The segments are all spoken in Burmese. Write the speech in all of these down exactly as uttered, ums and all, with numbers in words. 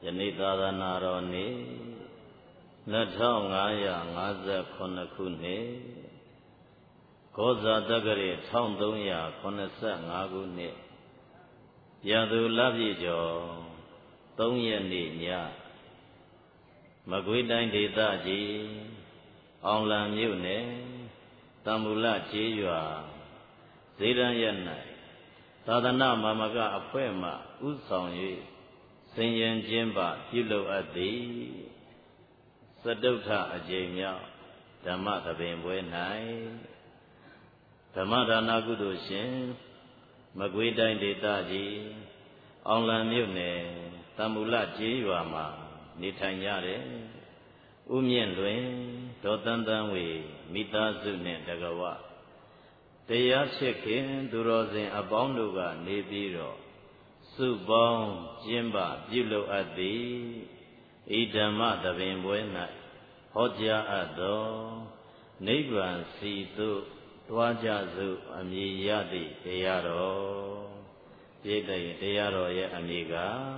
နေ့သာသနာတော်နေ့နှစ်ထောင်ငါးရာငါးဆယ်ခုနှစ်ခုနှစ်ကောဇာတက္ကရာတစ်ထောင်သုံးရာခုနှစ်ဆယ်ငါးခုနှစ်ရာသူလပြည့်ကျော်သုံးရက်နေ့ညမကွေးတိုင်းဒေသကြီးအောင်လံမြို့နယ်တမ္မူလကျေးရွာဇေရန်ရက်၌သာသနာမမကအဖွဲ့မှဥဆောင်၍ဆင်ရင်ကျင်းပပြုလုပ်အပ်သည်စတုထအကြိမ်မြောက်ဓမ္မသဘင်ပွဲ၌ဓမ္မဒါနကုသိုလ်ရှင်မကွေးတိုင်းဒေသကြီးအောင်လံမြို့နယ်တမ္မူလကျေးရွာမှာနေထိုင်ကြတဲ့ဥမြင့်လွင်ဒေါ်တန်းတန်းဝေမိသားစုနှင့်တကဝတရားချစ်ခင်သူတော်စင်အပေါင်းတို့ကနေပြီးတော့စုပေါင်းကျင်းပပြုလုပ်အပ်သည်ဤဓမ္မသဘင်ပွဲ၌ဟောကြားအပ်သောနိဗ္ဗာန်စီသို့တွားကြစို့အမည်ရသည့်တရားတော်ပြည့်တဲ့တရားတော်ရဲ့အမည်က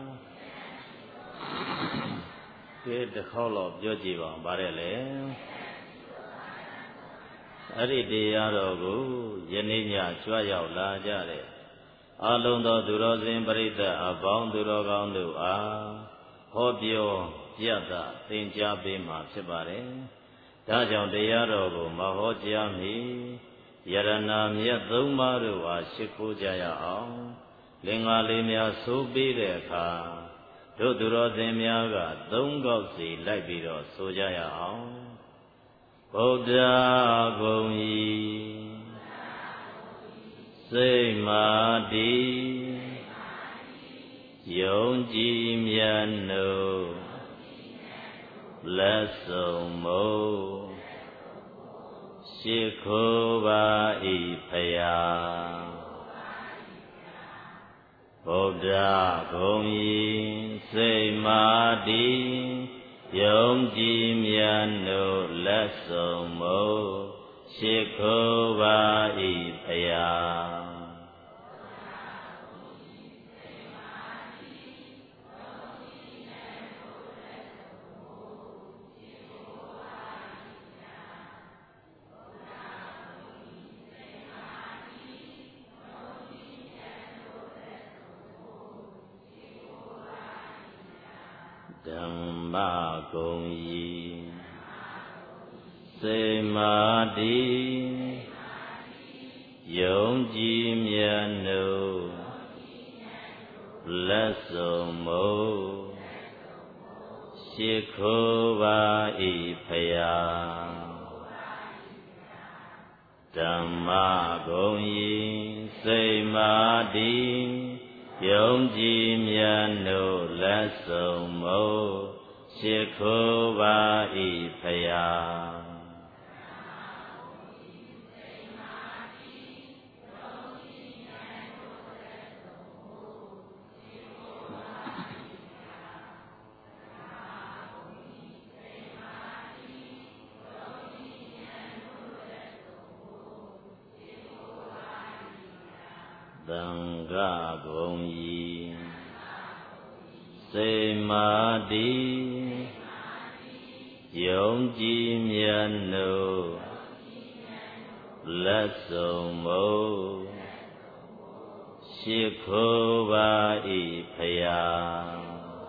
ကဲတစ်ခေါက်တော့ပြောကြည့်ပါဦးဗါတဲ့လေအဲ့ဒီတရားတော်ကိုယနေ့ညကြွရောက်လာကြတဲ့အလုံးသောသူတော်စင်ပရိသတ်အပေါင်းသူတော်ကောင်းတို့အားဟောပြောပြသသင်ကြားပေးမှာဖြစ်ပါတယ်။ဒါကြောင့်တရားတော်ကိုမဟောကြားမီယရဏမြတ်သုံးပါးတို့အားရှိခိုးကြရအောင်လင်္ကာလေးများဆိုပြီးတဲ့အခါတို့သူတော်စင်များကသုံးခေါက်စီလိုက်ပြီးတော့ဆိုကြရအောင်ဗုဒ္ဓဂုံဤစိတ်မာတိယုံကြည်မြတ်နုလက်ဆုံးမို့ရှိခိုးပါဤဖယားဗုဒ္ဓဂုံဤစိတ်မာတိယုံကြည်မြတ်နုလက်ဆုံးမို့ရှိခိုးပါဤဖယားဓမ္မဂုံဤစေမာတိယုံကြည်မြတ်နုလက်ဆုံးမို့ရှိခိုးပါဤဖယားဓမ္မဂုံဤစေမာတိယုံကြည်မြတ်နုလက်ဆုံးမို့ရှိခိုးပါဤဖယားသံဃာဂုံဤစေမာတိယုံကြည်မြတ်နုလက်ဆုံးမို့ရှိခိုးပါဤဖယား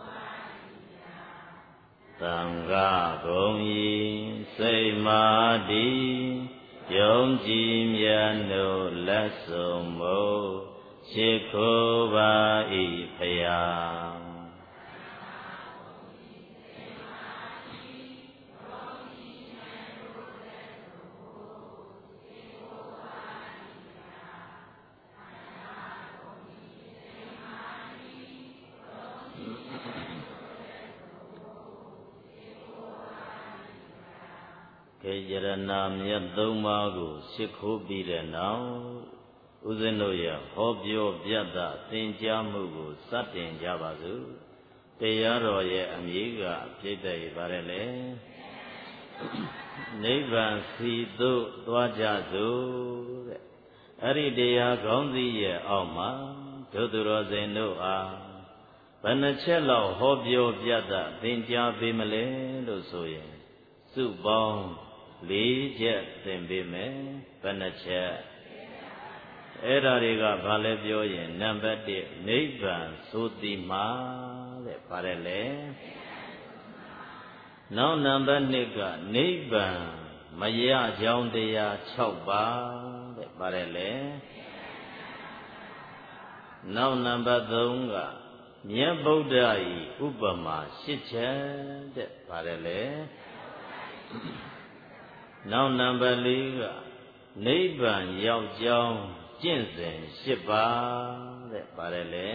သံဃာဂုံဤစေမာတိယုံကြည်မြတ်နုလက်ဆုံးမို့ရှိခိုးပါဤဖယားကေယရဏမြတ်သုံးပါးကိုရှိခိုးပြီးတဲ့နောက်ဦးဇင်းတို့ရဲ့ဟောပြောပြသသင်ကြားမှုကိုစတင်ကြပါစို့တရားတော်ရဲ့အမည်ကပြည့်တဲ့ပါရဲ့လေနိဗ္ဗာန်စီသို့သွားကြစို့တဲ့အဲ့ဒီတရားကောင်းစီရဲ့အောက်မှာဒုသူတော်စင်တို့အားဘယ်နှချက်လောက်ဟောပြောပြတာသင်ကြားပေးမလဲလို့ဆိုရင်စုပေါင်းလေးချက်သင်ပေးမယ်ဘယ်နှချက်အဲ့ဒါတွေကဘာလဲပြောရင်နံပါတ်တစ်နိဗ္ဗာန်ဆိုတိမှာတဲ့ပါတယ်လေနောက်နံပါတ်နှစ်ကနိဗ္ဗာန်မရကြောင်းတရား၆ပါးတဲ့ပါတယ်လေနောက်နံပါတ်သုံးကမြတ်ဗုဒ္ဓဤဥပမာ၈ချက်တဲ့ပါတယ်လေနောက်နံပါတ်လေးကနိဗ္ဗာန်ရောက်ကြောင်းကျင့်စဉ်၈ပါးတဲ့ပါတယ်လေ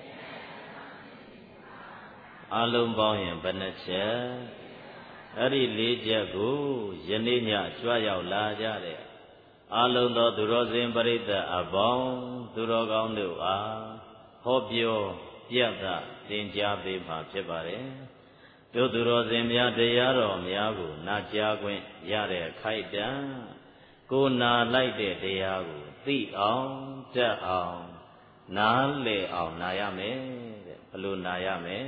အလုံးပေါင်းရင်ဘယ်နှချက်အဲ့ဒီလေးချက်ကိုယနေ့ညကြွရောက်လာကြတဲ့အလုံးသောသူတော်စင်ပရိသတ်အပေါင်းသူတော်ကောင်းတို့အားဟောပြောပြသသင်ကြားပေးမှာဖြစ်ပါတယ်တို့သူတော်စင်များတရားတော်များကိုနာကြားခွင့်ရတဲ့ခိုက်တံကိုနာလိုက်တဲ့တရားကိုသိအောင်တတ်အောင်နားလည်အောင်နာရမယ်တဲ့ဘယ်လိုနာရမယ်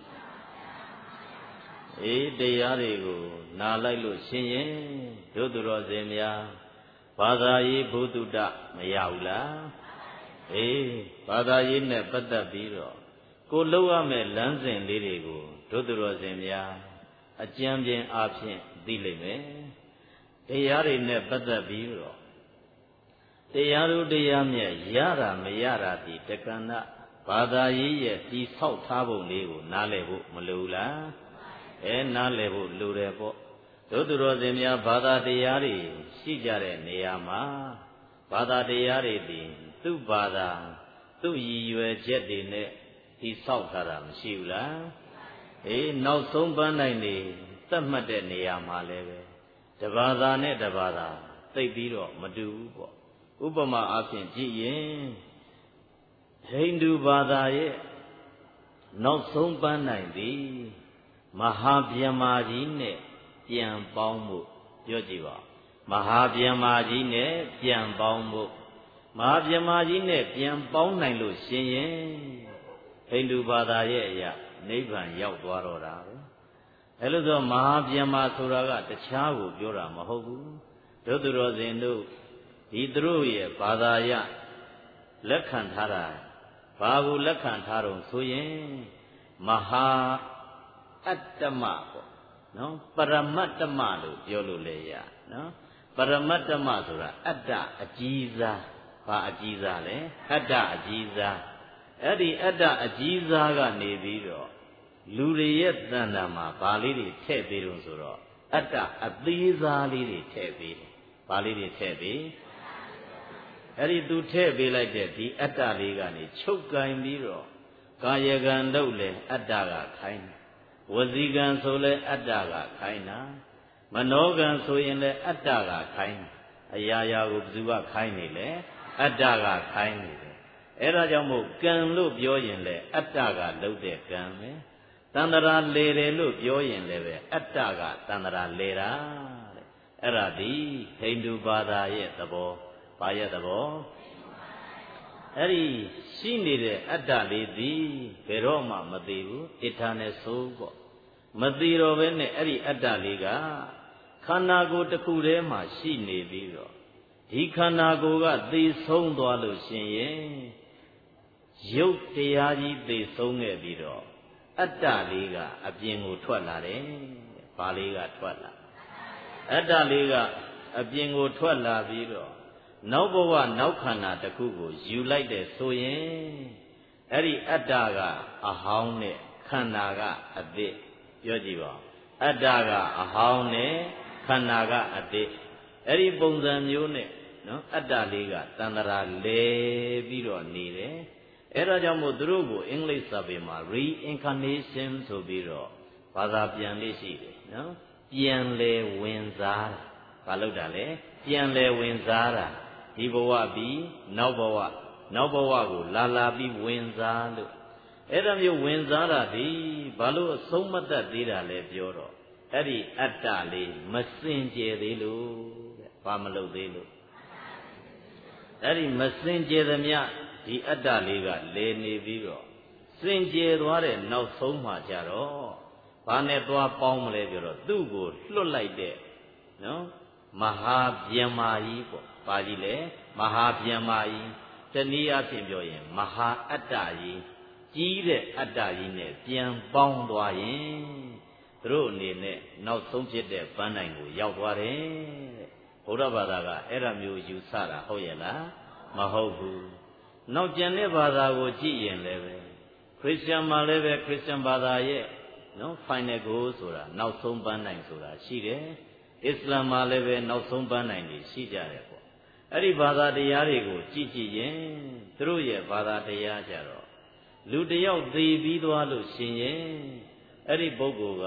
အေးတရားတွေကိုနာလိုက်လို့ရှင်ရင်တို့သူတော်စင်များဘာသာရေးဘုဒ္ဓတမရဘူးလားအေးဘာသာရေးနဲ့ပတ်သက်ပြီးတော့ကိုလှုပ်ရမယ့်လမ်းစဉ်လေးတွေကိုတို့သူတော်စင်များအကျဉ်းပြင်းအားဖြင့်သိလိမ့်မယ်တရားတွေနဲ့ပတ်သက်ပြီးတော့တရားတို့တရားမြတ်ရတာမရတာဒီတက္ကန္တဘာသာရေးရဲ့တိဆောက်ထားပုံလေးကိုနားလည်ဖို့မလိုဘူးလားအဲနားလည်ဖို့လိုတယ်ပေါ့တို့သူတော်စင်များဘာသာတရားတွေရှိကြတဲ့နေရာမှာဘာသာတရားတွေဒီသူ့ဘာသာသူ့ရည်ရွယ်ချက်တွေနဲ့တိဆောက်ထားတာမရှိဘူးလားအေးနောက်ဆုံးပန်းနိုင်နေသတ်မှတ်တဲ့နေရာမှာလည်းပဲတဘာသာနဲ့တဘာသာသိပြီးတော့မတူဘူးပေါ့ဥပမာအားဖြင့်ကြည့်ရင်ဟိန္ဒူဘာသာရဲ့နောက်ဆုံးပန်းနိုင်သည်မဟာဗျမာကြီးနဲ့ပြန်ပေါင်းဖို့ပြောကြည့်ပါမဟာဗျမာကြီးနဲ့ပြန်ပေါင်းဖို့မဟာဗျမာကြီးနဲ့ပြန်ပေါင်းနိုင်လို့ရှင်ရင်ဟိန္ဒူဘာသာရဲ့အရာနိဗ္ဗာန်ရောက်သွားတော့တာပဲအဲလိုဆိုမဟာဗျမာဆိုတာကတခြားကိုပြောတာမဟုတ်ဘူးတို့သူတော်စင်တို့ဒီသူတို့ရဲ့ဘာသာရလက်ခံထားတာဘာကိုလက်ခံထားတော့ဆိုရင်မဟာအတ္တမပေါ့နော်ပရမတ္တမလို့ပြောလို့လေရနော်ပရမတ္တမဆိုတာအတ္တအကြီးစားဘာအကြီးစားလဲအတ္တအကြီးစားအဲ့ဒီအတ္တအကြီးစားကနေပြီးတော့လူတွေရဲ့တဏ္ဍာမှာဘာလေးတွေထည့်ပေးလို့ဆိုတော့အတ္တအသေးစားလေးတွေထည့်ပေးတယ်ဘာလေးတွေထည့်ပေးအဲ့ဒီသူထည့်ပေးလိုက်တဲ့ဒီအတ္တလေးကနေချုပ်ကင်ပြီးတော့ကာယကံလုပ်လဲအတ္တကခိုင်းတယ်ဝစီကံဆိုလဲအတ္တကခိုင်းတာမနောကံဆိုရင်လဲအတ္တကခိုင်းတယ်အရာရာကိုဘယ်သူကခိုင်းနေလဲအတ္တကခိုင်းနေတယ်အဲ့ဒါကြောင့်မို့ကံလို့ပြောရင်လဲအတ္တကလုပ်တဲ့ကံပဲတန္တရာလေတယ်လို့ပြောရင်လည်းပဲအတ္တကတန္တရာလေတာတဲ့အဲ့ဒါဒီဟိန္ဒူဘာသာရဲ့သဘောဘာရဲ့သဘောအဲ့ဒီရှိနေတဲ့အတ္တလေးသည်ဘယ်တော့မှမသိဘူးအဋ္ဌာနဲ့ဆိုပေါ့မသိတော့ဘဲနဲ့အဲ့ဒီအတ္တလေးကခန္ဓာကိုယ်တစ်ခုတည်းမှာရှိနေပြီးတော့ဒီခန္ဓာကိုယ်ကသိဆုံးသွားလို့ရှင်ရင်ရုပ်တရားကြီးသိဆုံးခဲ့ပြီးတော့အတ္တလေးကအပြင်ကိုထွက်လာတယ်။ဘာလေးကထွက်လာအတ္တလေးကအပြင်ကိုထွက်လာပြီးတော့နောက်ဘဝနောက်ခန္ဓာတစ်ခုကိုယူလိုက်တဲ့ဆိုရင်အဲ့ဒီအတ္တကအဟောင်းနဲ့ခန္ဓာကအသစ်ပြောကြည့်ပါအတ္တကအဟောင်းနဲ့ခန္ဓာကအသစ်အဲ့ဒီပုံစံမျိုးနဲ့နော်အတ္တလေးကတန္တရာလဲပြီးတော့နေတယ်အဲ့ဒါကြောင့်မို့သူတို့ကိုအင်္ဂလိပ်စာပေမှာ reincarnation ဆိုပြီးတော့ဘာသာပြန်လေးရှိတယ်နော်ပြန်လဲဝင်စားတာဘာလို့တာလဲပြန်လဲဝင်စားတာဒီဘဝပြီးနောက်ဘဝနောက်ဘဝကိုလာလာပြီးဝင်စားလို့အဲ့ဒါမျိုးဝင်စားတာဒီဘာလို့အဆုံးမတတ်သေးတာလဲပြောတော့အဲ့ဒီအတ္တလေးမစင်ကြယ်သေးလို့တဲ့ဘာမလုပ်သေးလို့အဲ့ဒီမစင်ကြယ်သမျှဒီအတ္တလေးကလဲနေပြီးတော့စင်ကြယ်သွားတဲ့နောက်ဆုံးမှကြတော့ဘာနဲ့သွားပေါင်းမလဲပြောတော့သူ့ကိုလွတ်လိုက်တဲ့နော်မဟာဗျမ္မာကြီးပေါ့ပါကြီးလေမဟာဗျမ္မာကြီးတနည်းအားဖြင့်ပြောရင်မဟာအတ္တကြီးကြီးတဲ့အတ္တကြီးနဲ့ပြန်ပေါင်းသွားရင်သူတို့အနေနဲ့နောက်ဆုံးဖြစ်တဲ့ပန်းတိုင်ကိုရောက်သွားတယ်တဲ့ဘုရားဘာသာကအဲ့ဒါမျိုးယူဆတာဟုတ်ရဲ့လားမဟုတ်ဘူးနောက်ကျန်တဲ့ဘာသာကိုကြည့်ရင်လည်းပဲခရစ်ယာန်မှာလည်းပဲခရစ်ယာန်ဘာသာရဲ့နော် final goal ဆိုတာနောက်ဆုံးပန်းတိုင်ဆိုတာရှိတယ်အစ္စလာမ်မှာလည်းပဲနောက်ဆုံးပန်းတိုင်တွေရှိကြတယ်ပေါ့အဲ့ဒီဘာသာတရားတွေကိုကြည့်ကြည့်ရင်သူတို့ရဲ့ဘာသာတရားကြတော့လူတယောက်သေပြီးသွားလို့ရှင်ရင်အဲ့ဒီပုဂ္ဂိုလ်က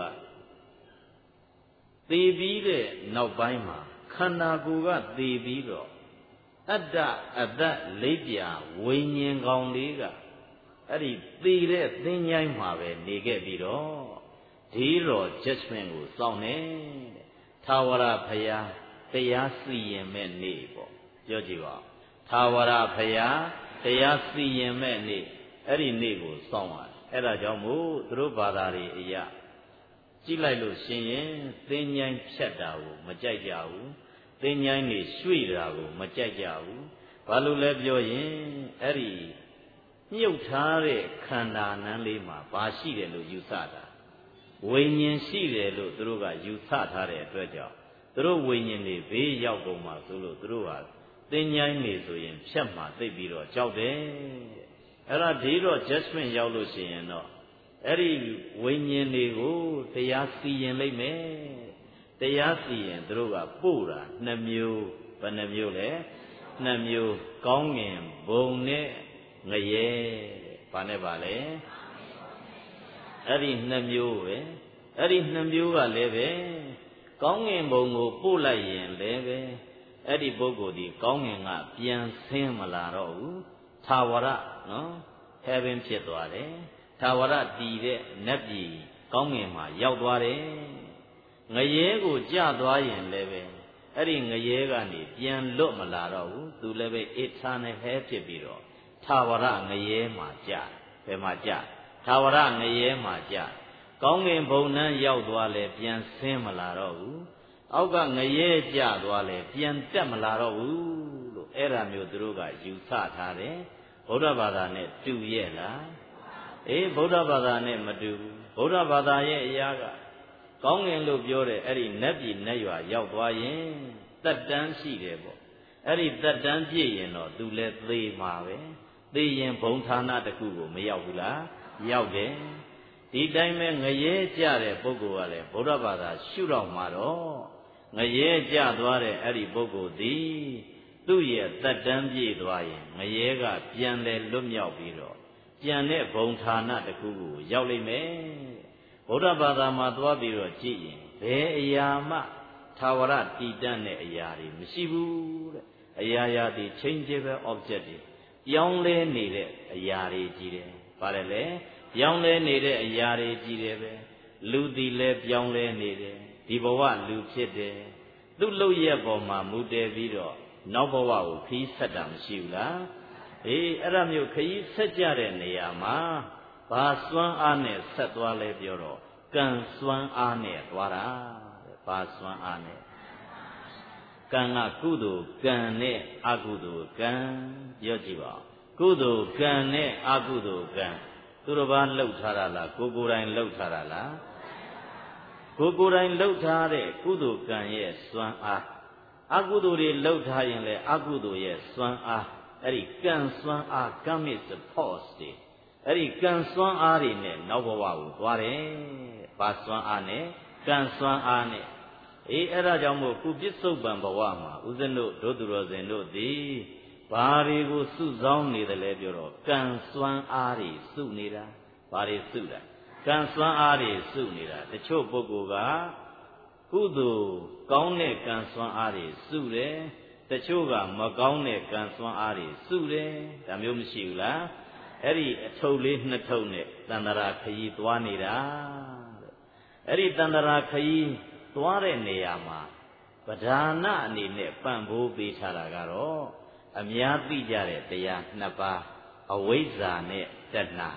သေပြီးတဲ့နောက်ပိုင်းမှာခန္ဓာကိုယ်ကသေပြီးတော့အတ္တအတ္တလိပ်ပြဝိညာဉ်ကောင်လေးကအဲ့ဒီသေတဲ့သင်္ချိုင်းမှာပဲနေခဲ့ပြီးတော့ဒီတော် judgment ကိုစောင့်နေထာဝရဘုရားတရားစီရင်မဲ့နေ့ပေါ့ပြောကြည့်ပါထာဝရဘုရားတရားစီရင်မဲ့နေ့အဲ့ဒီနေ့ကိုစောင့်ရတယ်အဲ့ဒါကြောင့်မို့သူတို့ဘာသာတွေအရာကြည့်လိုက်လို့ရှင်ရင်သင်္ချိုင်းဖြတ်တာကိုမကြိုက်ကြဘူးသင်္ချိုင်းနေရွှေ့တာကိုမကြိုက်ကြဘူးဘာလို့လဲပြောရင်အဲ့ဒီမြုပ်ထားတဲ့ခန္ဓာနန်းလေးမှာဘာရှိတယ်လို့ယူဆတာဝိညာဉ်ရှိတယ်လို့သူတို့ကယူဆထားတဲ့အတွက်ကြောင့်သူတို့ဝိညာဉ်တွေဘေးရောက်ကုန်မှာဆိုလို့သူတို့ဟာသင်္ချိုင်းနေဆိုရင်ဖြတ်မှာသိပြီးတော့ကြောက်တယ်အဲ့ဒါဒီတော့ judgment ရောက်လို့ရှိရင်တော့အဲ့ဒီဝိညာဉ်တွေကိုတရားစီရင်လိုက်မယ်တရားစီရင်သူတို့ကပို့တာနှစ်မျိုးဘယ်နှမျိုးလဲနှစ်မျိုးကောင်းငင်ဘုံနဲ့ငရဲဘာနဲ့ပါလဲအဲ့ဒီနှစ်မျိုးပဲအဲ့ဒီနှစ်မျိုးကလည်းပဲကောင်းငင်ဘုံကိုပို့လိုက်ရင်လည်းပဲအဲ့ဒီပုဂ္ဂိုလ်ဒီကောင်းငင်ကပြန်ဆင်းမလာတော့ဘူးထာဝရနော် heaven ဖြစ်သွားတယ်ထာဝရတည်တဲ့နတ်ပြည်ကောင်းငင်မှာရောက်သွားတယ်ငရဲကိုကြသွားရင်လည်းပဲအဲ့ဒီငရဲကနေပြန်လွတ်မလာတော့ဘူးသူလည်းပဲ eternal hell ဖြစ်ပြီးတော့ထာဝရငရဲမှာကြဘယ်မှာကြထာဝရငရဲမှာကြကောင်းငင်ဘုံနှံရောက်သွားလဲပြန်ဆင်းမလာတော့ဘူးအောက်ကငရဲကြသွားလဲပြန်တက်မလာတော့ဘူးလို့အဲ့ဒါမျိုးသူတို့ကယူဆထားတယ်ဗုဒ္ဓဘာသာနဲ့တူရဲ့လားအေးဗုဒ္ဓဘာသာနဲ့မတူဘူးဗုဒ္ဓဘာသာရဲ့အရာကကောင်းငင်လို့ပြောတယ်အဲ့ဒီနတ်ပြည်နတ်ရွာရောက်သွားရင်တက်တန်းရှိတယ်ပေါ့အဲ့ဒီတက်တန်းပြည့်ရင်တော့သူလည်းသေမှာပဲသေရင်ဘုံဌာနတစ်ခုကိုမရောက်ဘူးလားရောက်တယ်ဒီတိုင်းပဲငရဲကြတဲ့ပုဂ္ဂိုလ်ကလည်းဗုဒ္ဓဘာသာရှုတော့မှာတော့ငရဲကြသွားတဲ့အဲ့ဒီပုဂ္ဂိုလ်သည်သူ့ရဲ့တက်တန်းပြည့်သွားရင်ငရဲကပြန်လဲလွတ်မြောက်ပြီးတော့ပြန်တဲ့ဘုံဌာနတစ်ခုကိုရောက်လိမ့်မယ်ဗုဒ္ဓဘာသာမှာသွားပြီးတော့ကြည့်ရင်ဘယ်အရာမှထာဝရတည်တတ်တဲ့အရာတွေမရှိဘူးတဲ့အရာရာဒီ changeable object တွေပြောင်းလဲနေတဲ့အရာတွေကြီးတယ်ပါတယ်လေပြောင်းလဲနေတဲ့အရာတွေကြီးတယ်ပဲလူဒီလည်းပြောင်းလဲနေတယ်ဒီဘဝလူဖြစ်တယ်သူ့လုပ်ရက်ပေါ်မှာမူတည်ပြီးတော့နောက်ဘဝကိုခီးဆက်တာမရှိဘူးလားအေးအဲ့ဒါမျိုးခီးဆက်ကြတဲ့နေရာမှာဘာစွမ်းအားနဲ့ဆက်သွားလဲပြောတော့ကံစွမ်းအားနဲ့သွားတာတဲ့ဘာစွမ်းအားနဲ့ကံကကုသိုလ်ကံနဲ့အကုသိုလ်ကံပြောကြည့်ပါကုသိုလ်ကံနဲ့အကုသိုလ်ကံသူတို့ဘာလှုပ်ထားတာလားကိုကိုယ်တိုင်လှုပ်ထားတာလားကိုကိုယ်တိုင်လှုပ်ထားတဲ့ကုသိုလ်ကံရဲ့စွမ်းအားအကုသိုလ်တွေလှုပ်ထားရင်လည်းအကုသိုလ်ရဲ့စွမ်းအားအဲ့ဒီကံစွမ်းအား karmic force တွေအဲ့ဒီကံစွမ်းအားတွေနဲ့နောက်ဘဝကိုသွားတယ်ဘာစွမ်းအားနဲ့ကံစွမ်းအားနဲ့အေးအဲ့ဒါကြောင့်မို့ကုပစ္စုပန်ဘဝမှာဥဇနုတို့သူတော်စင်တို့သည်ဘာတွေကိုစုဆောင်းနေတယ်လဲပြောတော့ကံစွမ်းအားတွေစုနေတာဘာတွေစုတာကံစွမ်းအားတွေစုနေတာတချို့ပုဂ္ဂိုလ်ကကုသိုလ်ကောင်းတဲ့ကံစွမ်းအားတွေစုတယ်တချို့ကမကောင်းတဲ့ကံစွမ်းအားတွေစုတယ်ဒါမျိုးမရှိဘူးလားအဲ့ဒီအထုပ်လေးနှစ်ထုပ်နဲ့တန္တရာခရီးသွားနေတာအဲ့ဒီတန္တရာခရီးသွားတဲ့နေရာမှာပဓာနအနေနဲ့ပံ့ပိုးပေးထားတာကတော့ အများသိကြတဲ့တရားနှစ်ပါးအဝိဇ္ဇာနဲ့တဏှာ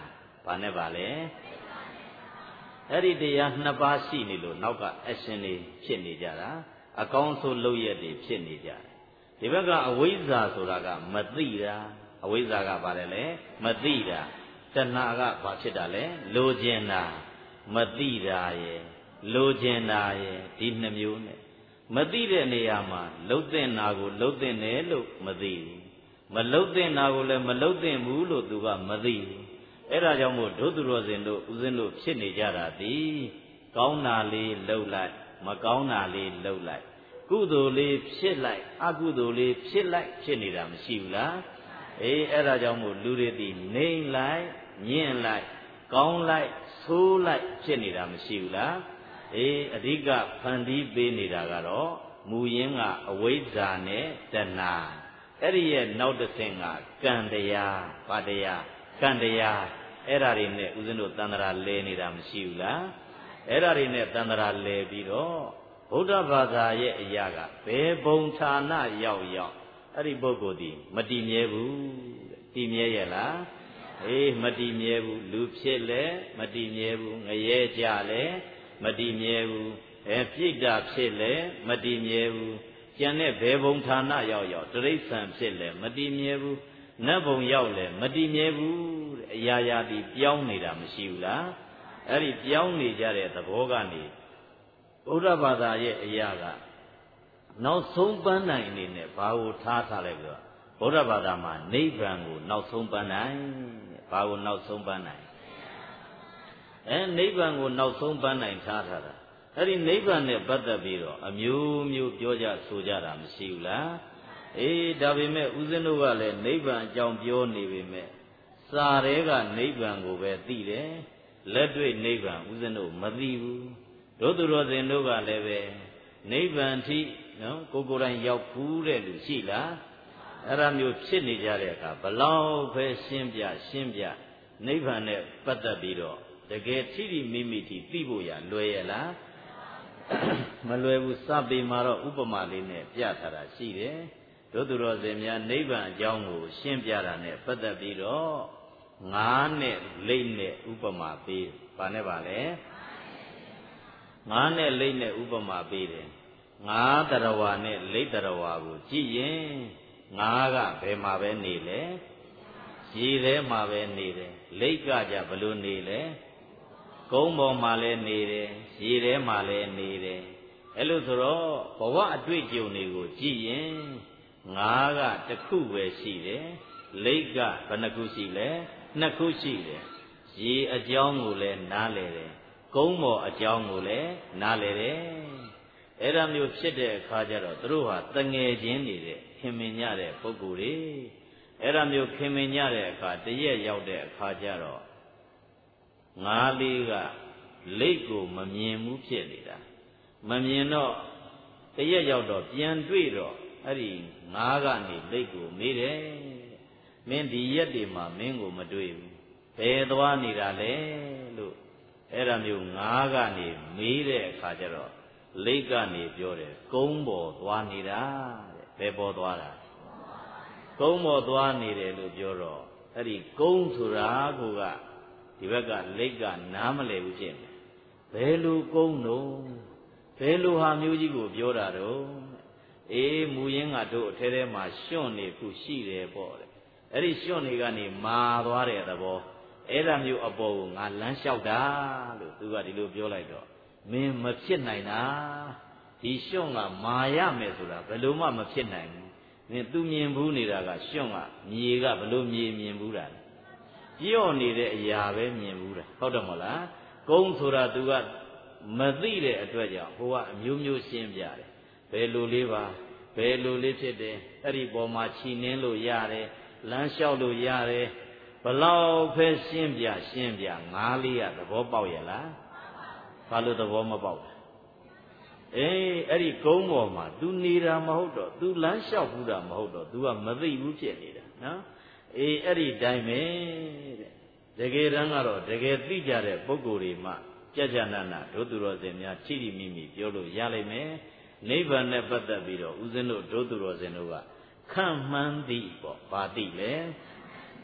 ဘာနဲ့ပါလဲအဲ့ဒီတရားနှစ်ပါးရှိနေလို့နောက်က action တွေဖြစ်နေကြတာအကောင်းဆုံးလုပ်ရက်တွေဖြစ်နေကြတယ်ဒီဘက်ကအဝိဇ္ဇာဆိုတာကမသိတာအဝိဇ္ဇာကဘာလဲလဲမသိတာတဏှာကဘာဖြစ်တာလဲလိုချင်တာမသိတာရဲ့လိုချင်တာရဲ့ဒီနှမျိုးနဲ့မသိတဲ့နေရာမှာလှုပ်တဲ့နာကိုလှုပ်တဲ့တယ်လို့မသိဘူးမလှုပ်တဲ့နာကိုလည်းမလှုပ်တဲ့ဘူးလို့သူကမသိဘူးအဲ့ဒါကြောင့်မို့ဒုသူတော်စင်တို့ဦးဇင်းတို့ဖြစ်နေကြတာဒီကောင်းတာလေးလှုပ်လိုက်မကောင်းတာလေးလှုပ်လိုက်ကုသိုလ်လေးဖြစ်လိုက်အကုသိုလ်လေးဖြစ်လိုက်ဖြစ်နေတာမရှိဘူးလားအေးအဲ့ဒါကြောင့်မို့လူတွေဒီနေလိုက်ညင့်လိုက်ကောင်းလိုက်ဆိုးလိုက်ဖြစ်နေတာမရှိဘူးလားအေးအဓိကဖန်တီးပေးနေတာကတော့မူရင်းကအဝိဇ္ဇာနဲ့တဏှာအဲ့ဒီရဲ့နောက်တစ်ဆင့်ကကံတရားဗာတရားကံတရားအဲ့ဒါတွေနဲ့ဦးဇင်းတို့တန်ត្រာလဲနေတာမရှိဘူးလားအဲ့ဒါတွေနဲ့တန်ត្រာလဲပြီးတော့ဗုဒ္ဓဘာသာရဲ့အရာကဘယ်ဘုံဌာနရောက်ရောက်အဲ့ဒီပုဂ္ဂိုလ်ဒီမတည်မြဲဘူးတည်မြဲရဲ့လားအေးမတည်မြဲဘူးလူဖြစ်လဲမတည်မြဲဘူးငရဲကြလဲမတည်မြဲဘူးအဲပြိတ္တာဖြစ်လဲမတည်မြဲဘူးကျန်တဲ့ဘယ်ဘုံဌာနရောက်ရောက်တိရစ္ဆာန်ဖြစ်လဲမတည်မြဲဘူးနတ်ဘုံရောက်လဲမတည်မြဲဘူးတဲ့အရာရာဒီပြောင်းနေတာမရှိဘူးလားအဲ့ဒီပြောင်းနေကြတဲ့သဘောကနေဗုဒ္ဓဘာသာရဲ့အရာကနောက်ဆုံးပန်းနိုင်အနေနဲ့ဘာကိုထားထားလိုက်ပြီးတော့ဗုဒ္ဓဘာသာမှာနိဗ္ဗာန်ကိုနောက်ဆုံးပန်းနိုင်ဘာကိုနောက်ဆုံးပန်းနိုင်အဲနိဗ္ဗာန်ကိုနောက်ဆုံးပန်းနိုင်ထားထားတာအဲ့ဒီနိဗ္ဗာန်နဲ့ပတ်သက်ပြီးတော့အမျိုးမျိုးပြောကြဆိုကြတာမရှိဘူးလားအေးဒါပေမဲ့ဦးဇင်းတို့ကလည်းနိဗ္ဗာန်အကြောင်းပြောနေပေမဲ့စာရဲကနိဗ္ဗာန်ကိုပဲသိတယ်လက်တွေ့နိဗ္ဗာန်ဦးဇင်းတို့မသိဘူးတို့သူတော်စင်တို့ကလည်းပဲနိဗ္ဗာန်ထိနော်ကိုကိုယ်တိုင်ရောက်ဘူးတဲ့လူရှိလားအဲ့ဒါမျိုးဖြစ်နေကြတဲ့အခါဘလောက်ပဲရှင်းပြရှင်းပြနိဗ္ဗာန်နဲ့ပတ်သက်ပြီးတော့တကယ်ထိထိမိမိထိသိဖို့ရလွယ်ရလားမလွယ်ဘူးစပေမှာတော့ဥပမာလေးနဲ့ပြထားတာရှိတယ်တို့သူတော်စင်များနိဗ္ဗာန်အကြောင်းကိုရှင်းပြတာနဲ့ပတ်သက်ပြီးတော့ငါးနဲ့လိမ့်နဲ့ဥပမာပေးဘာနဲ့ပါလဲငါးနဲ့လိမ့်နဲ့ဥပမာပေးတယ်ငါးတရဝါနဲ့လိမ့်တရဝါကိုကြည့်ရင်ငါးကဘယ်မှာပဲနေလဲရေထဲမှာပဲနေတယ်လိမ့်ကကြဘလို့နေလဲကုန်းပေါ်မှာလည်းနေတယ်ရေထဲမှာလည်းနေတယ်အဲ့လိုဆိုတော့ဘဝအတွေ့အကြုံတွေကိုကြည့်ရင်ငါးကတစ်ခုပဲရှိတယ်လိမ့်ကဘယ်နှခုရှိလဲနှစ်ခုရှိတယ်ရေအကြောင်းကိုလည်းနားလည်တယ်ကုန်းပေါ်အကြောင်းကိုလည်းနားလည်တယ်အဲ့ဒါမျိုးဖြစ်တဲ့အခါကျတော့သူတို့ဟာတငယ်ချင်းနေတဲ့ခင်မင်ညတဲ့ပုဂ္ဂိုလ်တွေအဲ့ဒါမျိုးခင်မင်ညတဲ့အခါတရက်ရောက်တဲ့အခါကျတော့ငါးလေးကလိတ်ကိုမမြင်ဘူးဖြစ်နေတာမမြင်တော့တရက်ရောက်တော့ပြန်တွေ့တော့အဲ့ဒီငါးကနေလိတ်ကိုမေးတယ်မင်းဒီရက်တွေမှာမင်းကိုမတွေ့ဘူးဘယ်သွားနေတာလဲလို့အဲ့ဒါမျိုးငါးကနေမေးတဲ့အခါကျတော့လိတ်ကနေပြောတယ်ကုန်းပေါ်သွားနေတာတဲ့ဘယ်ပေါ်သွားတာကုန်းပေါ်သွားနေတယ်လို့ပြောတော့အဲ့ဒီကုန်းဆိုတာကဒီဘက်ကလိတ်ကနားမလည်ဘူးဖြစ်နေဘယ်လိုကုန်းတော့ဘယ်လိုဟာမျိုးကြီးကိုပြောတာတော့အေးမူရင်းကတို့အထဲထဲမှာရွှွန့်နေခုရှိတယ်ပေါ့တဲ့အဲ့ဒီရွှွန့်နေကနေမာသွားတဲ့သဘောအဲ့ဒါမျိုးအပေါ်ကိုငါလမ်းလျှောက်တာလို့သူကဒီလိုပြောလိုက်တော့မင်းမဖြစ်နိုင်တာဒီရွှွန့်ကမာရမယ်ဆိုတာဘယ်လိုမှမဖြစ်နိုင်ဘူးမင်းသူမြင်ဘူးနေတာကရွှွန့်ကမြေကဘယ်လိုမြေမြင်ဘူးတာပြော့နေတဲ့အရာပဲမြင်ဘူးတာဟုတ်တယ်မဟုတ်လားကုန်းဆိုတာသူကမသိတဲ့အတွက်ကြောင့်ဟိုကအမျိုးမျိုးရှင်းပြတယ်ဘယ်လိုလေးပါဘယ်လိုလေးဖြစ်တယ်အဲ့ဒီပေါ်မှာခြိနှင်းလို့ရတယ်လမ်းလျှောက်လို့ရတယ်ဘလောက်ပဲရှင်းပြရှင်းပြငါးလေးကသဘောပေါက်ရလားဘာလို့သဘောမပေါက်လဲအေးအဲ့ဒီကုန်းပေါ်မှာ तू နေတာမဟုတ်တော့ तू လမ်းလျှောက်ဘူးတာမဟုတ်တော့ तू ကမသိဘူးဖြစ်နေတာနော်အေးအဲ့ဒီတိုင်းပဲတဲ့တကယ်တမ်းကတော့တကယ်သိကြတဲ့ပုဂ္ဂိုလ်တွေမှကြကြနာနာဒုသူတော်စင်များထိထိမိမိပြောလို့ရလိမ့်မယ်နိဗ္ဗာန်နဲ့ပတ်သက်ပြီးတော့ဦးဇင်းတို့ဒုသူတော်စင်တို့ကခံမှန်းသိပေါ့ဗာသိလေ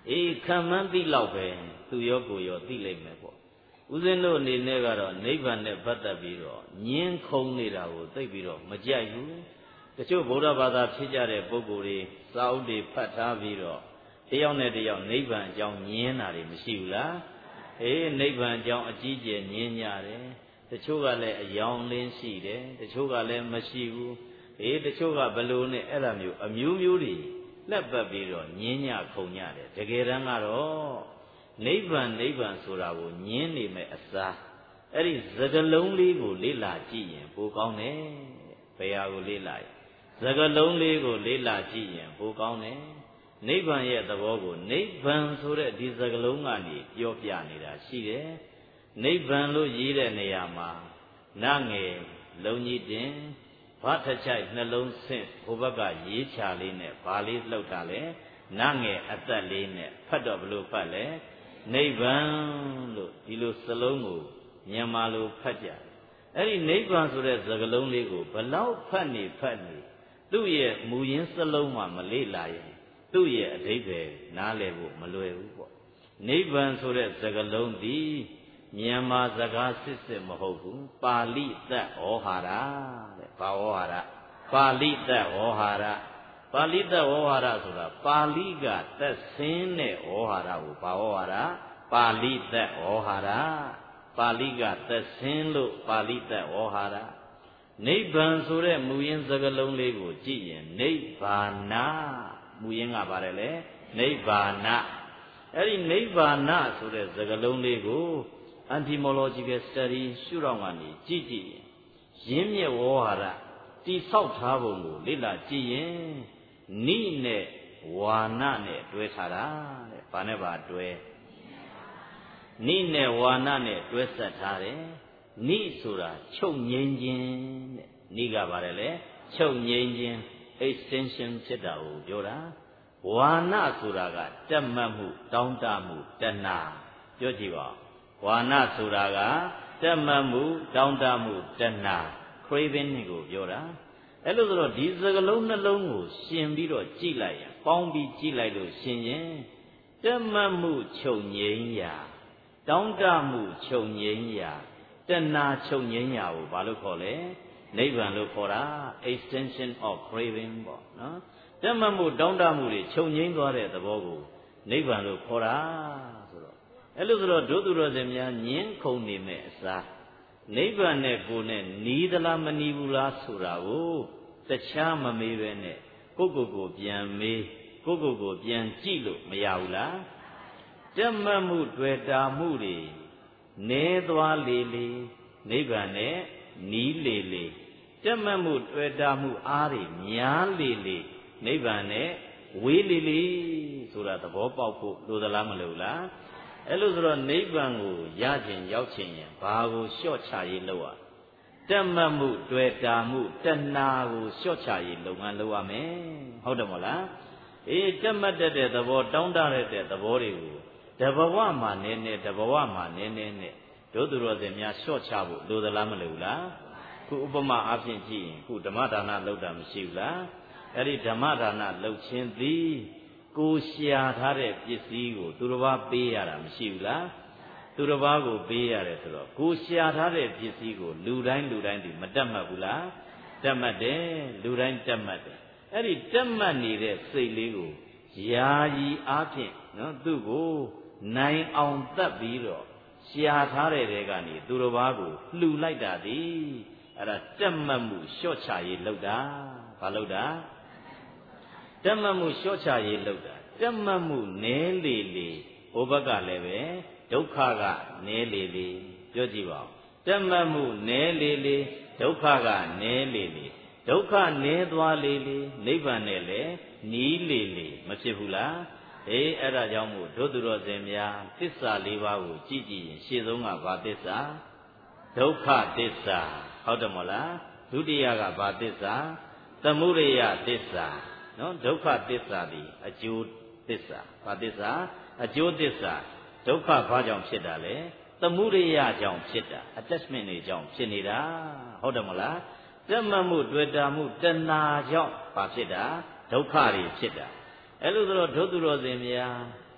အေးခံမှန်းသိလောက်ပဲသူရောကိုရောသိလိမ့်မယ်ပေါ့ဦးဇင်းတို့အနေနဲ့ကတော့နိဗ္ဗာန်နဲ့ပတ်သက်ပြီးတော့ညင်းခုံနေတာကိုသိပြီးတော့မကြိုက်ဘူးတချို့ဗုဒ္ဓဘာသာဖြစ်ကြတဲ့ပုဂ္ဂိုလ်တွေစာအုပ်တွေဖတ်ထားပြီးတော့တယောက်နဲ့တယောက်နိဗ္ဗာန်အကြောင်းညင်းတာတွေမရှိဘူးလားအေးနိဗ္ဗာန်အကြောင်းအကြီးကျယ်ညင်းကြတယ်တချို့ကလည်းအယောင်လင်းရှိတယ်တချို့ကလည်းမရှိဘူးအေးတချို့ကဘလို့နဲ့အဲ့လိုမျိုးအမျိုးမျိုးတွေလက်ပတ်ပြီးတော့ညင်းညခုံကြတယ်တကယ်တမ်းကတော့နိဗ္ဗာန်နိဗ္ဗာန်ဆိုတာကိုညင်းနေမဲ့အစားအဲ့ဒီစကလုံးလေးကိုလေ့လာကြည့်ရင်ပိုကောင်းတယ်ဘယ်ဟာကိုလေ့လာရင်စကလုံးလေးကိုလေ့လာကြည့်ရင်ပိုကောင်းတယ်နိဗ္ဗာန်ရဲ့သဘောကိုနိဗ္ဗာန်ဆိုတဲ့ဒီစကလုံးကနေပြောပြနေတာရှိတယ်နိဗ္ဗာန်လို့ရေးတဲ့နေရာမှာနငယ်လုံးကြီးတင်ဘာထချိုက်နှလုံးဆင့်ဟိုဘက်ကရေးချလေးနဲ့ဘာလေးလှုပ်တာလဲနငယ်အသက်လေးနဲ့ဖတ်တော့ဘလို့ဖတ်လဲနိဗ္ဗာန်လို့ဒီလိုစလုံးကိုမြန်မာလိုဖတ်ကြအဲ့ဒီနိဗ္ဗာန်ဆိုတဲ့စကားလုံးလေးကိုဘလောက်ဖတ်နေဖတ်နေသူ့ရဲ့မူရင်းစလုံးမှမလေ့လာရင်သူ့ရဲ့အဓိပ္ပာယ်နားလည်ဖို့မလွယ်ဘူးပေါ့နိဗ္ဗာန်ဆိုတဲ့စကားလုံးဒီမြန်မာစကားစစ်စစ်မဟုတ်ဘူးပါဠိသက်ဩဟာရတဲ့ဘာဩဟာရပါဠိသက်ဩဟာရပါဠိသက်ဩဟာရဆိုတာပါဠိကသက်ဆင်းတဲ့ဩဟာရကိုဘာဩဟာရပါဠိသက်ဩဟာရပါဠိကသက်ဆင်းလို့ပါဠိသက်ဩဟာရနိဗ္ဗာန်ဆိုတဲ့မူရင်းစကားလုံးလေးကိုကြည့်ရင်နိဗ္ဗာနမူရင်းကပါတယ်လေနိဗ္ဗာနအဲ့ဒီနိဗ္ဗာနဆိုတဲ့စကားလုံးလေးကို etymological study ရှုထောင့်ကနေကြည့်ကြည့်ရင်းမြစ်ဝေါဟာရတိဆောက်ထားပုံကိုလေ့လာကြည့်ရင်နိနဲ့ဝါနနဲ့တွဲထားတာတဲ့ဘာနဲ့ပါတွဲနိနဲ့ဝါနနဲ့တွဲဆက်ထားတယ်နိဆိုတာချုပ်ငြိမ်းခြင်းတဲ့နိကပါတယ်လေချုပ်ငြိမ်းခြင်း extension ဖြစ်တာကိုပြောတာဝါနဆိုတာကတက်မှတ်မှုတောင်းတမှုတဏှာပြောကြည့်ပါဝါနဆိုတာကတက်မှတ်မှုတောင်းတမှုတဏှာ craving ကိုပြောတာအဲ့လိုဆိုတော့ဒီစကလုံးနှလုံးကိုရှင်ပြီးတော့ကြည့်လိုက်ရင်ပေါင်းပြီးကြည့်လိုက်လို့ရှင်ရင်တက်မှတ်မှုချုပ်ငြိမ်းရာတောင်းတမှုချုပ်ငြိမ်းရာတဏှာချုပ်ငြိမ်းရာကိုဘာလို့ခေါ်လဲနိဗ္ဗာန်လို့ခေါ်တာ extension of craving ပေါ့နော်တက်မှတ်မှုတောင်းတမှုတွေချုပ်ငြိမ်းသွားတဲ့သဘောကိုနိဗ္ဗာန်လို့ခေါ်တာဆိုတော့အဲ့လိုဆိုတော့ဒုသူတော်စင်များညင်းခုန်နေမဲ့အစားနိဗ္ဗာန်နဲ့ကိုယ်နဲ့နီးသလားမနီးဘူးလားဆိုတာကိုတခြားမမေးပဲနဲ့ကိုယ့်ကိုယ်ကိုပြန်မေးကိုယ့်ကိုယ်ကိုပြန်ကြည့်လို့မရဘူးလားတက်မှတ်မှုတွေ့တာမှုတွေနဲသွားလေလေနိဗ္ဗာန်နဲ့နီးလေလေတက်မှတ်မှုတွေ့တာမှုအားတွေများလေလေနိဗ္ဗာန်နဲ့ဝေးလေလေဆိုတာသဘောပေါက်ဖို့လိုသလားမလိုလားအဲ့လိုဆိုတော့နိဗ္ဗာန်ကိုရခြင်းရောက်ခြင်းရင်ဘာကိုလျှော့ချရေးလုပ်ရတက်မှတ်မှုတွေ့တာမှုတဏှာကိုလျှော့ချရေးလုပ်ငန်းလုပ်ရမယ်ဟုတ်တယ်မဟုတ်လားအေးတက်မှတ်တဲ့သဘောတောင်းတရတဲ့သဘောတွေကိုတဘဝမှာနည်းနည်းတဘဝမှာနည်းနည်းနဲ့တို့သူတော်စင်များလျှော့ချဖို့လိုသလားမလိုဘူးလားခုဥပမာအဖြစ်ကြည့်ရင်ခုဓမ္မဒါနလုပ်တာမရှိဘူးလားအဲ့ဒီဓမ္မဒါနလုပ်ခြင်းသည်ကိုရှာထားတဲ့ပစ္စည်းကိုသူတစ်ပါးပေးရတာမရှိဘူးလားသူတစ်ပါးကိုပေးရတယ်ဆိုတော့ကိုရှာထားတဲ့ပစ္စည်းကိုလူတိုင်းလူတိုင်းဒီမတတ်မှတ်ဘူးလားတတ်မှတ်တယ်လူတိုင်းတတ်မှတ်တယ်အဲ့ဒီတတ်မှတ်နေတဲ့စိတ်လေးကိုယာယီအားဖြင့်နော်သူ့ကိုနိုင်အောင်တတ်ပြီးတော့ရှာထားတဲ့တဲကနေသူတစ်ပါးကိုလှူလိုက်တာဒီအဲ့ဒါတတ်မှတ်မှုလျှော့ချရေးလုပ်တာဘာလုပ်တာတတ်မှတ်မှုလျှော့ချရေးလုပ်တာတတ်မှတ်မှုနည်းလေလေဟိုဘက်ကလည်းပဲဒုက္ခကနည်းလေလေပြောကြည့်ပါဦးတတ်မှတ်မှုနည်းလေလေဒုက္ခကနည်းလေလေဒုက္ခနည်းသွားလေလေနိဗ္ဗာန်နဲ့လည်းနီးလေလေမဖြစ်ဘူးလားအေးအဲ့ဒါကြောင့်မို့ဒုသူတော်စင်များသစ္စာလေးပါးကိုကြည့်ကြည့်ရင်ရှေ့ဆုံးကဘာသစ္စာဒုက္ခသစ္စာဟုတ်တယ်မဟုတ်လားဒုတိယကဘာသစ္စာသမုဒယသစ္စာနော်ဒုက္ခသစ္စာဒီအကျိုးသစ္စာဘာသစ္စာအကျိုးသစ္စာဒုက္ခဘာကြောင့်ဖြစ်တာလဲသမုဒယကြောင့်ဖြစ်တာ attachment တွေကြောင့်ဖြစ်နေတာဟုတ်တယ်မဟုတ်လားတက်မှတ်မှုတွေ့တာမှုတဏှာကြောင့်ဘာဖြစ်တာဒုက္ခတွေဖြစ်တာအဲ့လိုဆိုတော့ဒုသူတော်စင်များ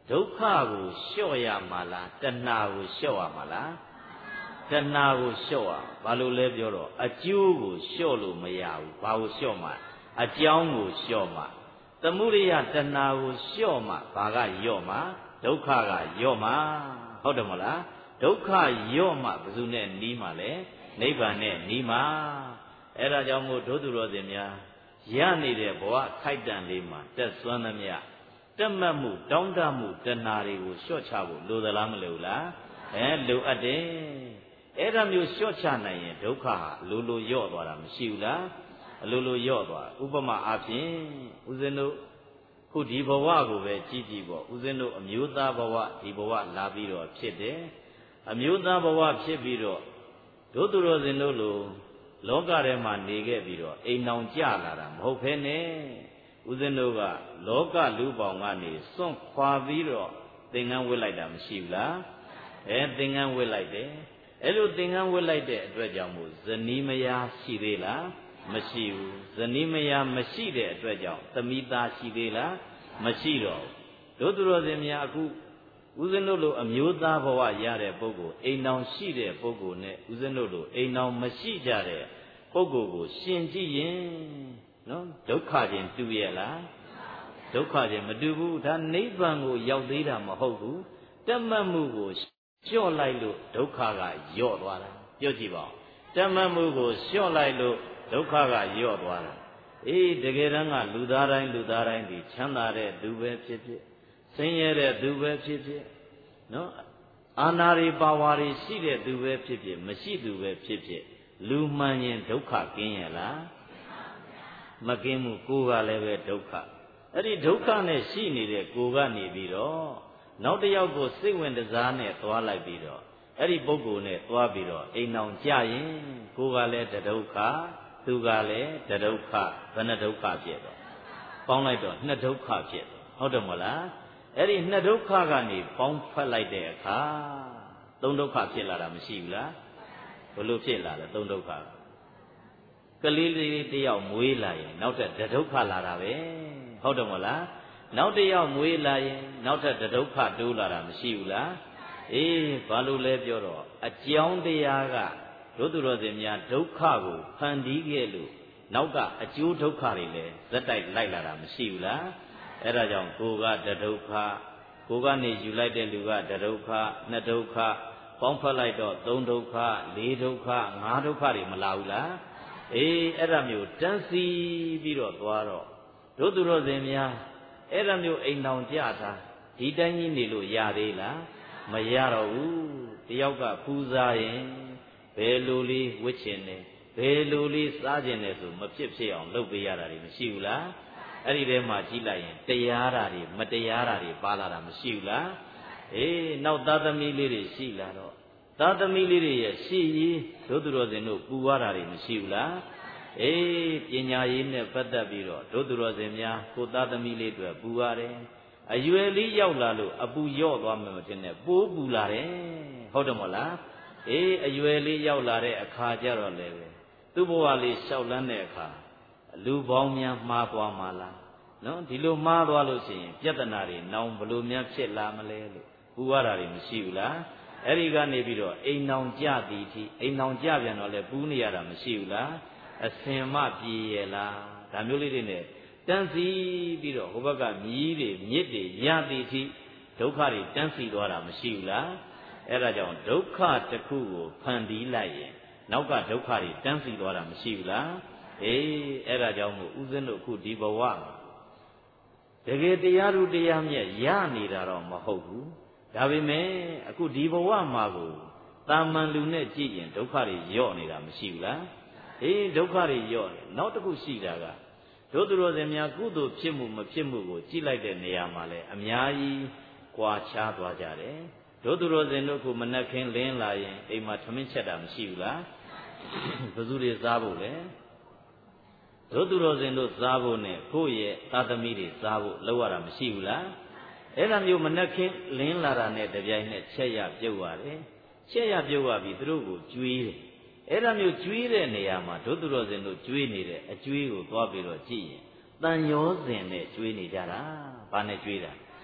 ဒုက္ခကိုလျှော့ရမှာလားတဏှာကိုလျှော့ရမှာလားတဏှာကိုလျှော့ရဘာလို့လဲပြောတော့အကျိုးကိုလျှော့လို့မရဘူးဘာကိုလျှော့မှာအကြောင်းကိုလျှော့မှာသမုဒိယတဏှာကိုလျှော့မှာဘာကလျော့မှာဒုက္ခကလျော့မှာဟုတ်တယ်မလားဒုက္ခလျော့မှာဘယ်သူနဲ့နီးမှာလဲနိဗ္ဗာန်နဲ့နီးမှာအဲ့ဒါကြောင့်မို့ဒုသူတော်စင်များရနေတဲ့ဘဝခိုက်တန်လေးမှာတက်စွမ်းသမျှတက်မှတ်မှုတောင်းတမှုတဏှာတွေကိုလျှော့ချဖို့လိုသလားမလိုလားအဲလိုအပ်တယ်အဲ့ဒါမျိုးလျှော့ချနိုင်ရင်ဒုက္ခဟာလိုလိုလျော့သွားတာမရှိဘူးလားအလိုလိုလျော့သွားဥပမာအားဖြင့်ဦးဇင်းတို့ခုဒီဘဝကိုပဲကြည့်ကြည့်ပေါ့ဦးဇင်းတို့အမျိုးသားဘဝဒီဘဝလာပြီးတော့ဖြစ်တယ်အမျိုးသားဘဝဖြစ်ပြီးတော့ဒုသူတော်စင်တို့လိုလောကထဲမှာနေခဲ့ပြီးတော့အိမ်နောင်ကြလာတာမဟုတ်ဖ ೇನೆ ဦးဇင်းတို့ကလောကလူပေါင်းကနေစွန့်ခွာပြီးတော့သင်္ကန်းဝတ်လိုက်တာမရှိဘူးလားအဲသင်္ကန်းဝတ်လိုက်တယ်အဲ့လိုသင်္ကန်းဝတ်လိုက်တဲ့အတွက်ကြောင့်မို့ဇနီးမယားရှိသေးလားမရှိဘူးဇနီးမယားမရှိတဲ့အတွက်ကြောင့်သမီးသားရှိသေးလားမရှိတော့ဘူးတို့သူတော်စင်များအခုဦးဇင်းတို့လိုအမျိုးသားဘဝရတဲ့ပုဂ္ဂိုလ်အိမ်တော်ရှိတဲ့ပုဂ္ဂိုလ်နဲ့ဦးဇင်းတို့လိုအိမ်တော်မရှိကြတဲ့ပုဂ္ဂိုလ်ကိုရှင်ကြည့်ရင်နော်ဒုက္ခချင်းတူရဲ့လားဒုက္ခချင်းမတူဘူးဒါနိဗ္ဗာန်ကိုရောက်သေးတာမဟုတ်ဘူးတက်မှတ်မှုကိုလျှော့လိုက်လို့ဒုက္ခကလျော့သွားတာပြောကြည့်ပါဦးတက်မှတ်မှုကိုလျှော့လိုက်လို့ဒုက္ခကလျော့သွားတာအေးတကယ်တမ်းကလူသားတိုင်းလူသားတိုင်းဒီချမ်းသာတဲ့သူပဲဖြစ်ဖြစ်ဆင်းရဲတဲ့သူပဲဖြစ်ဖြစ်နော်အာနာရီပါဝါရီရှိတဲ့သူပဲဖြစ်ဖြစ်မရှိသူပဲဖြစ်ဖြစ်လူမှန်ရင်ဒုက္ခကင်းရဲ့လားမကင်းဘူးကိုယ်ကလည်းပဲဒုက္ခအဲ့ဒီဒုက္ခနဲ့ရှိနေတဲ့ကိုယ်ကနေပြီးတော့နောက်တစ်ယောက်ကိုစိတ်ဝင်စားနဲ့သွားလိုက်ပြီးတော့အဲ့ဒီပုဂ္ဂိုလ်နဲ့သွားပြီးတော့အိမ်အောင်ကြရင်ကိုယ်ကလည်းဒုက္ခသူကလည်းဒုက္ခဘယ်နှဒုက္ခဖြစ်တော့ပေါင်းလိုက်တော့နှစ်ဒုက္ခဖြစ်ဟုတ်တယ်မလားအဲ့ဒီနှစ်ဒုက္ခကနေပေါင်းဖက်လိုက်တဲ့အခါသုံးဒုက္ခဖြစ်လာတာမရှိဘူးလားဘလို့ဖြစ်လာလဲသုံးဒုက္ခကလေးလေးတယောက်မွေးလာရင်နောက်ထပ်ဒုက္ခလာတာပဲဟုတ်တယ်မလားနောက်တယောက်မွေးလာရင်နောက်ထပ်ဒုက္ခတိုးလာတာမရှိဘူးလားအေးဘာလို့လဲပြောတော့အကြောင်းတရားကတို့သူတော်စင်များဒုက္ခကိုဖန်တီးခဲ့လို့နောက်ကအကျိုးဒုက္ခတွေလည်းဇက်တိုက်လိုက်လာတာမရှိဘူးလားအဲ့ဒါကြောင့်ကိုကဒုက္ခကိုကနေယူလိုက်တဲ့လူကဒုက္ခနှစ်ဒုက္ခပေါင်းဖက်လိုက်တော့သုံးဒုက္ခလေးဒုက္ခငါးဒုက္ခတွေမလာဘူးလားအေးအဲ့ဒါမျိုးတန်းစီပြီးတော့သွားတော့တို့သူတော်စင်များအဲ့ဒါမျိုးအိမ်တောင်ကြတာဒီတိုင်းကြီးနေလို့ရသေးလားမရတော့ဘူးတယောက်ကပူဇာရင်ဘယ်လိုလေးဝတ်ချင်တယ်ဘယ်လိုလေးစားချင်တယ်ဆိုမဖြစ်ဖြစ်အောင်လုပ်ပေးရတာတွေမရှိဘူးလားအဲ့ဒီထဲမှာကြည့်လိုက်ရင်တရားဓာတ်တွေမတရားဓာတ်တွေပါလာတာမရှိဘူးလားအေးနောက်သားသမီးလေးတွေရှိလာတော့သားသမီးလေးတွေရဲ့ရှေ့ရေးတို့သူတော်စင်တို့ပူရတာတွေမရှိဘူးလားအေးပညာရေးနဲ့ပတ်သက်ပြီးတော့တို့သူတော်စင်များကိုသားသမီးလေးတွေပူရတယ်အရွယ်လေးရောက်လာလို့အပူလျော့သွားမှမဖြစ်နဲ့ပိုးပူလာတယ်ဟုတ်တယ်မလားအေးအရွယ်လေးရောက်လာတဲ့အခါကျတော့လည်းပဲသူ့ဘဝလေးလျှောက်လန်းတဲ့အခါလူပေါင်းများမှားသွားမှာလားနော်ဒီလိုမှားသွားလို့ရှိရင်ပြဿနာတွေနောင်ဘလို့များဖြစ်လာမလဲလို့ပူရတာတွေမရှိဘူးလားအဲ့ဒီကနေပြီးတော့အိမ်နောင်ကြသည်အထိအိမ်နောင်ကြပြန်တော့လဲပူနေရတာမရှိဘူးလားအစင်မပြေရဲ့လားဒါမျိုးလေးတွေနဲ့တန်းစီပြီးတော့ဟိုဘက်ကမြည်တွေမြစ်တွေရသည်အထိဒုက္ခတွေတန်းစီသွားတာမရှိဘူးလားအဲ့ဒါကြောင့်ဒုက္ခတစ်ခုကိုဖန်တီးလိုက်ရင်နောက်ကဒုက္ခတွေတန်းစီသွားတာမရှိဘူးလားအေးအဲ့ဒါကြောင့်မို့ဦးဇင်းတို့အခုဒီဘဝမှာတကယ်တရားသူတရားမြတ်ရနေတာတော့မဟုတ်ဘူးဒါပေမဲ့အခုဒီဘဝမှာကိုတာမန်လူနဲ့ကြည့်ရင်ဒုက္ခတွေညော့နေတာမရှိဘူးလားအေးဒုက္ခတွေညော့တယ်နောက်တစ်ခုရှိတာကတို့သူတော်စင်များကုသိုလ်ဖြစ်မှုမဖြစ်မှုကိုကြည့်လိုက်တဲ့နေရာမှာလဲအများကြီးကွာခြားသွားကြတယ်တို့သူတော်စင်တို့ကမနှက်ခင်းလင်းလာရင်အိမ်မှာထမင်းချက်တာမရှိဘူးလားဘယ်သူတွေစားဖို့လဲတို့သူတော်စင်တို့စားဖို့နဲ့ကိုယ့်ရဲ့သာသမီတွေစားဖို့လောက်ရတာမရှိဘူးလားအဲ့ဒါမျိုးမနှက်ခင်းလင်းလာတာနဲ့တပြိုင်နက်ချက်ရပြုတ်ရတယ်ချက်ရပြုတ်ရပြီးသူတို့ကိုကျွေးတယ်အဲ့ဒါမျိုးကျွေးတဲ့နေရာမှာတို့သူတော်စင်တို့ကျွေးနေတဲ့အကျွေးကိုသွားပြီးတော့ကြည့်ရင်တန်ရောစင်နဲ့ကျွေးနေကြတာဘာနဲ့ကျွေးတာ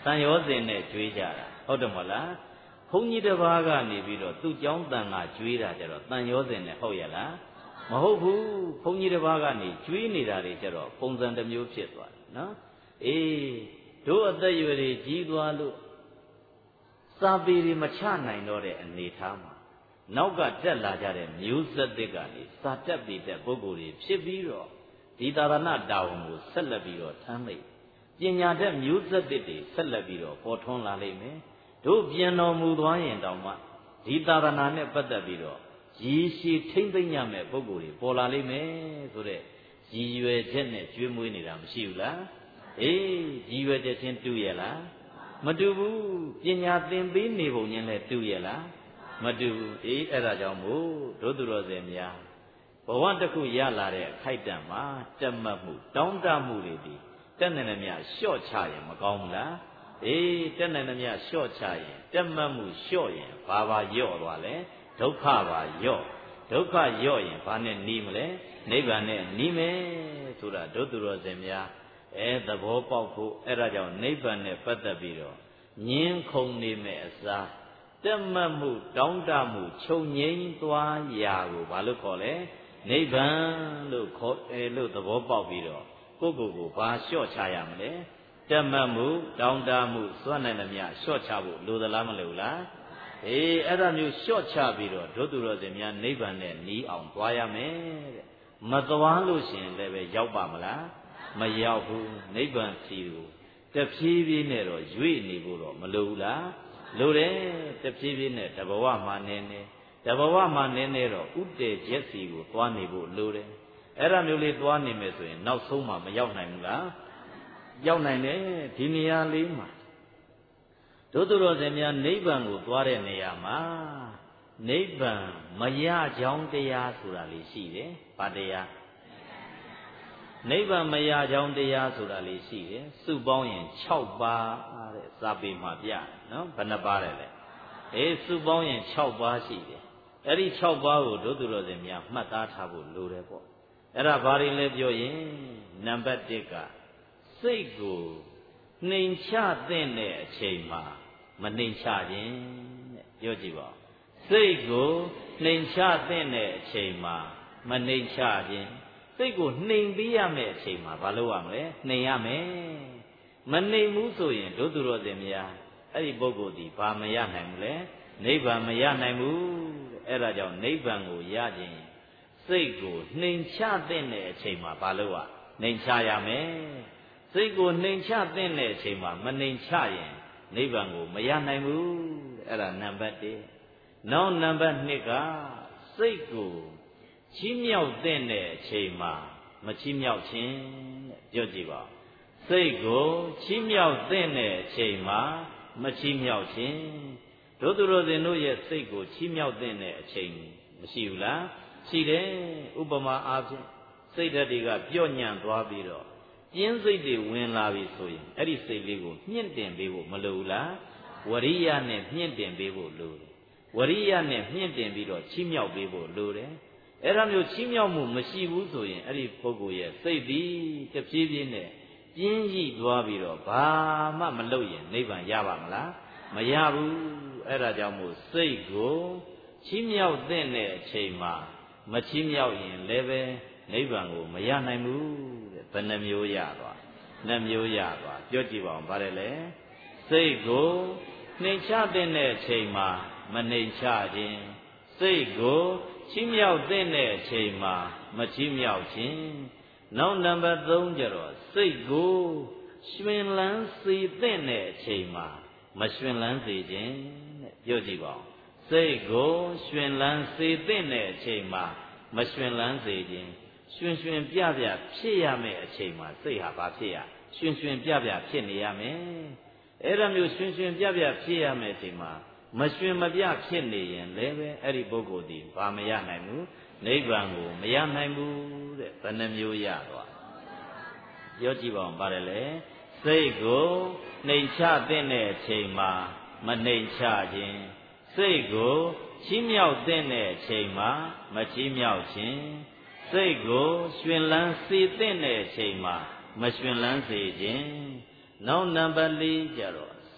တန်ရောစဉ်နဲ့ကျွေးကြတာဟုတ်တယ်မဟုတ်လားဘုန်းကြီးတစ်ပါးကနေပြီးတော့သူ့เจ้าတန်ကကျွေးတာကြတော့တန်ရောစဉ်နဲ့ဟုတ်ရလားမဟုတ်ဘူးဘုန်းကြီးတစ်ပါးကနေကျွေးနေတာတွေကြတော့ပုံစံတစ်မျိုးဖြစ်သွားတယ်နော်အေးတို့အသက်အရွယ်တွေကြီးသွားလို့စာပေတွေမချနိုင်တော့တဲ့အနေထားမှာနောက်ကတက်လာကြတဲ့မျိုးဆက်သစ်ကနေစာတက်ပြီးတဲ့ပုဂ္ဂိုလ်တွေဖြစ်ပြီးတော့ဒီသာသနာတာဝန်ကိုဆက်လက်ပြီးတော့ထမ်းလိုက်ပညာတတ်မျိုးဆက်သစ်တွေဆက်လက်ပြီးတော့ပေါ်ထွန်းလာလိမ့်မယ်တို့ပြန်တော်မူသွားရင်တောင်မှဒီသာသနာနဲ့ပတ်သက်ပြီးတော့ရည်ရှိထိမ့်သိမ့်ရမယ့်ပုဂ္ဂိုလ်တွေပေါ်လာလိမ့်မယ်ဆိုတဲ့ရည်ရွယ်ချက်နဲ့ကျွေးမွေးနေတာမရှိဘူးလားအေးရည်ရွယ်ချက်ချင်းတူရဲ့လားမတူဘူးပညာသင်ပေးနေပုံချင်းလည်းတူရဲ့လားမတူဘူးအေးအဲ့ဒါကြောင့်မို့တို့သူတော်စင်များဘဝတစ်ခုရလာတဲ့အခိုက်အတန့်မှာတက်မှတ်မှုတောင်းတမှုတွေဒီတက်နေနေမြလျှော့ချရင်မကောင်းဘူးလားအေးတက်နေနေမြလျှော့ချရင်တက်မှတ်မှုလျှော့ရင်ဘာပါယော့သွားလဲဒုက္ခပါယော့ဒုက္ခယော့ရင်ဘာနဲ့နီးမလဲနိဗ္ဗာန်နဲ့နီးမယ်ဆိုတာတို့သူတော်စင်များအဲသဘောပေါက်ဖို့အဲ့ဒါကြောင့်နိဗ္ဗာန်နဲ့ပတ်သက်ပြီးတော့ငင်းခုန်နေမဲ့အစားတက်မှတ်မှုတောင်းတမှုချုပ်ငြိမ်းသွားရာကိုဘာလို့ခေါ်လဲနိဗ္ဗာန်လို့ခေါ်အဲလို့သဘောပေါက်ပြီးတော့ကိုယ့်ကိုယ်ကိုဘာလျှော့ချရမလဲတက်မှတ်မှုတောင်းတမှုစွန့်နိုင်သမျှလျှော့ချဖို့လိုသလားမလိုလားအေးအဲ့ဒါမျိုးလျှော့ချပြီးတော့ဒုသူတော်စင်များနိဗ္ဗာန်နဲ့နီးအောင်သွားရမယ်တဲ့မသွားလို့ရှိရင်လည်းပဲရောက်ပါမလားမရောက်ဘူးနိဗ္ဗာန်စီကိုတဖြည်းဖြည်းနဲ့တော့ရွေ့နေဖို့တော့မလိုဘူးလားလိုတယ်တဖြည်းဖြည်းနဲ့တဘဝမှာနေနေတဘဝမှာနေနေတော့ဥတည်ချက်စီကိုသွားနေဖို့လိုတယ်အဲ့ဒါမျိုးလေးသွားနေမယ်ဆိုရင်နောက်ဆုံးမှမရောက်နိုင်ဘူးလားရောက်နိုင်တယ်ဒီနေရာလေးမှာတို့သူတော်စင်များနိဗ္ဗာန်ကိုသွားတဲ့နေရာမှာနိဗ္ဗာန်မရကြောင်းတရားဆိုတာလေးရှိတယ်။ဘာတရားနိဗ္ဗာန်မရကြောင်းတရားဆိုတာလေးရှိတယ်။စုပေါင်းရင်၆ပါးတဲ့စာပေမှာပြနော်ဘယ်နှပါးလဲလဲ။အေးစုပေါင်းရင်၆ပါးရှိတယ်။အဲ့ဒီ၆ပါးကိုတို့သူတော်စင်များမှတ်သားထားဖို့လိုတယ်ပေါ့။အဲ့ဒါဘာတွေလဲပြောရင်နံပါတ်၁ကစိတ်ကိုနှိမ်ချတဲ့အချိန်မှာမနှိမ်ချခြင်းတဲ့ပြောကြည့်ပါစိတ်ကိုနှိမ်ချတဲ့အချိန်မှာမနှိမ်ချခြင်းစိတ်ကိုနှိမ်ပေးရမယ့်အချိန်မှာဘာလုပ်ရမလဲနှိမ်ရမယ်မနှိမ်ဘူးဆိုရင်တို့သူတော်စင်များအဲ့ဒီပုဂ္ဂိုလ်ဒီဘာမရနိုင်ဘူးလဲနိဗ္ဗာန်မရနိုင်ဘူးအဲ့ဒါကြောင့်နိဗ္ဗာန်ကိုရခြင်းစိတ်ကိုနှိမ်ချတဲ့အချိန်မှာဘာလုပ်ရနှိမ်ချရမယ်စိတ်ကိုနှိမ်ချတဲ့အချိန်မှာမနှိမ်ချရင်နိဗ္ဗာန်ကိုမရနိုင်ဘူးအဲ့ဒါနံပါတ်၁နောက်နံပါတ်၂ကစိတ်ကိုချီးမြှောက်တဲ့အချိန်မှာမချီးမြှောက်ခြင်းတဲ့ပြောကြည့်ပါစိတ်ကိုချီးမြှောက်တဲ့အချိန်မှာမချီးမြှောက်ခြင်းတို့သူတို့စင်တို့ရဲ့စိတ်ကိုချီးမြှောက်တဲ့အချိန်မရှိဘူးလားရှိတယ်ဥပမာအားဖြင့်စိတ်ဓာတ်တွေကပြော့ညံ့သွားပြီးတော့ပြင်းစိတ်တွေဝင်လာပြီဆိုရင်အဲ့ဒီစိတ်လေးကိုမြင့်တင်ပေးဖို့မလိုဘူးလားဝရိယနဲ့မြင့်တင်ပေးဖို့လိုတယ်ဝရိယနဲ့မြင့်တင်ပြီးတော့ချီးမြှောက်ပေးဖို့လိုတယ်အဲ့ဒါမျိုးချီးမြှောက်မှုမရှိဘူးဆိုရင်အဲ့ဒီပုဂ္ဂိုလ်ရဲ့စိတ်သည်တဖြည်းဖြည်းနဲ့ပြင်းရည်သွားပြီးတော့ဘာမှမလုပ်ရင်နိဗ္ဗာန်ရပါမလားမရဘူးအဲ့ဒါကြောင့်မို့စိတ်ကိုချီးမြှောက်တဲ့အချိန်မှာမချီးမြှောက်ရင်လည်းပဲနိဗ္ဗာန်ကိုမရနိုင်ဘူးတဲ့ဘယ်နှမျိုးရသွားနှမျိုးရသွားပြောကြည့်ပါဦးဗါတယ်လေစိတ်ကိုနှိမ်ချတဲ့အချိန်မှာမနှိမ်ချခြင်းစိတ်ကိုချီးမြှောက်တဲ့အချိန်မှာမချီးမြှောက်ခြင်းနောက်နံပါတ်၃ကျတော့စိတ်ကိုရွှင်လန်းစေတဲ့အချိန်မှာမရွှင်လန်းစေခြင်းတဲ့ပြောကြည့်ပါဦးစိတ်ကိုရွှင်လန်းစေတဲ့အချိန်မှာမရွှင်လန်းစေခြင်းရွှင်ရွှင်ပြပြဖြစ်ရမယ့်အချိန်မှာစိတ်ဟာဘာဖြစ်ရရွှင်ရွှင်ပြပြဖြစ်နေရမယ်အဲ့ဒါမျိုးရွှင်ရွှင်ပြပြဖြစ်ရမယ့်အချိန်မှာမရွှင်မပြဖြစ်နေရင်လည်းပဲအဲ့ဒီပုဂ္ဂိုလ်ဒီဘာမရနိုင်ဘူးနိဗ္ဗာန်ကိုမရနိုင်ဘူးတဲ့ဘယ်နှမျိုးရသွားပြောကြည့်ပါဦးပါတယ်လေစိတ်ကိုနှိမ်ချတဲ့အချိန်မှာမနှိမ်ချခြင်းစိတ်ကိုချီးမြှောက်တဲ့အချိန်မှာမချီးမြှောက်ခြင်းစိတ်ကိုရွှင်လန်းစေတဲ့အချိန်မှာမရွှင်လန်းစေခြင်းနောက်နံပါတ်၄ကျတော့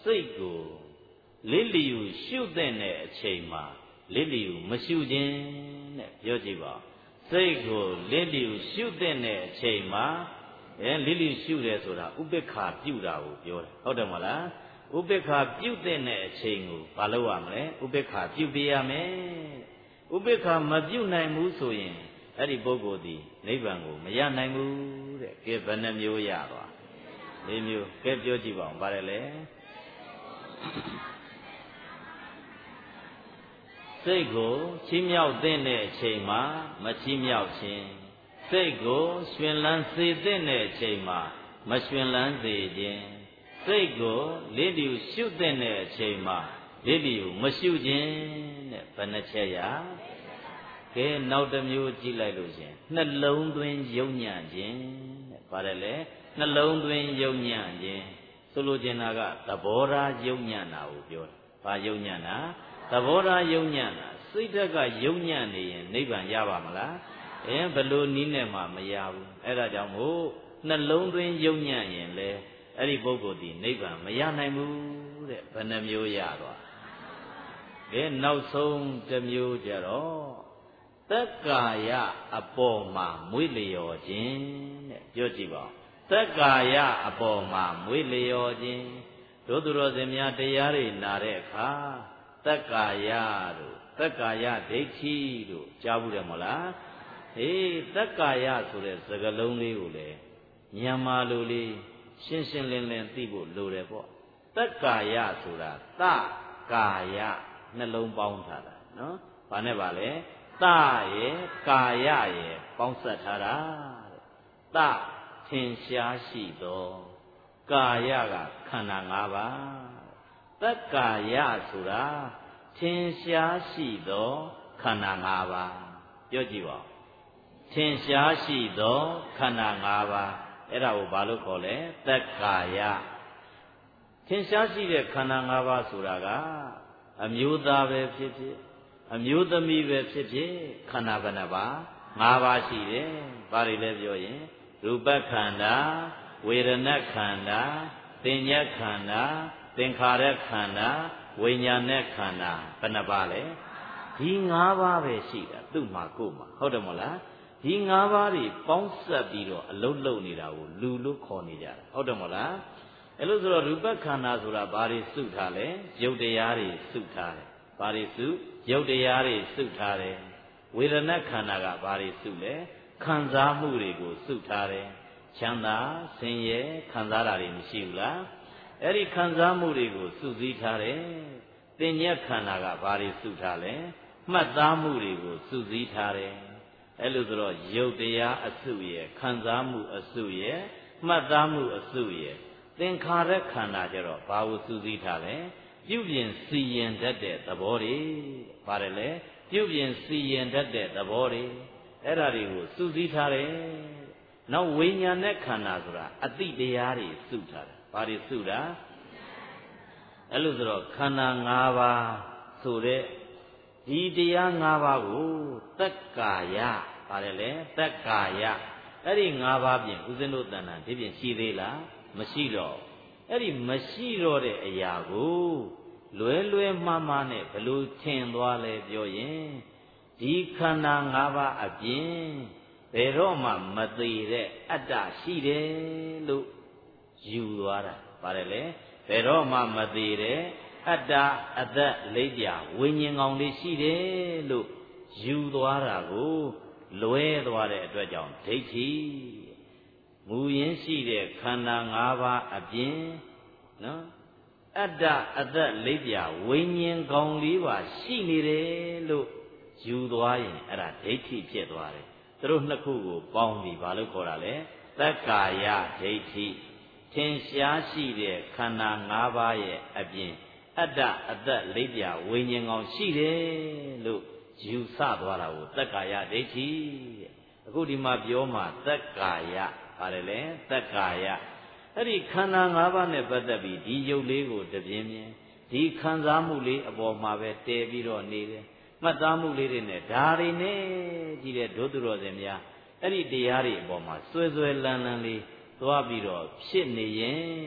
စိတ်ကိုလိလျူရှုတဲ့အချိန်မှာလိလျူမရှုခြင်းတဲ့ပြောကြည့်ပါစိတ်ကိုလိလျူရှုတဲ့အချိန်မှာအဲလိလျူရှုတယ်ဆိုတာဥပိ္ပခာပြုတာကိုပြောတယ်ဟုတ်တယ်မလားဥပိ္ပခာပြုတဲ့အချိန်ကိုဘာလုပ်ရမလဲဥပိ္ပခာပြုပြရမယ်ဥပိ္ပခာမပြုနိုင်ဘူးဆိုရင်အဲ့ဒီပုဂ္ဂိုလ်ဒီနိဗ္ဗာန်ကိုမရနိုင်ဘူးတဲ့ကဲဘယ်နှမျိုးရသွား၄မျိုးကဲပြောကြည့်ပါဦးဗါတယ်လေစိတ်ကိုချီးမြှောက်တဲ့အချိန်မှာမချီးမြှောက်ခြင်းစိတ်ကိုရှင်လန်းစေတဲ့အချိန်မှာမရှင်လန်းစေခြင်းစိတ်ကိုလိလျူရှုတဲ့အချိန်မှာလိလျူမရှုခြင်းတဲ့ဘယ်နှချက်ရကဲနောက်တစ်မျိုးကြည့်လိုက်လို့ရှင်နှလုံးသွင်းယုံညံ့ခြင်းတဲ့ပါတယ်လေနှလုံးသွင်းယုံညံ့ခြင်းဆိုလိုချင်တာကသဘောထားယုံညံ့တာကိုပြောတယ်ဘာယုံညံ့တာသဘောထားယုံညံ့တာစိတ်ဓာတ်ကယုံညံ့နေရင်နိဗ္ဗာန်ရပါမလားအဲဘယ်လိုနည်းနဲ့မှမရဘူးအဲ့ဒါကြောင့်မို့နှလုံးသွင်းယုံညံ့ရင်လေအဲ့ဒီပုဂ္ဂိုလ်ဒီနိဗ္ဗာန်မရနိုင်ဘူးတဲ့ဘယ်နှမျိုးရသွားကဲနောက်ဆုံးတစ်မျိုးကြတော့သက္ကာယအပေါ်မှာမွေးလျော်ခြင်းတဲ့ပြောကြည့်ပါသက္ကာယအပေါ်မှာမွေးလျော်ခြင်းတို့သူတော်စင်များတရားတွေနာတဲ့အခါသက္ကာယတို့သက္ကာယဒိဋ္ဌိတို့ကြားဘူးတယ်မလားဟေးသက္ကာယဆိုတဲ့စကားလုံးလေးကိုလေညံမာလိုလေးရှင်းရှင်းလင်းလင်းသိဖို့လိုတယ်ပေါ့သက္ကာယဆိုတာသကာယနှလုံးပေါင်းထားတာနော်ဘာနဲ့ပါလဲသရဲ့ကာယရဲ့ပေါင်းဆက်ထားတာသထင်ရှားရှိသောကာယကခန္ဓာ၅ပါးသက္ကာယဆိုတာထင်ရှားရှိသောခန္ဓာ၅ပါးပြောကြည့်ပါထင်ရှားရှိသောခန္ဓာ၅ပါးအဲ့ဒါကိုဘာလို့ခေါ်လဲသက္ကာယထင်ရှားရှိတဲ့ခန္ဓာ၅ပါးဆိုတာကအမျိုးသားပဲဖြစ်ဖြစ်အမျိုးသမီးပဲဖြစ်ဖြစ်ခန္ဓာဘယ်နှပါ၅ပါးရှိတယ်ဘာတွေလဲပြောရင်ရူပခန္ဓာဝေဒနာခန္ဓာသင်ညက်ခန္ဓာသင်္ခါရခန္ဓာဝိညာဏခန္ဓာဘယ်နှပါလဲဒီ၅ပါးပဲရှိတာသူ့မှာကိုယ်မှာဟုတ်တယ်မဟုတ်လားဒီ၅ပါးတွေပေါင်းစပ်ပြီးတော့အလုံးလုံးနေတာကိုလူလို့ခေါ်နေကြတာဟုတ်တယ်မဟုတ်လားအဲ့လို့ဆိုတော့ရူပခန္ဓာဆိုတာဘာတွေစုထားလဲရုပ်တရားတွေစုထားတယ်ဘာတွေစုရုပ်တရားတွေစုထားတယ်ဝေဒနာခန္ဓာကဘာတွေစုလဲခံစားမှုတွေကိုစုထားတယ်ချမ်းသာဆင်းရဲခံစားတာတွေမရှိဘူးလားအဲ့ဒီခံစားမှုတွေကိုစုစည်းထားတယ်သင်ညက်ခန္ဓာကဘာတွေစုထားလဲမှတ်သားမှုတွေကိုစုစည်းထားတယ်အဲ့လိုဆိုတော့ရုပ်တရားအစုရဲ့ခံစားမှုအစုရဲ့မှတ်သားမှုအစုရဲ့သင်္ခါရခန္ဓာကြတော့ဘာကိုစုစည်းထားလဲပြုပြင်စီရင်တတ်တဲ့သဘောတွေပါတယ်လေပြုပြင်စီရင်တတ်တဲ့သဘောတွေအဲ့ဒါတွေကိုစုစည်းထားတယ်နောက်ဝိညာဉ်နဲ့ခန္ဓာဆိုတာအတိတရားတွေစုထားတယ်ဘာတွေစုတာအဲ့လိုဆိုတော့ခန္ဓာ၅ပါးဆိုတဲ့ဒီတရား၅ပါးကိုသက္ကာယပါတယ်လေသက္ကာယအဲ့ဒီ၅ပါးပြင်ဦးဇင်းတို့တဏ္ဍာဒီပြင်ရှိသေးလားမရှိတော့အဲ့ဒီမရှိတော့တဲ့အရာကိုလွယ်လွယ်မှားမှားနဲ့ဘလို့ထင်သွားလဲပြောရင်ဒီခန္ဓာ၅ပါးအပြင်ဘယ်တော့မှမသေးတဲ့အတ္တရှိတယ်လို့ယူသွားတာပါတယ်လေဘယ်တော့မှမသေးတဲ့အတ္တအသက်လေးပြဝိညာဉ်ကောင်လေးရှိတယ်လို့ယူသွားတာကိုလွဲသွားတဲ့အတွက်ကြောင့်ဒိဋ္ဌိမူရင်းရှိတဲ့ခန္ဓာ၅ပါးအပြင်နော်အတ္တအသက်လေးပြဝိညာဉ်ကောင်လေးပါရှိနေတယ်လို့ယူသွားရင်အဲ့ဒါဒိဋ္ဌိဖြစ်သွားတယ်သူတို့နှစ်ခုကိုပေါင်းပြီးဘာလို့ခေါ်တာလဲသက္ကာယဒိဋ္ဌိထင်ရှားရှိတဲ့ခန္ဓာ၅ပါးရဲ့အပြင်အတ္တအသက်လေးပြဝိညာဉ်ကောင်ရှိတယ်လို့ယူဆသွားတာကိုသက္ကာယဒိဋ္ဌိတဲ့အခုဒီမှာပြောမှသက္ကာယပါတယ်လေသက္ကာယအဲ့ဒီခန္ဓာ၅ပါးနဲ့ပတ်သက်ပြီးဒီယုတ်လေးကိုတပြင်းပြင်းဒီခံစားမှုလေးအပေါ်မှာပဲတည်ပြီးတော့နေတယ်မှတ်သားမှုလေးတွေနဲ့ဒါတွေနဲ့ကြည့်တဲ့ဒုသူတော်စင်များအဲ့ဒီတရားတွေအပေါ်မှာစွဲစွဲလန်းလန်းလေးသွားပြီးတော့ဖြစ်နေရင်ဒ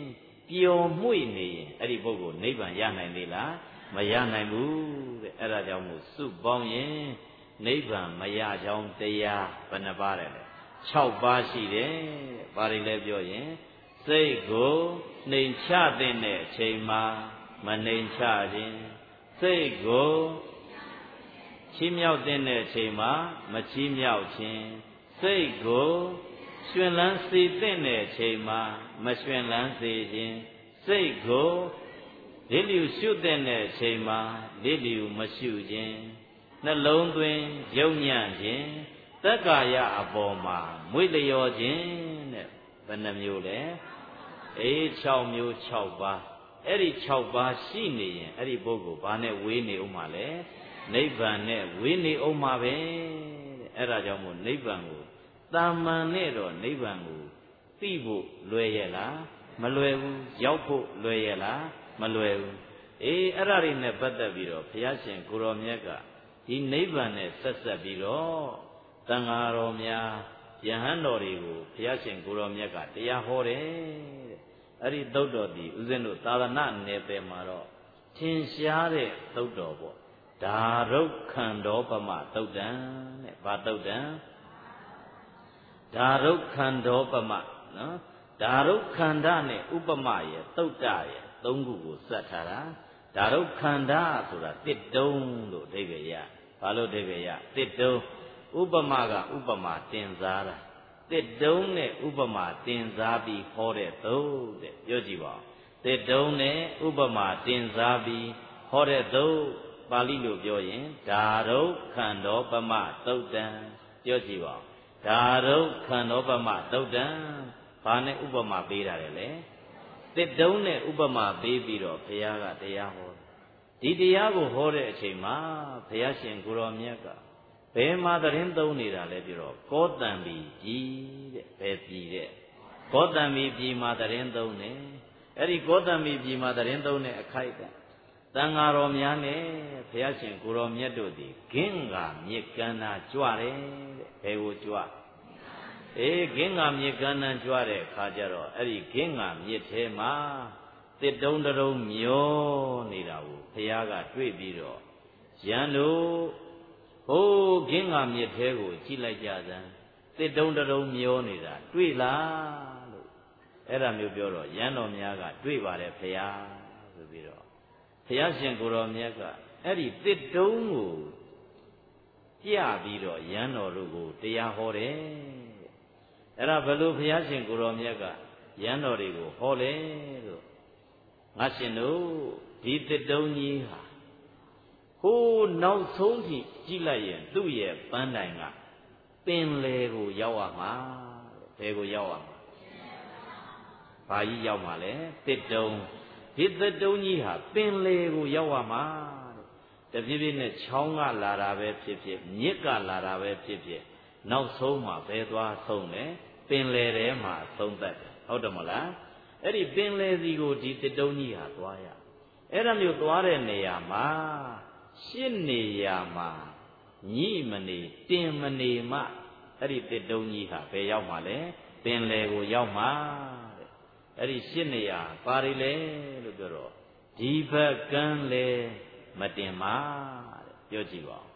ပျော်မွေ့နေရင်အဲ့ဒီပုဂ္ဂိုလ်နိဗ္ဗာန်ရနိုင်သေးလားမရနိုင်ဘူးတဲ့အဲ့ဒါကြောင့်မို့စုပေါင်းရင်နိဗ္ဗာန်မရကြောင်းတရားဘယ်နှပါးလဲ၆ပါးရှိတယ်တဲ့ဘာတွေလဲပြောရင်စိတ်ကိုနှိမ်ချတဲ့အချိန်မှာမနှိမ်ချခြင်းစိတ်ကိုချီးမြှောက်တဲ့အချိန်မှာမချီးမြှောက်ခြင်းစိတ်ကိုရွှင်လန်းစေတဲ့အချိန်မှာမရွှင်လန်းစေခြင်းစိတ်ကိုလေးလျူရှုတဲ့အချိန်မှာလေးလျူမရှုခြင်းနှလုံးသွင်းယုံညံ့ခြင်းတက္ကာယအပေါ်မှာမွေ့လျော်ခြင်းတဲ့ဘယ်နှမျိုးလဲအေး၆မျိုး၆ပါးအဲ့ဒီ၆ပါးရှိနေရင်အဲ့ဒီပုဂ္ဂိုလ်ဘာနဲ့ဝေးနေဦးမှာလဲနိဗ္ဗာန်နဲ့ဝေးနေဦးမှာပဲတဲ့အဲ့ဒါကြောင့်မို့နိဗ္ဗာန်ကိုတာမန်နဲ့တော့နိဗ္ဗာန်ကိုသိဖို့လွယ်ရဲ့လားမလွယ်ဘူးရောက်ဖို့လွယ်ရဲ့လားမလွယ်ဘူးအေးအဲ့ဒါတွေနဲ့ပတ်သက်ပြီးတော့ဘုရားရှင်ကိုရောမြတ်ကဒီနိဗ္ဗာန်နဲ့ဆက်ဆက်ပြီးတော့တန်ဃာတော်များယဟန်တော်တွေကိုဘုရားရှင်ကိုရောမြတ်ကတရားဟောတယ်တဲ့အဲ့ဒီသုတ်တော်ဒီဥစဉ်တို့သာသနာနယ်ပယ်မှာတော့ထင်ရှားတဲ့သုတ်တော်ပေါ့ဒါရုခန္တောပမသုတ်တံတဲ့ဘာသုတ်တံဒါရုခန္တောပမနော်ဒါရုခန္ဓာနဲ့ဥပမရဲ့သုတ်တရဲ့သုံးခုကိုစက်ထားတာဒါရုခန္ဓာဆိုတာတစ်တုံးလို့အဓိပ္ပာယ်ရဘာလို့အဓိပ္ပာယ်ရတစ်တုံးဥပမာကဥပမာတင်စားတာတစ်တုံးနဲ့ဥပမာတင်စားပြီးဟောတဲ့သုတ်တဲ့ပြောကြည့်ပါဦးတစ်တုံးနဲ့ဥပမာတင်စားပြီးဟောတဲ့သုတ်ပါဠိလိုပြောရင်ဒါရုခန္တောပမသုတ်တံပြောကြည့်ပါဦးဒါရုခန္တောပမသုတ်တံဘာနဲ့ဥပမာပေးတာလဲလေတစ်တုံးနဲ့ဥပမာပေးပြီးတော့ဘုရားကတရားဟောဒီတရားကိုဟောတဲ့အချိန်မှာဘုရားရှင်ကိုရောမြတ်ကဘယ်မှာသတင်းသုံးနေတာလဲပြီးတော့ကောတံဘီပြည်တဲ့ဘယ်ပြည်တဲ့ကောတံဘီပြည်မှာသတင်းသုံးနေအဲ့ဒီကောတံဘီပြည်မှာသတင်းသုံးတဲ့အခိုက်ကတန်ဃာတော်များနဲ့ဘုရားရှင်ကိုရောမြတ်တို့သည်ဂင်းကမြစ်ကမ်းနာကြွတယ်တဲ့ဘယ်ကိုကြွအေးဂင်းကမြစ်ကမ်းနာကြွတဲ့အခါကျတော့အဲ့ဒီဂင်းကမြစ်ထဲမှာတစ်တုံးတုံးမျောနေတာကိုဘုရားကတွေ့ပြီးတော့ယံတို့ဟိုးဂင်းကမြစ်ထဲကိုကြည့်လိုက်ကြစမ်းတစ်တုံးတုံးမျောနေတာတွေ့လားလို့အဲ့ဒါမျိုးပြောတော့ယံတော်များကတွေ့ပါတယ်ဘုရားဆိုပြီးတော့ဘုရားရှင်ကိုရောမြတ်ကအဲ့ဒီတစ်တုံးကိုပြပြီးတော့ယံတော်တို့ကိုတရားဟောတယ်အဲ့ဒါဘယ်လိုဘုရားရှင်ကိုရောမြတ်ကယံတော်တွေကိုဟောလဲလို့ငါရှင်တို့ဒီတစ်တုံးကြီးဟာဟိုးနောက်ဆုံးထိကြည့်လိုက်ရင်သူ့ရဲ့ပန်းတိုင်ကပင်လေကိုရောက်ရမှာဘယ်ကိုရောက်ရမှာဘာကြီးရောက်မှာလဲတစ်တုံးဒီတစ်တုံးကြီးဟာပင်လေကိုရောက်ရမှာတဖြည်းဖြည်းနဲ့ချောင်းကလာတာပဲဖြစ်ဖြစ်မြစ်ကလာတာပဲဖြစ်ဖြစ်နောက်ဆုံးမှာဘယ်သွားဆုံးလဲပင်လေထဲမှာသုံးသက်တယ်ဟုတ်တယ်မလားအဲ့ဒီပင်လေစီကိုဒီတစ်တုံးကြီးဟာသွားရအဲ့ဒါမျိုးသွားတဲ့နေရာမှာရှင်းနေရာမှာညိမနေတင်မနေမှအဲ့ဒီတစ်တုံးကြီးဟာဘယ်ရောက်မှာလဲပင်လေကိုရောက်မှာတဲ့အဲ့ဒီရှင်းနေရာပါရီလေလို့ပြောတော့ဒီဘက်ကန်းလေမတင်မှာတဲ့ပြောကြည့်ပါဦး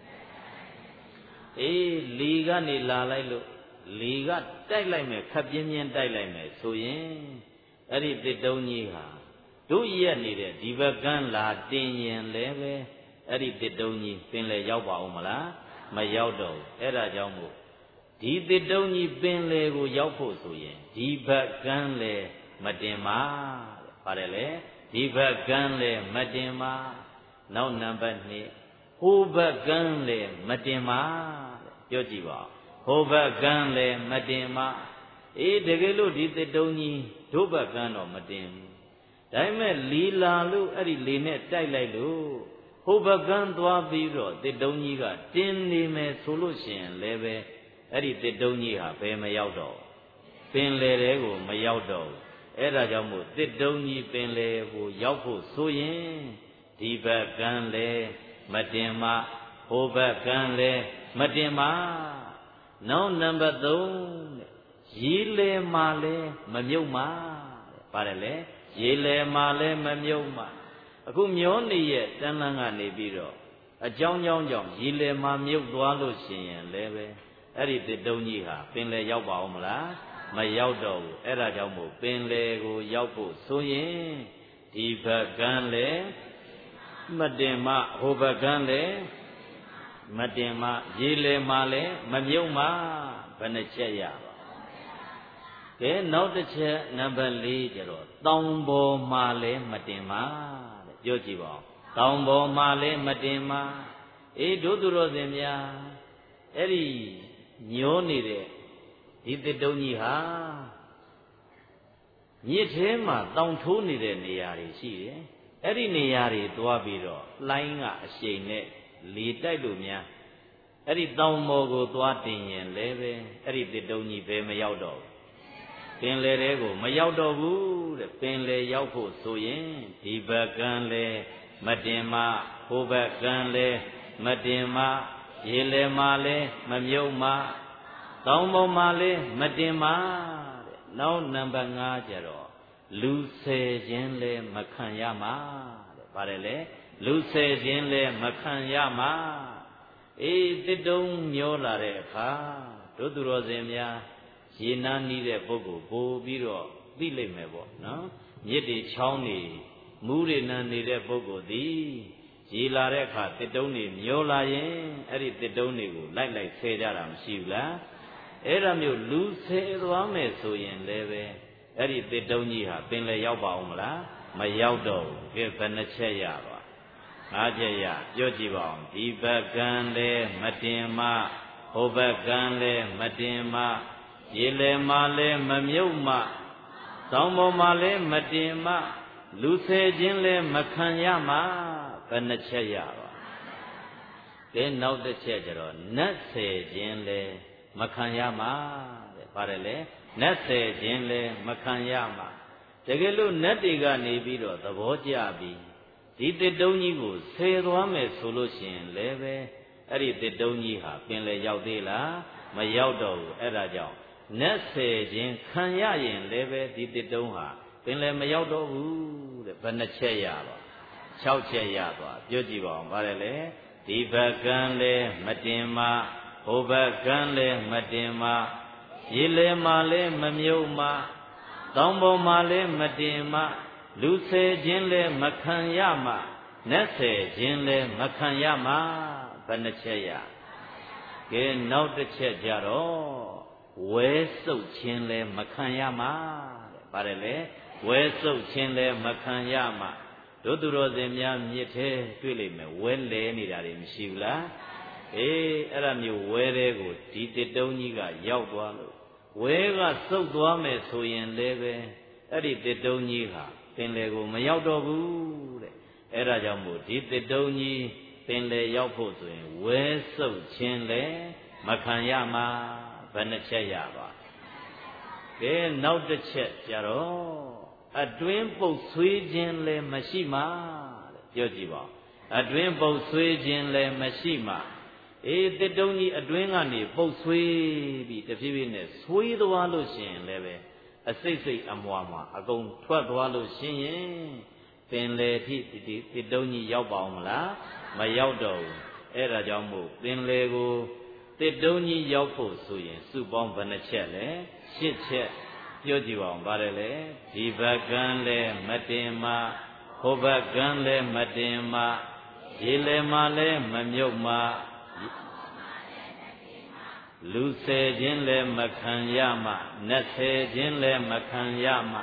အေးလီကနေလာလိုက်လို့လီကတိုက်လိုက်မယ်ခပ်ပြင်းပြင်းတိုက်လိုက်မယ်ဆိုရင်အဲ့ဒီတစ်တုံးကြီးဟာတို့ရက်နေတဲ့ဒီဘက်ကန်းလာတင်ရင်လည်းပဲအဲ့ဒီတစ်တုံးကြီးပင်လေရောက်ပါဦးမလားမရောက်တော့ဘူးအဲ့ဒါကြောင့်မို့ဒီတစ်တုံးကြီးပင်လေကိုရောက်ဖို့ဆိုရင်ဒီဘက်ကန်းလေမတင်ပါတဲ့ပါတယ်လေဒီဘက်ကန်းလေမတင်ပါနောက်နံပါတ်နှစ်ဟိုဘက်ကန်းလေမတင်ပါတဲ့ပြောကြည့်ပါဟိုဘက်ကန်းလေမတင်ပါအေးတကယ်လို့ဒီတစ်တုံးကြီးတို့ဘက်ကန်းတော့မတင်ဘူးဒါပေမဲ့လီလာလို့အဲ့ဒီလေနဲ့တိုက်လိုက်လို့ဟိုဘက်ကန်းသွားပြီးတော့တစ်တုံးကြီးကတင်းနေမယ်ဆိုလို့ရှိရင်လည်းပဲအဲ့ဒီတစ်တုံးကြီးဟာဘယ်မရောက်တော့ပင်လေတဲကိုမရောက်တော့အဲ့ဒါကြောင့်မို့တစ်တုံးကြီးပင်လေကိုရောက်ဖို့ဆိုရင်ဒီဘက်ကန်းလေမတင်မဟိုဘက်ကန်းလေမတင်မနောက်နံပါတ်သုံးတဲ့ရီလေမာလေမမြုပ်မတဲ့ပါတယ်လေရရေလေမာလဲမမြုပ်မှအခုမျောနေရဲ့တန်းလန်းကနေပြီးတော့အကြောင်းကြောင်းကြောင့်ရေလေမာမြုပ်သွားလို့ရှင်ရင်လည်းပဲအဲ့ဒီတစ်တုံးကြီးဟာပင်လေရောက်ပါအောင်မလားမရောက်တော့ဘူးအဲ့ဒါကြောင့်မို့ပင်လေကိုရောက်ဖို့ဆိုရင်ဒီဘက်ကန်းလေမတင်မဟိုဘက်ကန်းလေမတင်မရေလေမာလဲမမြုပ်မှဘယ်နှချက်ရပါကဲနောက်တစ်ချက်နံပါတ်၄ကျတော့တောင်ပေါ်မှာလဲမတင်မတဲ့ပြောကြည့်ပါဦးတောင်ပေါ်မှာလဲမတင်မအေးတို့သူတော်စင်များအဲ့ဒီညိုးနေတဲ့ဒီတစ်တုံးကြီးဟာမြစ်ထဲမှာတောင်ထိုးနေတဲ့နေရာတွေရှိတယ်အဲ့ဒီနေရာတွေသွားပြီးတော့လှိုင်းကအရှိန်နဲ့လေတိုက်လို့များအဲ့ဒီတောင်ပေါ်ကိုသွားတင်ရင်လည်းပဲအဲ့ဒီတစ်တုံးကြီးပဲမရောက်တော့ပင်လေတဲကိုမရောက်တော့ဘူးတဲ့ပင်လေရောက်ဖို့ဆိုရင်ဒီဘက်ကန်းလေမတင်မဟိုဘက်ကန်းလေမတင်မရေလေမာလေမမြုပ်မတောင်ပေါ်မှာလေမတင်မတဲ့နောက်နံပါတ်၅ကျတော့လူဆယ်ခြင်းလေမခံရမှာတဲ့ပါတယ်လေလူဆယ်ခြင်းလေမခံရမှာအေးတစ်တုံးမျောလာတဲ့အခါတို့သူတော်စင်များရေနားနီးတဲ့ပုဂ္ဂိုလ်ပို့ပြီးတော့သိလိမ့်မယ်ပေါ့နော်မြစ်တွေချောင်းတွေမူးတွေနားနေတဲ့ပုဂ္ဂိုလ်သည်ရေလာတဲ့အခါတစ်တုံးတွေမျောလာရင်အဲ့ဒီတစ်တုံးတွေကိုလိုက်လိုက်ဆဲကြတာမရှိဘူးလားအဲ့ဒါမျိုးလူဆဲသွားမယ်ဆိုရင်လည်းပဲအဲ့ဒီတစ်တုံးကြီးဟာပင်လေရောက်ပါအောင်မလားမရောက်တော့ဘူးကဲဘယ်နှချက်ရပါငါးချက်ရပြောကြည့်ပါဦးဒီဘက်ကန်းလေမတင်မဟိုဘက်ကန်းလေမတင်မရေလေမာလေမမြုပ်မတောင်ပေါ်မှာလေမတင်မလူဆယ်ခြင်းလေမခံရမှာဘယ်နှချက်ရပါကဲနောက်တစ်ချက်ကျတော့နတ်ဆယ်ခြင်းလေမခံရမှာတဲ့ပါတယ်လေနတ်ဆယ်ခြင်းလေမခံရမှာတကယ်လို့နတ်တွေကနေပြီးတော့သဘောကျပြီးဒီတစ်တုံးကြီးကိုဆယ်သွားမယ်ဆိုလို့ရှိရင်လည်းပဲအဲ့ဒီတစ်တုံးကြီးဟာပင်လေရောက်သေးလားမရောက်တော့ဘူးအဲ့ဒါကြောင့်နတ်ဆယ်ခြင်းခံရရင်လည်းပဲဒီတစ်တုံးဟာပင်လေမရောက်တော့ဘူးတဲ့ဘယ်နှချက်ရပါ၆ချက်ရသွားပြောကြည့်ပါဦးဗါတယ်လေဒီဘက်ကန်းလေမတင်မဟိုဘက်ကန်းလေမတင်မရေလေမာလေမမြုပ်မတောင်ပေါ်မှာလေမတင်မလူဆယ်ခြင်းလေမခံရမှနတ်ဆယ်ခြင်းလေမခံရမှဘယ်နှချက်ရကဲနောက်တစ်ချက်ကြတော့ဝဲစုပ်ခြင်းလဲမခံရမှာတဲ့ပါတယ်လေဝဲစုပ်ခြင်းလဲမခံရမှာတို့သူတော်စင်များမြစ်ထဲတွေ့လိမ့်မယ်ဝဲလဲနေတာတွေမရှိဘူးလားအေးအဲ့ဒါမျိုးဝဲတဲ့ကိုဒီတစ်တုံးကြီးကရောက်သွားလို့ဝဲကစုပ်သွားမယ်ဆိုရင်လည်းပဲအဲ့ဒီတစ်တုံးကြီးဟာပင်လေကိုမရောက်တော့ဘူးတဲ့အဲ့ဒါကြောင့်မို့ဒီတစ်တုံးကြီးပင်လေရောက်ဖို့ဆိုရင်ဝဲစုပ်ခြင်းလဲမခံရမှာဘယ်နှချက်ရပါကဲနောက်တစ်ချက်ကြတော့အတွင်းပုတ်ဆွေးခြင်းလည်းမရှိမှတဲ့ပြောကြည့်ပါအတွင်းပုတ်ဆွေးခြင်းလည်းမရှိမှအေးတစ်တုံးကြီးအတွင်းကနေပုတ်ဆွေးပြီးတဖြည်းဖြည်းနဲ့ဆွေးသွားလို့ရှိရင်လည်းပဲအစိတ်စိတ်အမွာမှာအကုန်ထွက်သွားလို့ရှိရင်ပင်လေထိဒီတစ်တုံးကြီးရောက်ပါအောင်မလားမရောက်တော့ဘူးအဲ့ဒါကြောင့်မို့ပင်လေကိုတစ်တုံးကြီးရောက်ဖို့ဆိုရင်စုပေါင်းဘယ်နှချက်လဲရှစ်ချက်ပြောကြည့်ပါဦးပါတယ်လေဒီဘက်ကန်းလဲမတင်မဟိုဘက်ကန်းလဲမတင်မရေလဲမလဲမမြုပ်မလူဆယ်ခြင်းလဲမခံရမှနတ်ဆယ်ခြင်းလဲမခံရမှ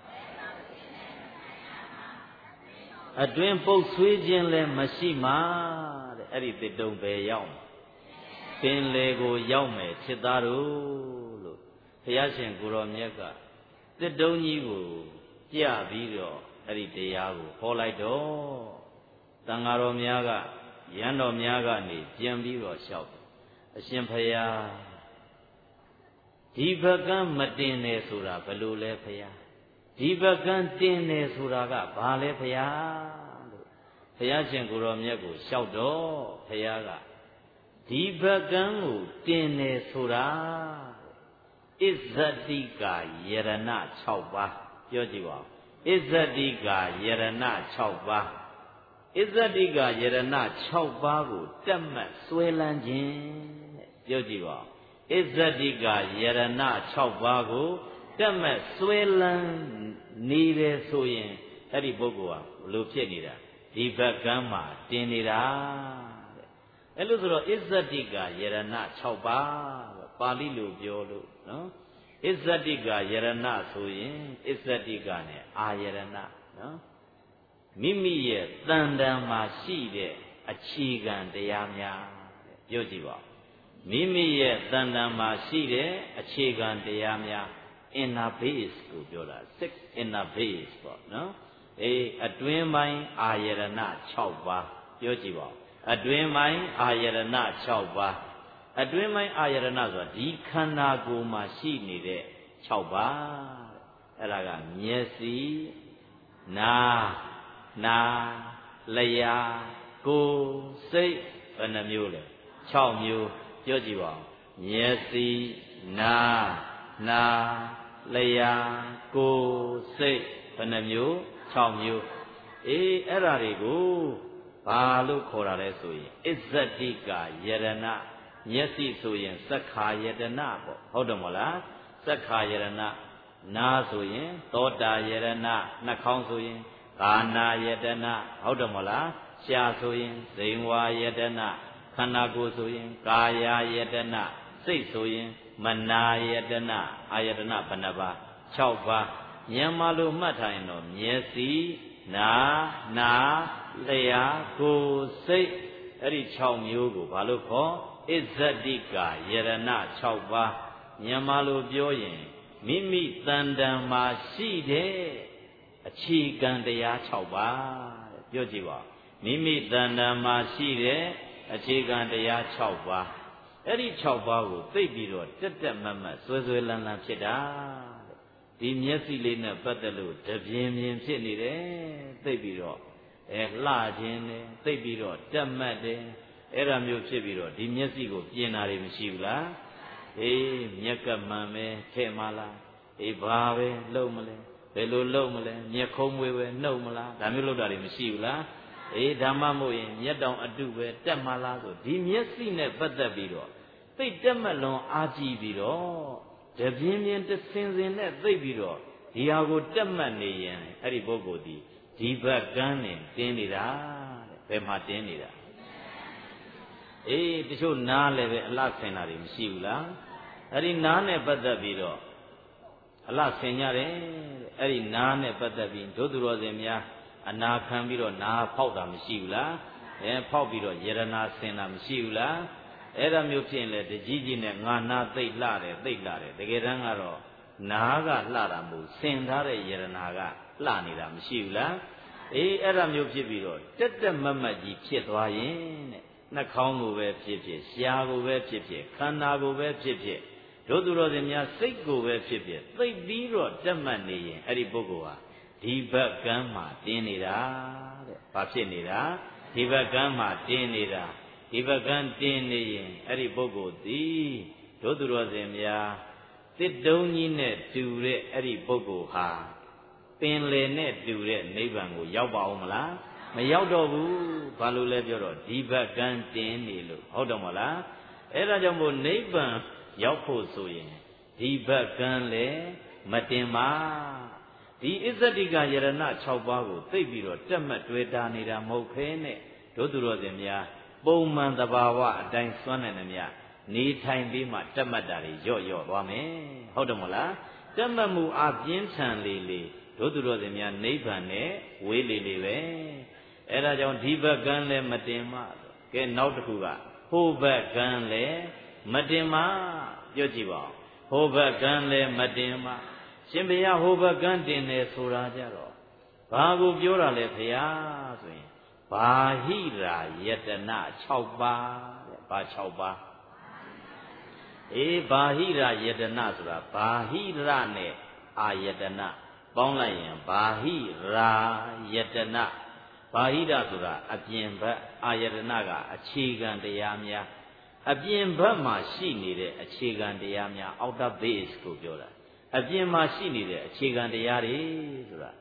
အတွင်ပုတ်ဆွေးခြင်းလဲမရှိမှတဲ့အဲ့ဒီတစ်တုံးပဲရောက်ပင်လေကိုရောက်မယ်ဖြစ်သားတို့လို့ဘုရားရှင်ကိုရောမြတ်ကတစ်တုံးကြီးကိုပြပြီးတော့အဲ့ဒီတရားကိုဟောလိုက်တော့တန်ဃာတော်များကရဟန်းတော်များကနေပြန်ပြီးတော့လျှောက်အရှင်ဘုရားဒီဘက်ကမတင်နေဆိုတာဘယ်လိုလဲဘုရားဒီဘက်ကတင်နေဆိုတာကဘာလဲဘုရားလို့ဘုရားရှင်ကိုရောမြတ်ကိုလျှောက်တော့ဘုရားကဒီဘက်ကံကိုတင်နေဆိုတာဣဇတိကယရဏ၆ပါးပြောကြည့်ပါဦးဘဣဇတိကယရဏ၆ပါးဣဇတိကယရဏ၆ပါးကိုတက်မှတ်ဆွဲလန်းခြင်းတဲ့ပြောကြည့်ပါဣဇတိကယရဏ၆ပါးကိုတက်မှတ်ဆွဲလန်းနေတယ်ဆိုရင်အဲ့ဒီပုဂ္ဂိုလ်ဟာဘလို့ဖြစ်နေတာဒီဘက်ကမ်းမှာတင်နေတာတဲ့အဲ့လိုဆိုတော့ဣဇတိကယရဏ၆ပါးပါဠိလိုပြောလို့နော်ဣဇတိကယရဏဆိုရင်ဣဇတိကနဲ့အာယရဏနော်မိမိရဲ့တန်တန်မှာရှိတဲ့အခြေခံတရားများတဲ့ပြောကြည့်ပါမိမိရဲ့တန်တန်မှာရှိတဲ့အခြေခံတရားများ inner base ကိုပြောတာ six inner base ပေါ့နော်အေးအတွင်းပိုင်းအာယရဏ၆ပါးပြောကြည့်ပါအတွင်းပိုင်းအာယရဏ၆ပါးအတွင်းပိုင်းအာယရဏဆိုတာဒီခန္ဓာကိုယ်မှာရှိနေတဲ့၆ပါးအဲ့ဒါကမျက်စိနာနာလျှာကိုယ်စိတ်ဘယ်နှမျိုးလဲ၆မျိုးပြောကြည့်ပါဦးမျက်စိနာနာလျှာကိုယ်စိတ်ဘယ်နှမျိုး၆မျိုးအေးအဲ့ဓာတွေကိုဘာလို့ခေါ်တာလဲဆိုရင်ဣဇတိကယရဏမျက်စိဆိုရင်သက္ခာယတနာပေါ့ဟုတ်တယ်မဟုတ်လားသက္ခာယတနာနာဆိုရင်သောတာယတနာနှာခေါင်းဆိုရင်ကာနာယတနာဟုတ်တယ်မဟုတ်လားရှားဆိုရင်ဇိန်ဝါယတနာခန္ဓာကိုယ်ဆိုရင်ကာယယတနာစိတ်ဆိုရင်မနာယတနာအာယတနာဘယ်နှပါ၆ပါးမြန်မာလိုမှတ်ထားရင်တော့မျက်စိနာနာလျှာကိုယ်စိတ်အဲ့ဒီ၆မျိုးကိုဘာလို့ခေါ်ဣဇတိကယရဏ၆ပါးမြန်မာလိုပြောရင်မိမိတန်တန်မှာရှိတဲ့အခြေခံတရား၆ပါးတဲ့ပြောကြည့်ပါမိမိတန်တန်မှာရှိတဲ့အခြေခံတရား၆ပါးအဲ့ဒီ၆ပါးကိုသိပြီးတော့တက်တက်မတ်မတ်ဆွဲဆွဲလန်းလန်းဖြစ်တာဒီမျက်စိလေးနဲ့ပတ်သက်လို့တပြင်းပြင်းဖြစ်နေတယ်သိပြီးတော့အဲလှခြင်းနဲ့သိပြီးတော့တက်မှတ်တယ်အဲ့ဒါမျိုးဖြစ်ပြီးတော့ဒီမျက်စိကိုပြင်တာတွေမရှိဘူးလားအေးမျက်ကမှန်ပဲထဲ့မလားအေးဘာပဲလုံမလဲဘယ်လိုလုံမလဲမျက်ခုံးမွေးပဲနှုတ်မလားဒါမျိုးလုပ်တာတွေမရှိဘူးလားအေးဓမ္မမို့ရင်မျက်တောင်အတုပဲတက်မလားဆိုဒီမျက်စိနဲ့ပတ်သက်ပြီးတော့သိတက်မှတ်လွန်အားကြီးပြီးတော့တပြင်းပြင်းတစင်စင်နဲ့သိပြီးတော့ဒီဟာကိုတက်မှတ်နေရင်အဲ့ဒီပုဂ္ဂိုလ်ဒီဒီဘက်ကန်းနဲ့တင်းနေတာတဲ့ဘယ်မှာတင်းနေတာအေးတချို့နားလည်းပဲအလှဆင်တာတွေမရှိဘူးလားအဲ့ဒီနားနဲ့ပတ်သက်ပြီးတော့အလှဆင်ကြတယ်အဲ့ဒီနားနဲ့ပတ်သက်ပြီးဒုသူတော်စင်များအနာခံပြီးတော့နားဖောက်တာမရှိဘူးလားအဲဖောက်ပြီးတော့ယရနာဆင်တာမရှိဘူးလားအဲ့ဒါမျိုးဖြစ်ရင်လေတကြီးကြီးနဲ့ငါနာသိတ်လှတယ်သိတ်လှတယ်တကယ်တမ်းကတော့နားကလှတာမဟုတ်ဆင်ထားတဲ့ယရနာကလှနေတာမရှိဘူးလားအေးအဲ့ဒါမျိုးဖြစ်ပြီးတော့တက်တက်မတ်မတ်ကြီးဖြစ်သွားရင်တဲ့နှာခေါင်းကိုပဲဖြစ်ဖြစ်ရှားကိုပဲဖြစ်ဖြစ်ခန္ဓာကိုပဲဖြစ်ဖြစ်တို့သူတော်စင်များစိတ်ကိုပဲဖြစ်ဖြစ်သိပြီးတော့တက်မှတ်နေရင်အဲ့ဒီပုဂ္ဂိုလ်ဟာဒီဘက်ကမ်းမှာတင်းနေတာတဲ့ဘာဖြစ်နေတာဒီဘက်ကမ်းမှာတင်းနေတာဒီဘက်ကမ်းတင်းနေရင်အဲ့ဒီပုဂ္ဂိုလ်သည်တို့သူတော်စင်များတစ်တုံးကြီးနဲ့တူတဲ့အဲ့ဒီပုဂ္ဂိုလ်ဟာပင်လေနဲ့တူတဲ့နိဗ္ဗာန်ကိုရောက်ပါဦးမလားမရောက်တော့ဘူးဘာလို့လဲပြောတော့ဒီဘက်ကန်းတင်းနေလို့ဟုတ်တော့မလားအဲ့ဒါကြောင့်မို့နိဗ္ဗာန်ရောက်ဖို့ဆိုရင်ဒီဘက်ကန်းလေမတင်ပါဒီအစ္ဆတိကယရဏ၆ပါးကိုသိပြီးတော့တက်မှတ်တွေ့တာနေတာမဟုတ်ခဲနဲ့တို့သူတော်စင်များပုံမှန်သဘာဝအတိုင်းစွမ်းနိုင်တယ်များနေထိုင်ပြီးမှတက်မှတ်တာတွေရော့ရော့သွားမယ်ဟုတ်တယ်မလားတက်မှတ်မှုအပြင်းထန်လေးလေးတို့သူတော်စင်များနိဗ္ဗာန်နဲ့ဝေးလေးလေးပဲအဲ့ဒါကြောင့်ဒီဘက်ကန်းလည်းမတင်မကဲနောက်တစ်ခုကဟိုဘက်ကန်းလည်းမတင်မပြောကြည့်ပါဟိုဘက်ကန်းလည်းမတင်မရှင်ဘုရားဟိုဘက်ကန်းတင်တယ်ဆိုတာကြတော့ဘာကိုပြောတာလဲဘုရားဆိုရင်ဘာဟိရာယတနာ၆ပါးတဲ့ဘာ၆ပါးအေးဘာဟိရာယတနာဆိုတာဘာဟိရနဲ့အာယတနာပေါင်းလိုက်ရင်ဘာဟိရာယတနာဘာဟိရဆိုတာအပြင်ဘက်အာယတနာကအခြေခံတရားများအပြင်ဘက်မှာရှိနေတဲ့အခြေခံတရားများ outer base ကိုပြောတာအပြင်မှာရှိနေတဲ့အခြေခံတရားတွေဆိုတာ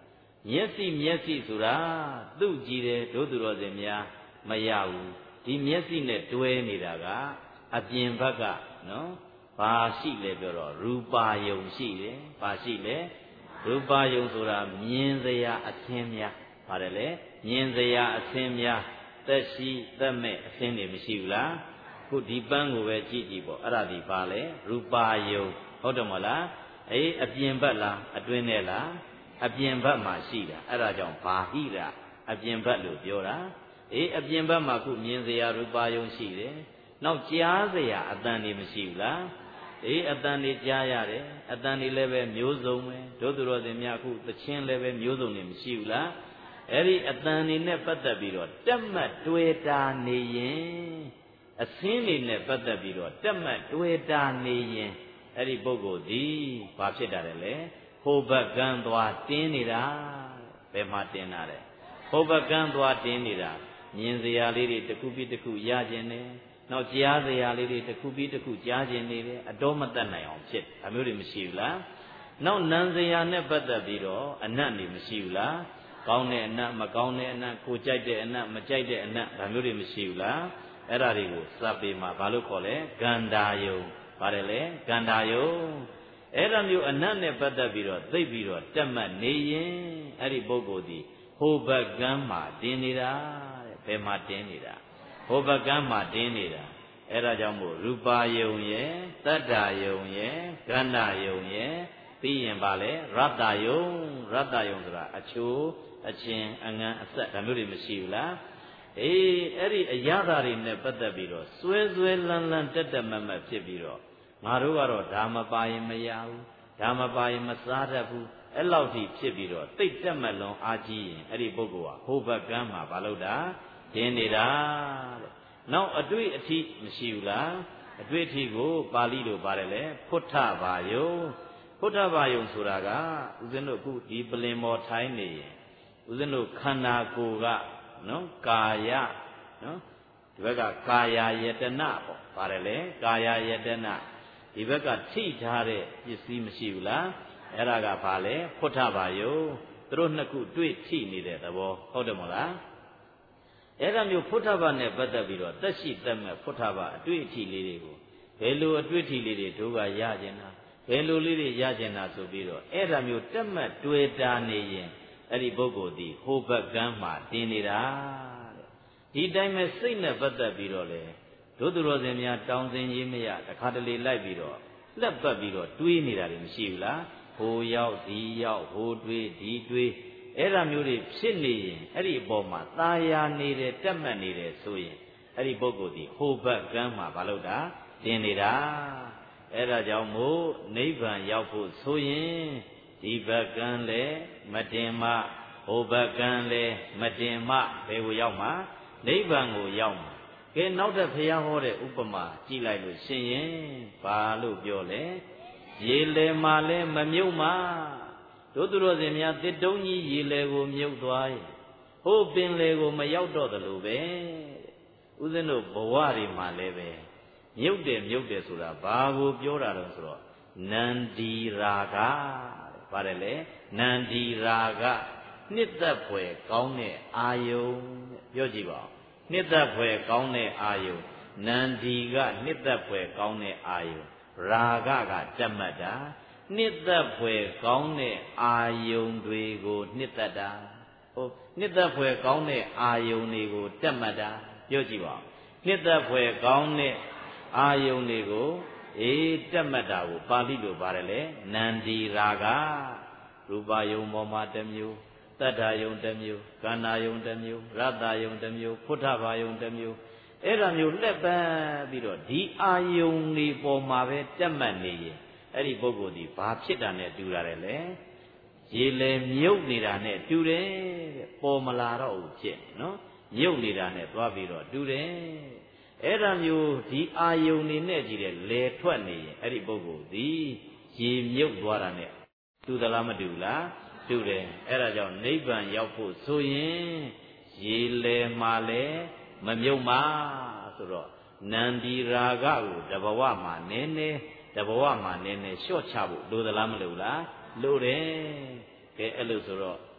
မျက်စိမျက်စိဆိုတာသူ့ကြည့်တယ်ဒုသူတော်စင်များမရဘူးဒီမျက်စိနဲ့တွဲနေတာကအပြင်ဘက်ကနော်ဘာရှိလဲပြောတော့ရူပါယုံရှိတယ်ဘာရှိလဲရူပါယုံဆိုတာမြင်စရာအသင်းများပါတယ်လေမြင်စရာအသင်းများသက်ရှိသက်မဲ့အသင်းတွေမရှိဘူးလားခုဒီပန်းကိုပဲကြည့်ကြည့်ပေါ့အဲ့ဒါဒီပါလေရူပါယုံဟုတ်တယ်မလားအေးအပြင်ဘက်လားအတွင်းထဲလားအပြင်ဘက်မှာရှိတာအဲ့ဒါကြောင့်ဘာဟိရအပြင်ဘက်လို့ပြောတာအေးအပြင်ဘက်မှာခုမြင်စရာရူပါယုံရှိတယ်နောက်ကြားစရာအတန်တွေမရှိဘူးလားအေးအတန်တွေကြားရတယ်အတန်တွေလည်းပဲမျိုးစုံပဲဒုသူတော်စင်များခုသချင်းလည်းပဲမျိုးစုံတွေမရှိဘူးလားအဲ့ဒီအတန်တွေနဲ့ပတ်သက်ပြီးတော့တက်မှတ်တွေ့တာနေရင်အစင်းတွေနဲ့ပတ်သက်ပြီးတော့တက်မှတ်တွေ့တာနေရင်အဲ့ဒီပုဂ္ဂိုလ်ဒီဘာဖြစ်တာလဲဟိုဘက်ကန်းသွားတင်းနေတာဘယ်မှာတင်းတာလဲဟိုဘက်ကန်းသွားတင်းနေတာမြင်စရာလေးတွေတစ်ခုပြီးတစ်ခုရခြင်းနဲ့နောက်ကြားစရာလေးတွေတစ်ခုပြီးတစ်ခုကြားခြင်းနေတယ်အတော်မတတ်နိုင်အောင်ဖြစ်ဒါမျိုးတွေမရှိဘူးလားနောက်နံစရာနဲ့ပတ်သက်ပြီးတော့အနတ်တွေမရှိဘူးလားကောင်းတဲ့အနတ်မကောင်းတဲ့အနတ်ကိုကြိုက်တဲ့အနတ်မကြိုက်တဲ့အနတ်ဒါမျိုးတွေမရှိဘူးလားအဲ့ဒါတွေကိုစပ်ပေမှာဘာလို့ခေါ်လဲဂန္ဓာယုံပါတယ်လေဂန္ဓာယုံအဲ့ဒါမျိုးအနတ်နဲ့ပတ်သက်ပြီးတော့သိပြီးတော့တက်မှတ်နေရင်အဲ့ဒီပုဂ္ဂိုလ်ဒီဟိုဘက်ကမ်းမှာတင်းနေတာတဲ့ဘယ်မှာတင်းနေတာဟိုဘက်ကမ်းမှာတင်းနေတာအဲ့ဒါကြောင့်မို့ရူပါယုံရဲ့တတ္တာယုံရဲ့ဂန္ဓာယုံရဲ့ပြီးရင်ပါလေရတ္တယုံရတ္တယုံဆိုတာအချိုးအချင်းအငန်းအဆက်ဒါမျိုးတွေမရှိဘူးလားအေးအဲ့ဒီအရာဓာတွေနဲ့ပတ်သက်ပြီးတော့စွဲစွဲလန်းလန်းတက်တက်မတ်မတ်ဖြစ်ပြီးတော့ငါတို့ကတော့ဒါမပါရင်မရဘူးဒါမပါရင်မစားတတ်ဘူးအဲ့လောက်ထိဖြစ်ပြီးတော့တိတ်တက်မလွန်အားကြီးရင်အဲ့ဒီပုဂ္ဂိုလ်ကဟိုဘက်ကမ်းမှာဘာလို့တာတင်းနေတာတဲ့နောက်အတွေ့အထိမရှိဘူးလားအတွေ့အထိကိုပါဠိလိုပါတယ်လေဖုဋ္ဌဘာယုံဖုဋ္ဌဘာယုံဆိုတာကဦးဇင်းတို့အခုဒီပလင်မော်ထိုင်းနေရင်ဦးဇင်းတို့ခန္ဓာကိုယ်ကနော်ကာယနော်ဒီဘက်ကကာယယတနာပေါ့ပါတယ်လေကာယယတနာဒီဘက်ကထိထားတဲ့ပစ္စည်းမရှိဘူးလားအဲ့ဒါကဘာလဲဖုဋ္ဌဘာယုံသူတို့နှစ်ခုတွေ့ထိနေတဲ့သဘောဟုတ်တယ်မလားအဲ့ဒါမျိုးဖုဋ္ဌဘာနဲ့ပတ်သက်ပြီးတော့တက်ရှိတက်မဲ့ဖုဋ္ဌဘာအတွေ့အထိလေးတွေကိုဘယ်လိုအတွေ့အထိလေးတွေတို့ကရကျင်တာဘယ်လိုလေးတွေရကျင်တာဆိုပြီးတော့အဲ့ဒါမျိုးတက်မဲ့တွေ့တာနေရင်အဲ့ဒီပုဂ္ဂိုလ်ဒီဟိုဘက်ကမ်းမှာတင်းနေတာတဲ့ဒီတိုင်းမဲ့စိတ်နဲ့ပတ်သက်ပြီးတော့လေတို့သူတော်စင်များတောင်းစင်ရေးမရတခါတလေလိုက်ပြီးတော့လက်ပတ်ပြီးတော့တွေးနေတာတွေမရှိဘူးလားဟိုရောက်ဒီရောက်ဟိုတွေးဒီတွေးအဲ့ဒါမျိုးတွေဖြစ်နေရင်အဲ့ဒီအပေါ်မှာตาယာနေတယ်တက်မှတ်နေတယ်ဆိုရင်အဲ့ဒီပုဂ္ဂိုလ်ဒီဟိုဘက်ကမ်းမှာမလုပ်တာတင်းနေတာအဲ့ဒါကြောင့်မို့နိဗ္ဗာန်ရောက်ဖို့ဆိုရင်ဒီဘက်ကမ်းလဲမတင်မဟိုဘက်ကမ်းလဲမတင်မဘယ်ကိုရောက်မှာနိဗ္ဗာန်ကိုရောက်မှာကဲနောက်တဲ့ဘုရားဟောတဲ့ဥပမာကြည့်လိုက်လို့ရှင်ရင်ဘာလို့ပြောလဲရေလေမှာလဲမမြုပ်မှာတို့သူတော်စင်များတစ်တုံးကြီးရေလေကိုမြုပ်သွားရင်ဟိုပင်လေကိုမရောက်တော့သလိုပဲဥစဉ်တို့ဘဝတွေမှာလည်းပဲမြုပ်တယ်မြုပ်တယ်ဆိုတာဘာကိုပြောတာတော့ဆိုတော့နန္ဒီရာဂပါတယ်လေနန္ဒီရာဂနှစ်သက်ဖွယ်ကောင်းတဲ့အာယုံပြောကြည့်ပါဦးနှစ်သက်ဖွယ်ကောင်းတဲ့အာယုံနန္ဒီကနှစ်သက်ဖွယ်ကောင်းတဲ့အာယုံရာဂကတက်မှတ်တာနှစ်သက်ဖွယ်ကောင်းတဲ့အာယုံတွေကိုနှစ်သက်တာဟိုနှစ်သက်ဖွယ်ကောင်းတဲ့အာယုံတွေကိုတက်မှတ်တာပြောကြည့်ပါဦးနှစ်သက်ဖွယ်ကောင်းတဲ့အာယုံတွေကိုအေးတက်မှတ်တာကိုပါဠိလိုပါတယ်လေနန္ဒီရာဂရူပယုံပေါ်မှာတစ်မျိုးတတ္ထာယုံတစ်မျိုးကန္နာယုံတစ်မျိုးရတ္တယုံတစ်မျိုးဖုဋ္ဌဘာယုံတစ်မျိုးအဲ့ဒါမျိုးလက်ပန်းပြီးတော့ဒီအာယုံတွေပေါ်မှာပဲတက်မှတ်နေရင်အဲ့ဒီပုဂ္ဂိုလ်ဒီဘာဖြစ်တာနဲ့တူရတယ်လေရေလေမြုပ်နေတာနဲ့တူတယ်တဲ့ပေါ်မလာတော့ဘူးဖြစ်နော်မြုပ်နေတာနဲ့သွားပြီးတော့တူတယ်အဲ့ဒါမျိုးဒီအာယုံနေနဲ့ကြည့်တယ်လေထွက်နေရင်အဲ့ဒီပုဂ္ဂိုလ်ဒီရေမြုပ်သွားတာနဲ့တူသလားမတူလားတူတယ်အဲ့ဒါကြောင့်နိဗ္ဗာန်ရောက်ဖို့ဆိုရင်ရေလေမှာလဲမမြုပ်မှာဆိုတော့နန္ဒီရာဂကိုတဘဝမှာနည်းနည်းတဘဝမှာနည်းနည်းလျှော့ချဖို့လိုသလားမလိုလားလိုတယ်ကဲအဲ့လိုဆိုတော့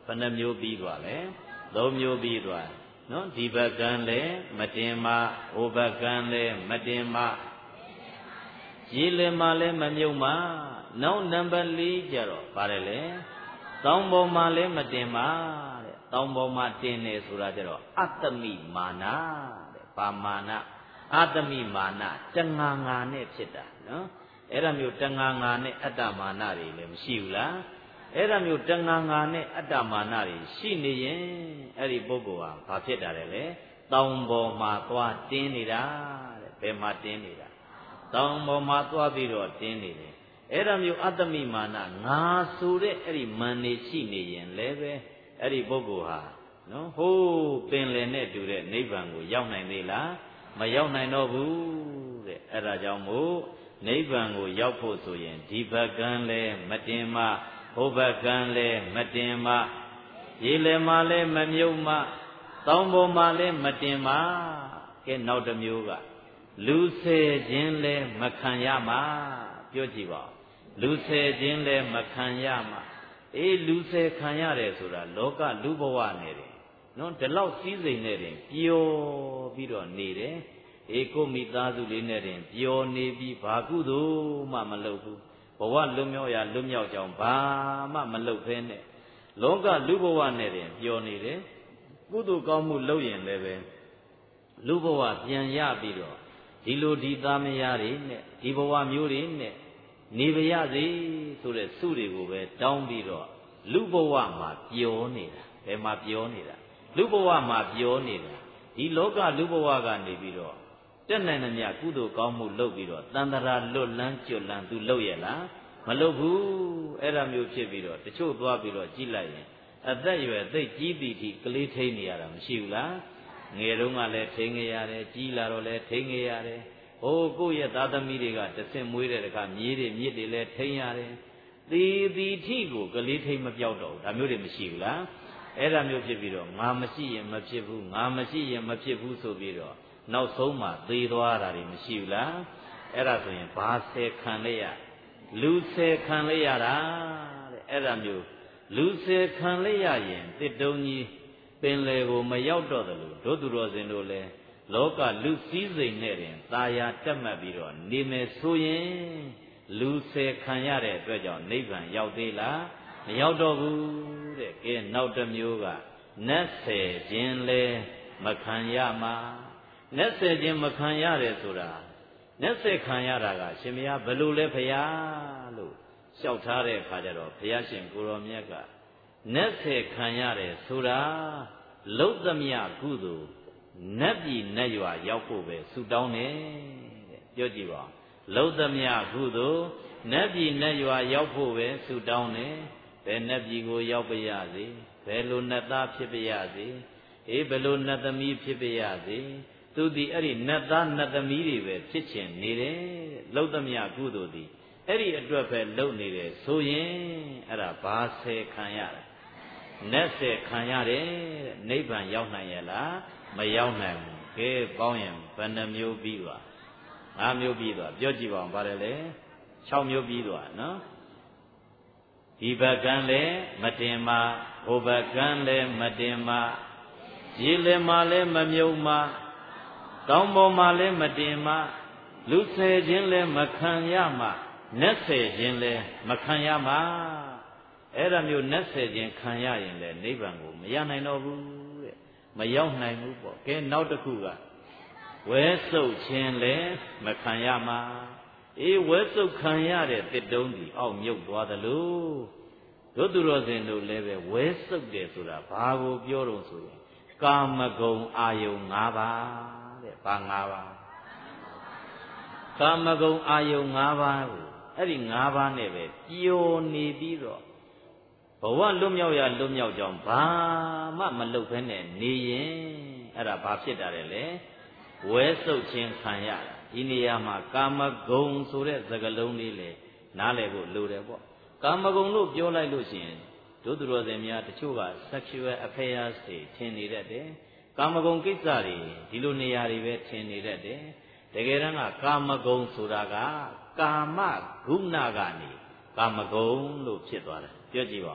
ဘယ်နှမျိုးပြီးသွားလဲသုံးမျိုးပြီးသွားနော်ဒီဘက်ကံလည်းမတင်မဟိုဘက်ကံလည်းမတင်မရေလည်းမလည်းမမြုပ်မနောက်နံပါတ်၄ကျတော့ပါတယ်လေတောင်းပေါ်မှာလည်းမတင်မတဲ့တောင်းပေါ်မှာတင်နေဆိုတာကျတော့အတ္တမိမာနတဲ့ဗာမာနအတ္တမိမာနတငါငါနဲ့ဖြစ်တာနော်အဲ့ဒါမျိုးတငါငါနဲ့အတ္တမာနတွေလည်းမရှိဘူးလားအဲ့ဒါမျိုးတငါငါနဲ့အတ္တမာနတွေရှိနေရင်အဲ့ဒီပုဂ္ဂိုလ်ဟာဘာဖြစ်တာလဲတောင်းပေါ်မှာသွားတင်းနေတာတဲ့ဘယ်မှာတင်းနေတာတောင်းပေါ်မှာသွားပြီးတော့တင်းနေတယ်အဲ့ဒါမျိုးအတ္တမိမာနငါဆိုတဲ့အဲ့ဒီမန်နေရှိနေရင်လည်းပဲအဲ့ဒီပုဂ္ဂိုလ်ဟာနော်ဟိုးပင်လယ်နဲ့တူတဲ့နိဗ္ဗာန်ကိုရောက်နိုင်သေးလားမရောက်နိုင်တော့ဘူးတဲ့အဲ့ဒါကြောင့်မို့နိဗ္ဗာန်ကိုရောက်ဖို့ဆိုရင်ဒီဘက်ကံလည်းမတင်မဟိုဘက်ကံလည်းမတင်မရေလည်းမလည်းမမြုပ်မတောင်းပေါ်မှာလည်းမတင်မကဲနောက်တစ်မျိုးကလူဆယ်ခြင်းလည်းမခံရမှာပြောကြည့်ပါလူဆယ်ခြင်းလည်းမခံရမှာအေးလူဆယ်ခံရတယ်ဆိုတာလောကလူဘဝနဲ့တယ်နော်ဒီလောက်စည်းစိမ်နဲ့တင်ပျော်ပြီးတော့နေတယ်အေးကိုမိသားစုလေးနဲ့တင်ပျော်နေပြီးဘာကုသိုလ်မှမလုပ်ဘူးဘဝလွတ်မြောက်ရလွတ်မြောက်ကြောင်းဘာမှမလုပ်ဖဲနဲ့လောကလူဘဝနဲ့တင်ပျော်နေတယ်ကုသိုလ်ကောင်းမှုလုပ်ရင်လည်းပဲလူဘဝပြန်ရပြီးတော့ဒီလိုဒီသားမယားတွေနဲ့ဒီဘဝမျိုးတွေနဲ့နေပါရစေဆိုတဲ့စုတွေကိုပဲတောင်းပြီးတော့လူဘဝမှာပျော်နေတာဘယ်မှာပျော်နေတာလူဘဝမှာပျော်နေတာဒီလောကလူဘဝကနေပြီးတော့တက်နိုင်သမျှကုသိုလ်ကောင်းမှုလုပ်ပြီးတော့တန်တရာလွတ်လန်းကျွတ်လန်းသူလုပ်ရလားမလုပ်ဘူးအဲ့ဒါမျိုးဖြစ်ပြီးတော့တချို့သွားပြီးတော့ကြည့်လိုက်ရင်အသက်ရွယ်သိကြီးသည်ထိကလေးထိန်နေရတာမရှိဘူးလားငယ်တုန်းကလည်းထိန်နေရတယ်ကြီးလာတော့လည်းထိန်နေရတယ်ဟိုကိုယ့်ရဲ့သားသမီးတွေကတဆင့်မွေးတဲ့အခါမြေးတွေမြစ်တွေလည်းထိန်ရတယ်သေသည်ထိကိုကလေးထိန်မပြောက်တော့ဘူးဒါမျိုးတွေမရှိဘူးလားအဲ့ဒါမျိုးဖြစ်ပြီးတော့ငါမရှိရင်မဖြစ်ဘူးငါမရှိရင်မဖြစ်ဘူးဆိုပြီးတော့နောက်ဆုံးမှသေသွားတာတွေမရှိဘူးလားအဲ့ဒါဆိုရင်ဘာဆယ်ခံလိုက်ရလူဆယ်ခံလိုက်ရတာတဲ့အဲ့ဒါမျိုးလူဆယ်ခံလိုက်ရရင်တစ်တုံးကြီးပင်လေကိုမရောက်တော့တယ်လို့တို့သူတော်စင်တို့လည်းလောကလူစည်းစိမ်နဲ့တင်ตาယာတက်မှတ်ပြီးတော့နေမယ်ဆိုရင်လူဆယ်ခံရတဲ့အတွက်ကြောင့်နိဗ္ဗာန်ရောက်သေးလားမရောက်တော့ဘူးတဲ့ကဲနောက်တစ်မျိုးကနတ်ဆယ်ခြင်းလဲမခံရမှာနတ်ဆယ်ခြင်းမခံရတယ်ဆိုတာနတ်ဆယ်ခံရတာကရှင်မယားဘယ်လိုလဲဖရာလို့လျှောက်ထားတဲ့အခါကျတော့ဘုရားရှင်ကိုရောမြတ်ကနတ်ဆယ်ခံရတယ်ဆိုတာလုတ်သမျှကုသိုလ်နတ်ပြည်နတ်ရွာရောက်ဖို့ပဲဆုတောင်းတယ်တဲ့ပြောကြည့်ပါလုတ်သမျှကုသိုလ်နတ်ပြည်နတ်ရွာရောက်ဖို့ပဲဆုတောင်းတယ်ဘယ်နတ်ပြည်ကိုရောက်ပါရစေဘယ်လိုနတ်သားဖြစ်ပါရစေအေးဘယ်လိုနတ်သမီးဖြစ်ပါရစေသူဒီအဲ့ဒီနတ်သားနတ်သမီးတွေပဲဖြစ်ချင်နေတယ်လုတ်သမျှကုသိုလ်ဒီအဲ့ဒီအတွက်ပဲလုပ်နေတယ်ဆိုရင်အဲ့ဒါဘာဆယ်ခံရလဲနတ်ဆယ်ခံရတယ်တဲ့နိဗ္ဗာန်ရောက်နိုင်ရဲ့လားမရောက်နိုင်ဘူးကဲပေါင်းရင်ဘယ်နှမျိုးပြီးသွားငါးမျိုးပြီးသွားပြောကြည့်ပါဦးပါတယ်လေ၆မျိုးပြီးသွားနော်ဒီဘက်ကံလည်းမတင်မဟိုဘက်ကံလည်းမတင်မရေလည်းမလည်းမမြုံမတောင်းပေါ်မှာလည်းမတင်မလူဆယ်ခြင်းလည်းမခံရမှာနတ်ဆယ်ခြင်းလည်းမခံရမှာအဲ့ဒါမျိုးနတ်ဆယ်ခြင်းခံရရင်လည်းနိဗ္ဗာန်ကိုမရနိုင်တော့ဘူးတဲ့မရောက်နိုင်ဘူးပေါ့ကဲနောက်တစ်ခုကဝဲစုပ်ခြင်းလည်းမခံရမှာအေးဝဲစုပ်ခံရတဲ့တစ်တုံးကြီးအောက်မြုပ်သွားသလိုတို့သူတော်စင်တို့လည်းပဲဝဲစုပ်တယ်ဆိုတာဘာကိုပြောတော့ဆိုရင်ကာမဂုဏ်အာယုံ၅ပါးတဲ့ဘာ၅ပါးကာမဂုဏ်အာယုံ၅ပါးကိုအဲ့ဒီ၅ပါးနဲ့ပဲပျော်နေပြီးတော့ဘဝလွတ်မြောက်ရလွတ်မြောက်ကြောင်းဘာမှမလုပ်ဘဲနဲ့နေရင်အဲ့ဒါဘာဖြစ်တာလဲဝဲစုပ်ခြင်းခံရတာဒီနေရာမှာကာမဂုဏ်ဆိုတဲ့စကားလုံးလေးလေနားလည်ဖို့လိုတယ်ပေါ့ကာမဂုဏ်လို့ပြောလိုက်လို့ရှိရင်တို့သူတော်စင်များတချို့က sexual affairs တွေထင်နေတတ်တယ်ကာမဂုဏ်ကိစ္စတွေဒီလိုနေရာတွေပဲထင်နေတတ်တယ်တကယ်တမ်းကကာမဂုဏ်ဆိုတာကကာမဂုဏကနေကာမဂုဏ်လို့ဖြစ်သွားတယ်ပြောကြည့်ပါဦး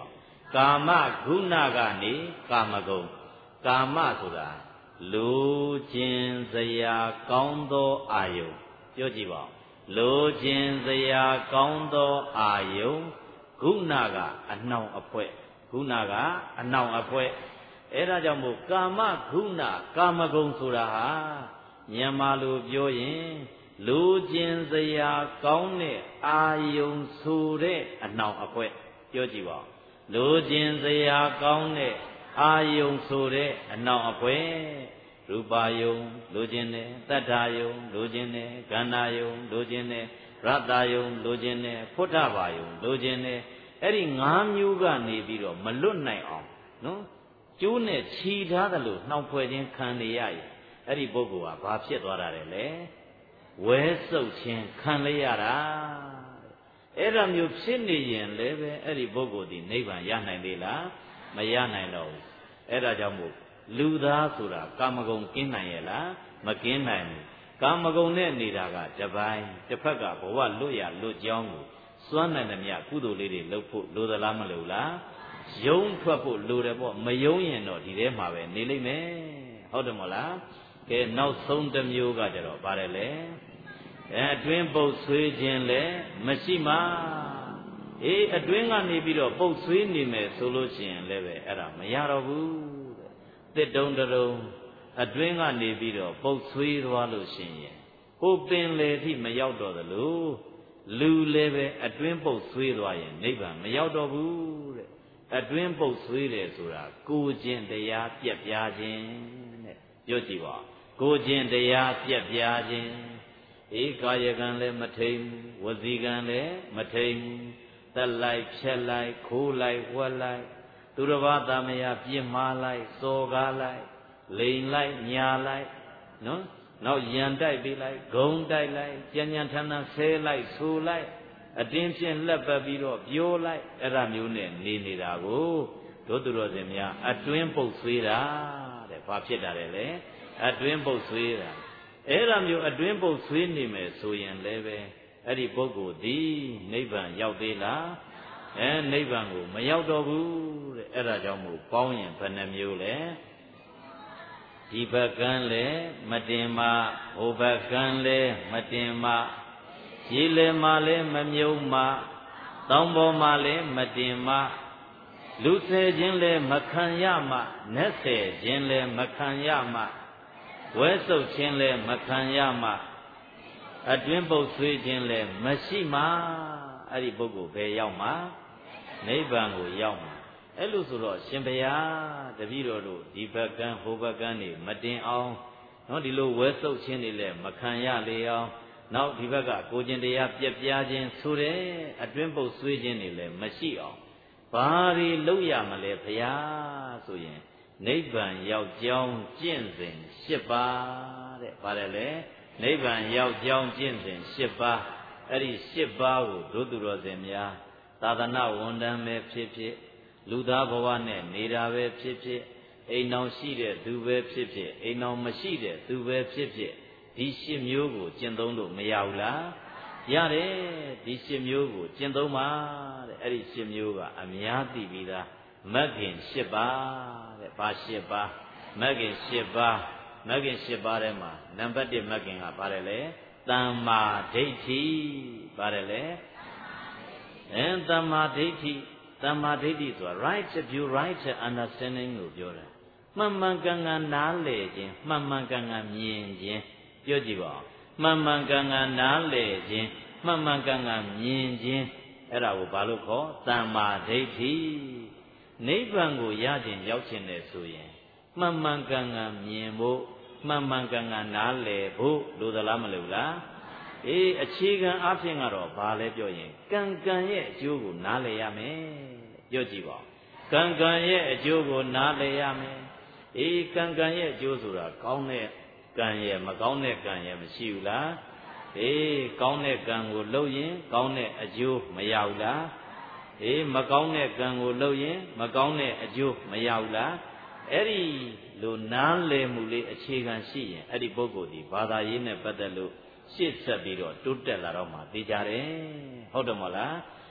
ကာမဂုဏကနေကာမဂုဏ်ကာမဆိုတာလိုချင်စရာကောင်းသောအာယုံပြောကြည့်ပါဦးလိုချင်စရာကောင်းသောအာယုံဂုဏကအနှောင်အဖွဲဂုဏကအနှောင်အဖွဲအဲဒါကြောင့်မို့ကာမဂုဏကာမဂုဏ်ဆိုတာဟာမြန်မာလိုပြောရင်လိုချင်စရာကောင်းတဲ့အာယုံဆိုတဲ့အနှောင်အဖွဲပြောကြည့်ပါဦးလိုချင်စရာကောင်းတဲ့အာယုံဆိုတဲ့အနှောင်အဖွဲရူပါယုံလိုချင်တယ်တတ္ထာယုံလိုချင်တယ်ခန္ဓာယုံလိုချင်တယ်ရတ္တယုံလိုချင်တယ်ဖုဒ္ဓဘာယုံလိုချင်တယ်အဲ့ဒီ၅မျိုးကနေပြီးတော့မလွတ်နိုင်အောင်နော်ကျိုးနဲ့ခြီထားသလိုနှောင်ဖွဲ့ခြင်းခံနေရရင်အဲ့ဒီပုဂ္ဂိုလ်ဟာဘာဖြစ်သွားတာလဲလေဝဲဆုပ်ခြင်းခံလိုက်ရတာအဲ့ဒါမျိုးဖြစ်နေရင်လည်းပဲအဲ့ဒီပုဂ္ဂိုလ်ဒီနိဗ္ဗာန်ရနိုင်သေးလားမရနိုင်တော့ဘူးအဲ့ဒါကြောင့်မို့လူသားဆိုတာကာမဂုဏ်ကင်းနိုင်ရဲ့လားမကင်းနိုင်ဘူးကာမဂုဏ်နဲ့နေတာကတပိုင်းတစ်ဖက်ကဘဝလွတ်ရလွတ်ကြောင်းကိုစွမ်းနိုင်သမျှကုသိုလ်လေးတွေလုပ်ဖို့လိုသလားမလိုလားယုံထွက်ဖို့လိုတယ်ပေါ့မယုံရင်တော့ဒီထဲမှာပဲနေလိမ့်မယ်ဟုတ်တယ်မဟုတ်လားကဲနောက်ဆုံးတစ်မျိုးကကြတော့ပါတယ်လေအဲအတွင်းပုတ်ဆွေးခြင်းလည်းမရှိမှအေးအတွင်းကနေပြီးတော့ပုတ်ဆွေးနေမယ်ဆိုလို့ရှိရင်လည်းပဲအဲ့ဒါမရတော့ဘူးတဲ့တစ်တုံးတုံးအတွင်းကနေပြီးတော့ပုတ်ဆွေးသွားလို့ရှိရင်ဟိုပင်လေထိမရောက်တော့သလိုလူလည်းပဲအတွင်းပုတ်ဆွေးသွားရင်နိဗ္ဗာန်မရောက်တော့ဘူးတဲ့အတွင်းပုတ်ဆွေးတယ်ဆိုတာကိုယ်ကျင့်တရားပြက်ပြားခြင်းတဲ့ပြောကြည့်ပါကိုယ်ကျင့်တရားပြက်ပြားခြင်းဧကာယကံလည်းမထိန်ဝစီကံလည်းမထိန်သက်လိုက်ဖြက်လိုက်ခိုးလိုက်ဝှက်လိုက်သူတစ်ပါးသားမယားပြစ်မှားလိုက်စော်ကားလိုက်လိန်လိုက်ညာလိုက်နော်နောက်ရန်တိုက်ပေးလိုက်ဂုံတိုက်လိုက်ကြံ့ကြံ့ထန်းထန်းဆဲလိုက်ဆူလိုက်အတင်းဖြင့်လက်ပတ်ပြီးတော့ပြောလိုက်အဲ့ဒါမျိုးနဲ့နေနေတာကိုတို့သူတော်စင်များအတွင်းပုတ်ဆွေးတာတဲ့ဘာဖြစ်တာလဲလေအတွင်းပုတ်ဆွေးတာအဲ့ဒါမျိုးအတွင်းပုတ်ဆွေးနေမယ်ဆိုရင်လည်းပဲအဲ့ဒီပုဂ္ဂိုလ်ဒီနိဗ္ဗာန်ရောက်သေးလားအဲနိဗ္ဗာန်ကိုမရောက်တော့ဘူးတဲ့အဲ့ဒါကြောင့်မို့ပေါင်းရင်ဘယ်နှမျိုးလဲဒီဘက်ကန်းလည်းမတင်မဟိုဘက်ကန်းလည်းမတင်မရေလေမှလည်းမမြုံမတောင်းပေါ်မှလည်းမတင်မလူဆယ်ခြင်းလည်းမခံရမှနက်ဆယ်ခြင်းလည်းမခံရမှဝဲဆုပ်ခြင်းလည်းမခံရမှအတွင်းပုတ်ဆွေးခြင်းလည်းမရှိမှအဲ့ဒီပုဂ္ဂိုလ်ဘယ်ရောက်မှနိဗ္ဗာန်ကိုရောက်မှအဲ့လိုဆိုတော့ရှင်ဘုရားတပည့်တော်တို့ဒီဘက်ကန်းဟိုဘက်ကန်းနေမတင်အောင်နော်ဒီလိုဝဲဆုပ်ခြင်းတွေလည်းမခံရလေအောင်နောက်ဒီဘက်ကကိုကျင်တရားပြက်ပြားခြင်းဆိုတဲ့အတွင်းပုတ်ဆွေးခြင်းတွေလည်းမရှိအောင်ဘာတွေလုပ်ရမလဲဘုရားဆိုရင်နိဗ္ဗာန်ရောက်ကြောင်းကျင့်စဉ်၈ပါးတဲ့ပါတယ်လေနိဗ္ဗာန်ရောက်ကြောင်းကျင့်စဉ်၈ပါးအဲ့ဒီ၈ပါးကိုတို့သူတော်စင်များသာသနာဝန်ထမ်းပဲဖြစ်ဖြစ်လူသားဘဝနဲ့နေတာပဲဖြစ်ဖြစ်အိမ်တော်ရှိတဲ့သူပဲဖြစ်ဖြစ်အိမ်တော်မရှိတဲ့သူပဲဖြစ်ဖြစ်ဒီ၈မျိုးကိုကျင့်သုံးလို့မရဘူးလားရတယ်ဒီ၈မျိုးကိုကျင့်သုံးပါတဲ့အဲ့ဒီ၈မျိုးကအများသိပြီးသားမဂ်ခင်၈ပါးတဲ့ဘာ၈ပါးမဂ်ခင်၈ပါးမဂ်ခင်၈ပါးထဲမှာနံပါတ်၁မဂ်ခင်ကပါတယ်လေသမ္မာဒိဋ္ဌိပါတယ်လေအဲသမ္မာဒိဋ္ဌိသမ္မာဒိဋ္ဌိဆိုတာ right view right understanding ကိုပြောတာမှန်မှန်ကန်ကန်နားလည်ခြင်းမှန်မှန်ကန်ကန်မြင်ခြင်းပြောကြည့်ပါဦးမှန်မှန်ကန်ကန်နားလည်ခြင်းမှန်မှန်ကန်ကန်မြင်ခြင်းအဲ့ဒါကိုဘာလို့ခေါ်သမ္မာဒိဋ္ဌိနိဗ္ဗာန်ကိုရခြင်းရောက်ခြင်းနဲ့ဆိုရင်မှန်မှန်ကန်ကန်မြင်ဖို့မှန်မှန်ကန်ကန်နားလည်ဖို့လိုသလားမလိုလားအေးအခြေခံအဖြစ်ကတော့ဘာလဲပြောရင်ကံကံရဲ့အကျိုးကိုနားလည်ရမယ်ပြောကြည့်ပါဦးကံကံရဲ့အကျိုးကိုနားလည်ရမယ်အေးကံကံရဲ့အကျိုးဆိုတာကောင်းတဲ့ကံရဲ့မကောင်းတဲ့ကံရဲ့မရှိဘူးလားအေးကောင်းတဲ့ကံကိုလုပ်ရင်ကောင်းတဲ့အကျိုးမရဘူးလားအေးမကောင်းတဲ့ကံကိုလုပ်ရင်မကောင်းတဲ့အကျိုးမရဘူးလားအဲ့ဒီလိုနားလည်မှုလေးအခြေခံရှိရင်အဲ့ဒီပုဂ္ဂိုလ်ဒီဘာသာရေးနဲ့ပတ်သက်လို့ရှေ့ဆက်ပြီးတော့တိုးတက်လာတော့မှသိကြတယ်ဟုတ်တယ်မဟုတ်လား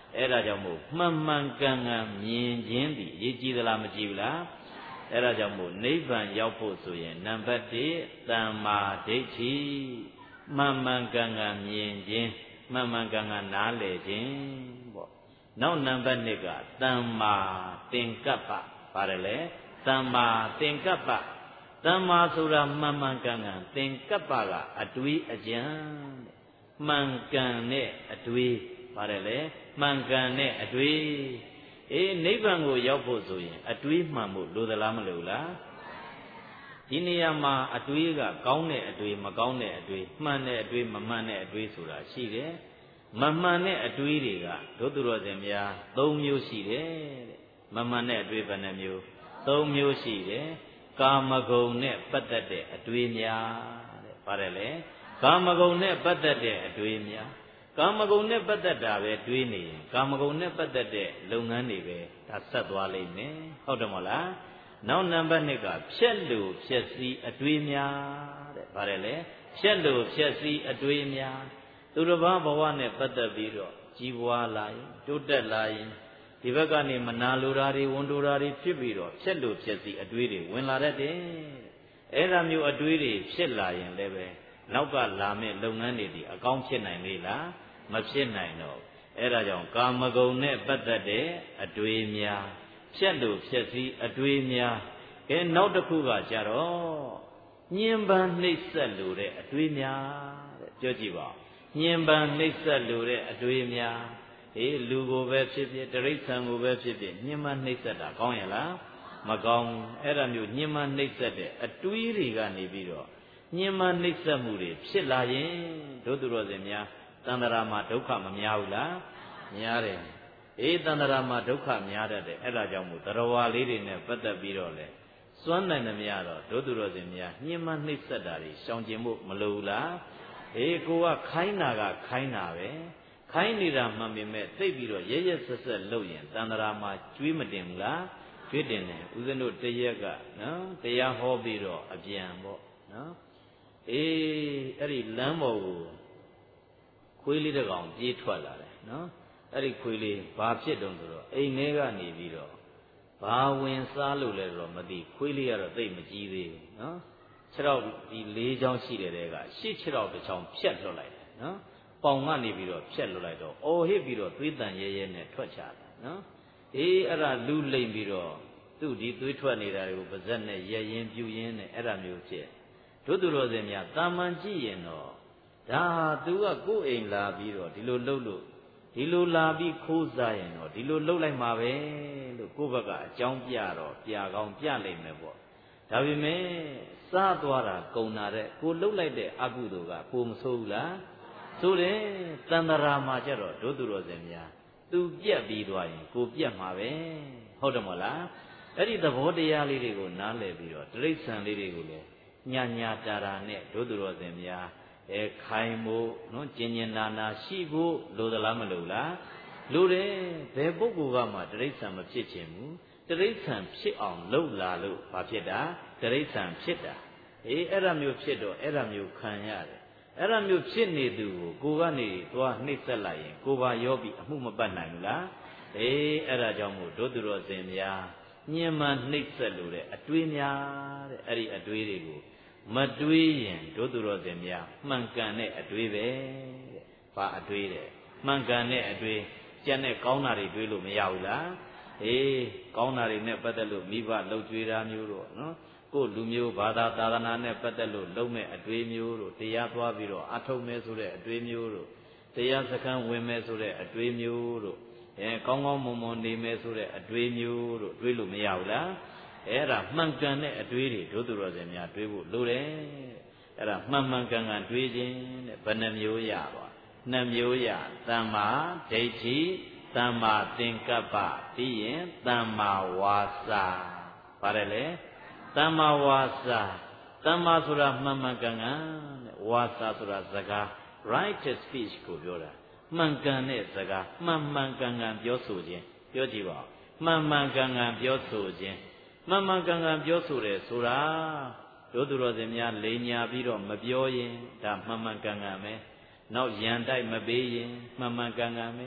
အဲ့ဒါကြောင့်မို့မှန်မှန်ကန်ကန်မြင်ခြင်းဒီရည်ကြည်သလားမကြည်ဘူးလားအဲ့ဒါကြောင့်မို့နိဗ္ဗာန်ရောက်ဖို့ဆိုရင်နံပါတ်တစ်သမ္မာဒိဋ္ဌိမှန်မှန်ကန်ကန်မြင်ခြင်းမှန်မှန်ကန်ကန်နားလည်ခြင်းပေါ့နောက်နံပါတ်နှစ်ကသမ္မာသင်္ကပ္ပပါတယ်လေသမ္မာသင်္ကပ္ပသမ္မာဆိုတာမှန်မှန်ကန်ကန်သင်္ကပ္ပကအတွေးအကြံမှန်ကန်တဲ့အတွေးပါတယ်လေမှန်ကန်တဲ့အတွေးအေးနိဗ္ဗာန်ကိုရောက်ဖို့ဆိုရင်အတွေးမှန်ဖို့လိုသလားမလိုလားဒီနေရာမှာအတွေးကကောင်းတဲ့အတွေးမကောင်းတဲ့အတွေးမှန်တဲ့အတွေးမမှန်တဲ့အတွေးဆိုတာရှိတယ်မမှန်တဲ့အတွေးတွေကဒုသူတော်စင်များ၃မျိုးရှိတယ်တဲ့မမှန်တဲ့အတွေးဘယ်နှမျိုး၃မျိုးရှိတယ်ကာမဂုဏ်နဲ့ပတ်သက်တဲ့အတွေးများတဲ့ပါတယ်လေကာမဂုဏ်နဲ့ပတ်သက်တဲ့အတွေးများကာမဂုဏ်နဲ့ပတ်သက်တာပဲတွေးနေရင်ကာမဂုဏ်နဲ့ပတ်သက်တဲ့လုပ်ငန်းတွေပဲဒါဆက်သွားလိမ့်မယ်ဟုတ်တယ်မဟုတ်လားနောက်နံပါတ်နှစ်ကဖြက်လို့ဖြက်စီးအတွေးများတဲ့ပါတယ်လေဖြက်လို့ဖြက်စီးအတွေးများသူတစ်ပါးဘဝနဲ့ပတ်သက်ပြီးတော့ကြီးပွားလာရင်တိုးတက်လာရင်ဒီဘက်ကနေမနာလိုတာတွေဝန်တိုတာတွေဖြစ်ပြီးတော့ဖြက်လို့ဖြက်စီးအတွေးတွေဝင်လာတတ်တယ်အဲ့ဒါမျိုးအတွေးတွေဖြစ်လာရင်လည်းပဲနောက်ကလာမဲ့လုပ်ငန်းတွေဒီအကောင်းဖြစ်နိုင်လေလားမဖြစ်နိုင်တော့အဲ့ဒါကြောင့်ကာမဂုဏ်နဲ့ပတ်သက်တဲ့အတွေးများဖြက်လို့ဖြက်စီးအတွေးများကဲနောက်တစ်ခုကကြတော့ညှဉ်းပန်းနှိပ်စက်လို့တဲ့အတွေးများတဲ့ပြောကြည့်ပါညှဉ်းပန်းနှိပ်စက်လို့တဲ့အတွေးများအေးလူကိုပဲဖြစ်ဖြစ်တိရစ္ဆာန်ကိုပဲဖြစ်ဖြစ်ညှဉ်းပန်းနှိပ်စက်တာကောင်းရဲ့လားမကောင်းအဲ့ဒါမျိုးညှဉ်းပန်းနှိပ်စက်တဲ့အတွေးတွေကနေပြီးတော့ညှဉ်းပန်းနှိပ်စက်မှုတွေဖြစ်လာရင်ဒုသူတော်စင်များတဏ္ဍရာမှာဒုက္ခမများဘူးလားများတယ်အေးတဏ္ဍရာမှာဒုက္ခများတတ်တယ်အဲ့ဒါကြောင့်မို့တရားဝါလေးတွေနဲ့ပတ်သက်ပြီးတော့လေစွမ်းနိုင်သမျှတော့ဒုသူတော်စင်များညှဉ်းပန်းနှိပ်စက်တာတွေရှောင်ကျင်ဖို့မလိုဘူးလားအေးကိုကခိုင်းတာကခိုင်းတာပဲခိုင်းနေတာမှန်ပေမဲ့သိပြီးတော့ရရဆက်ဆက်လုပ်ရင်တဏ္ဍရာမှာကျွေးမတင်ဘူးလားကျွေးတင်တယ်ဦးဇင်းတို့တရက်ကနော်တရားဟောပြီးတော့အပြန်ပေါ့နော်အေးအဲ့ဒီလမ်းပေါ်ကိုခွေးလေးတစ်ကောင်ပြေးထွက်လာတယ်နော်အဲ့ဒီခွေးလေးဘာဖြစ်တုံးဆိုတော့အိမ်ထဲကနေပြီးတော့ဘာဝင်စားလို့လဲတော့မသိခွေးလေးကတော့သိမကြည့်သေးဘူးနော်ခြေတော့ဒီလေးချောင်းရှိတဲ့တဲကရှစ်ခြေတော့တစ်ချောင်းဖြတ်လွတ်လိုက်တယ်နော်ပေါင်ကနေပြီးတော့ဖြတ်လွတ်လိုက်တော့အော်ဟစ်ပြီးတော့သွေးတန်ရဲရဲနဲ့ထွက်ချတယ်နော်အေးအဲ့ဒါလူလိမ့်ပြီးတော့သူ့ဒီသွေးထွက်နေတာတွေကိုပါဇက်နဲ့ရဲရင်ပြူရင်းနဲ့အဲ့ဒါမျိုးဖြစ်တို့သူတော်စင်များတာမန်ကြည့်ရင်တော့ဒါဟာသူကကိုယ်အိမ်လာပြီးတော့ဒီလိုလှုပ်လို့ဒီလိုလာပြီးခိုးစားရင်တော့ဒီလိုလှုပ်လိုက်မှာပဲလို့ကိုယ့်ဘက်ကအကြောင်းပြတော့ပြကောင်းပြလိုက်မယ်ပေါ့ဒါပေမဲ့စားသွားတာကုံတာတဲ့ကိုလှုပ်လိုက်တဲ့အကုသိုလ်ကကိုမဆိုးဘူးလားဆိုတယ်တန်တရာမှာကြတော့တို့သူတော်စင်များသူပြက်ပြီးသွားရင်ကိုပြက်မှာပဲဟုတ်တယ်မဟုတ်လားအဲ့ဒီသဘောတရားလေးတွေကိုနားလည်ပြီးတော့တိရစ္ဆာန်လေးတွေကိုလည်းညာညာတာတာနဲ့တို့သူတော်စင်များအဲခိုင်ဖို့နော်ကျင်ကျင်နာနာရှိဖို့လိုသလားမလိုလားလိုတယ်ဘယ်ပုဂ္ဂိုလ်ကမှတိရစ္ဆာန်မဖြစ်ခြင်းဘူးတိရစ္ဆာန်ဖြစ်အောင်လှုပ်လာလို့ဘာဖြစ်တာတိရစ္ဆာန်ဖြစ်တာအေးအဲ့ဒါမျိုးဖြစ်တော့အဲ့ဒါမျိုးခံရတယ်အဲ့ဒါမျိုးဖြစ်နေသူကိုကိုကနေသွားနှိမ့်ဆက်လိုက်ရင်ကိုပါရောပြီးအမှုမပတ်နိုင်ဘူးလားအေးအဲ့ဒါကြောင့်မို့တို့သူတော်စင်များညှဉ်းပန်းနှိမ့်ဆက်လို့တဲ့အတွေးများတဲ့အဲ့ဒီအတွေးတွေကိုမတွေးရင်တို့သူတော်စင်များမှန်ကန်တဲ့အတွေးပဲတဲ့။ဘာအတွေးတဲ့မှန်ကန်တဲ့အတွေးကျန်တဲ့ကောင်းတာတွေတွေးလို့မရဘူးလား။အေးကောင်းတာတွေနဲ့ပတ်သက်လို့မိဘလှုပ်ကြွေးတာမျိုးတော့နော်ကိုယ်လူမျိုးဘာသာသာသနာနဲ့ပတ်သက်လို့လုံးမဲ့အတွေးမျိုးတို့တရားသွားပြီးတော့အထုံးမဲဆိုတဲ့အတွေးမျိုးတို့တရားစခန်းဝင်မဲဆိုတဲ့အတွေးမျိုးတို့အဲကောင်းကောင်းမွန်မွန်နေမဲဆိုတဲ့အတွေးမျိုးတို့တွေးလို့မရဘူးလား။အဲ့ဒါမှန်ကန်တဲ့အတွေးတွေတို့သူတော်စင်များတွေးဖို့လိုတယ်အဲ့ဒါမှန်မှန်ကန်ကန်တွေးခြင်းတဲ့ဘယ်နှမျိုးရပါနှစ်မျိုးရသမ္မာဒိဋ္ဌိသမ္မာသင်္ကပ္ပပြီးရင်သမ္မာဝါစာပါတယ်လေသမ္မာဝါစာသမ္မာဆိုတာမှန်မှန်ကန်ကန်တဲ့ဝါစာဆိုတာစကား right speech ကိုပြောတာမှန်ကန်တဲ့စကားမှန်မှန်ကန်ကန်ပြောဆိုခြင်းပြောကြည့်ပါမှန်မှန်ကန်ကန်ပြောဆိုခြင်းမှန်မှန်ကန်ကန်ပြောဆိုတယ်ဆိုတာတို့သူတော်စင်များလိန်ညာပြီးတော့မပြောရင်ဒါမှန်မှန်ကန်ကန်ပဲနောက်ရန်တိုက်မပေးရင်မှန်မှန်ကန်ကန်ပဲ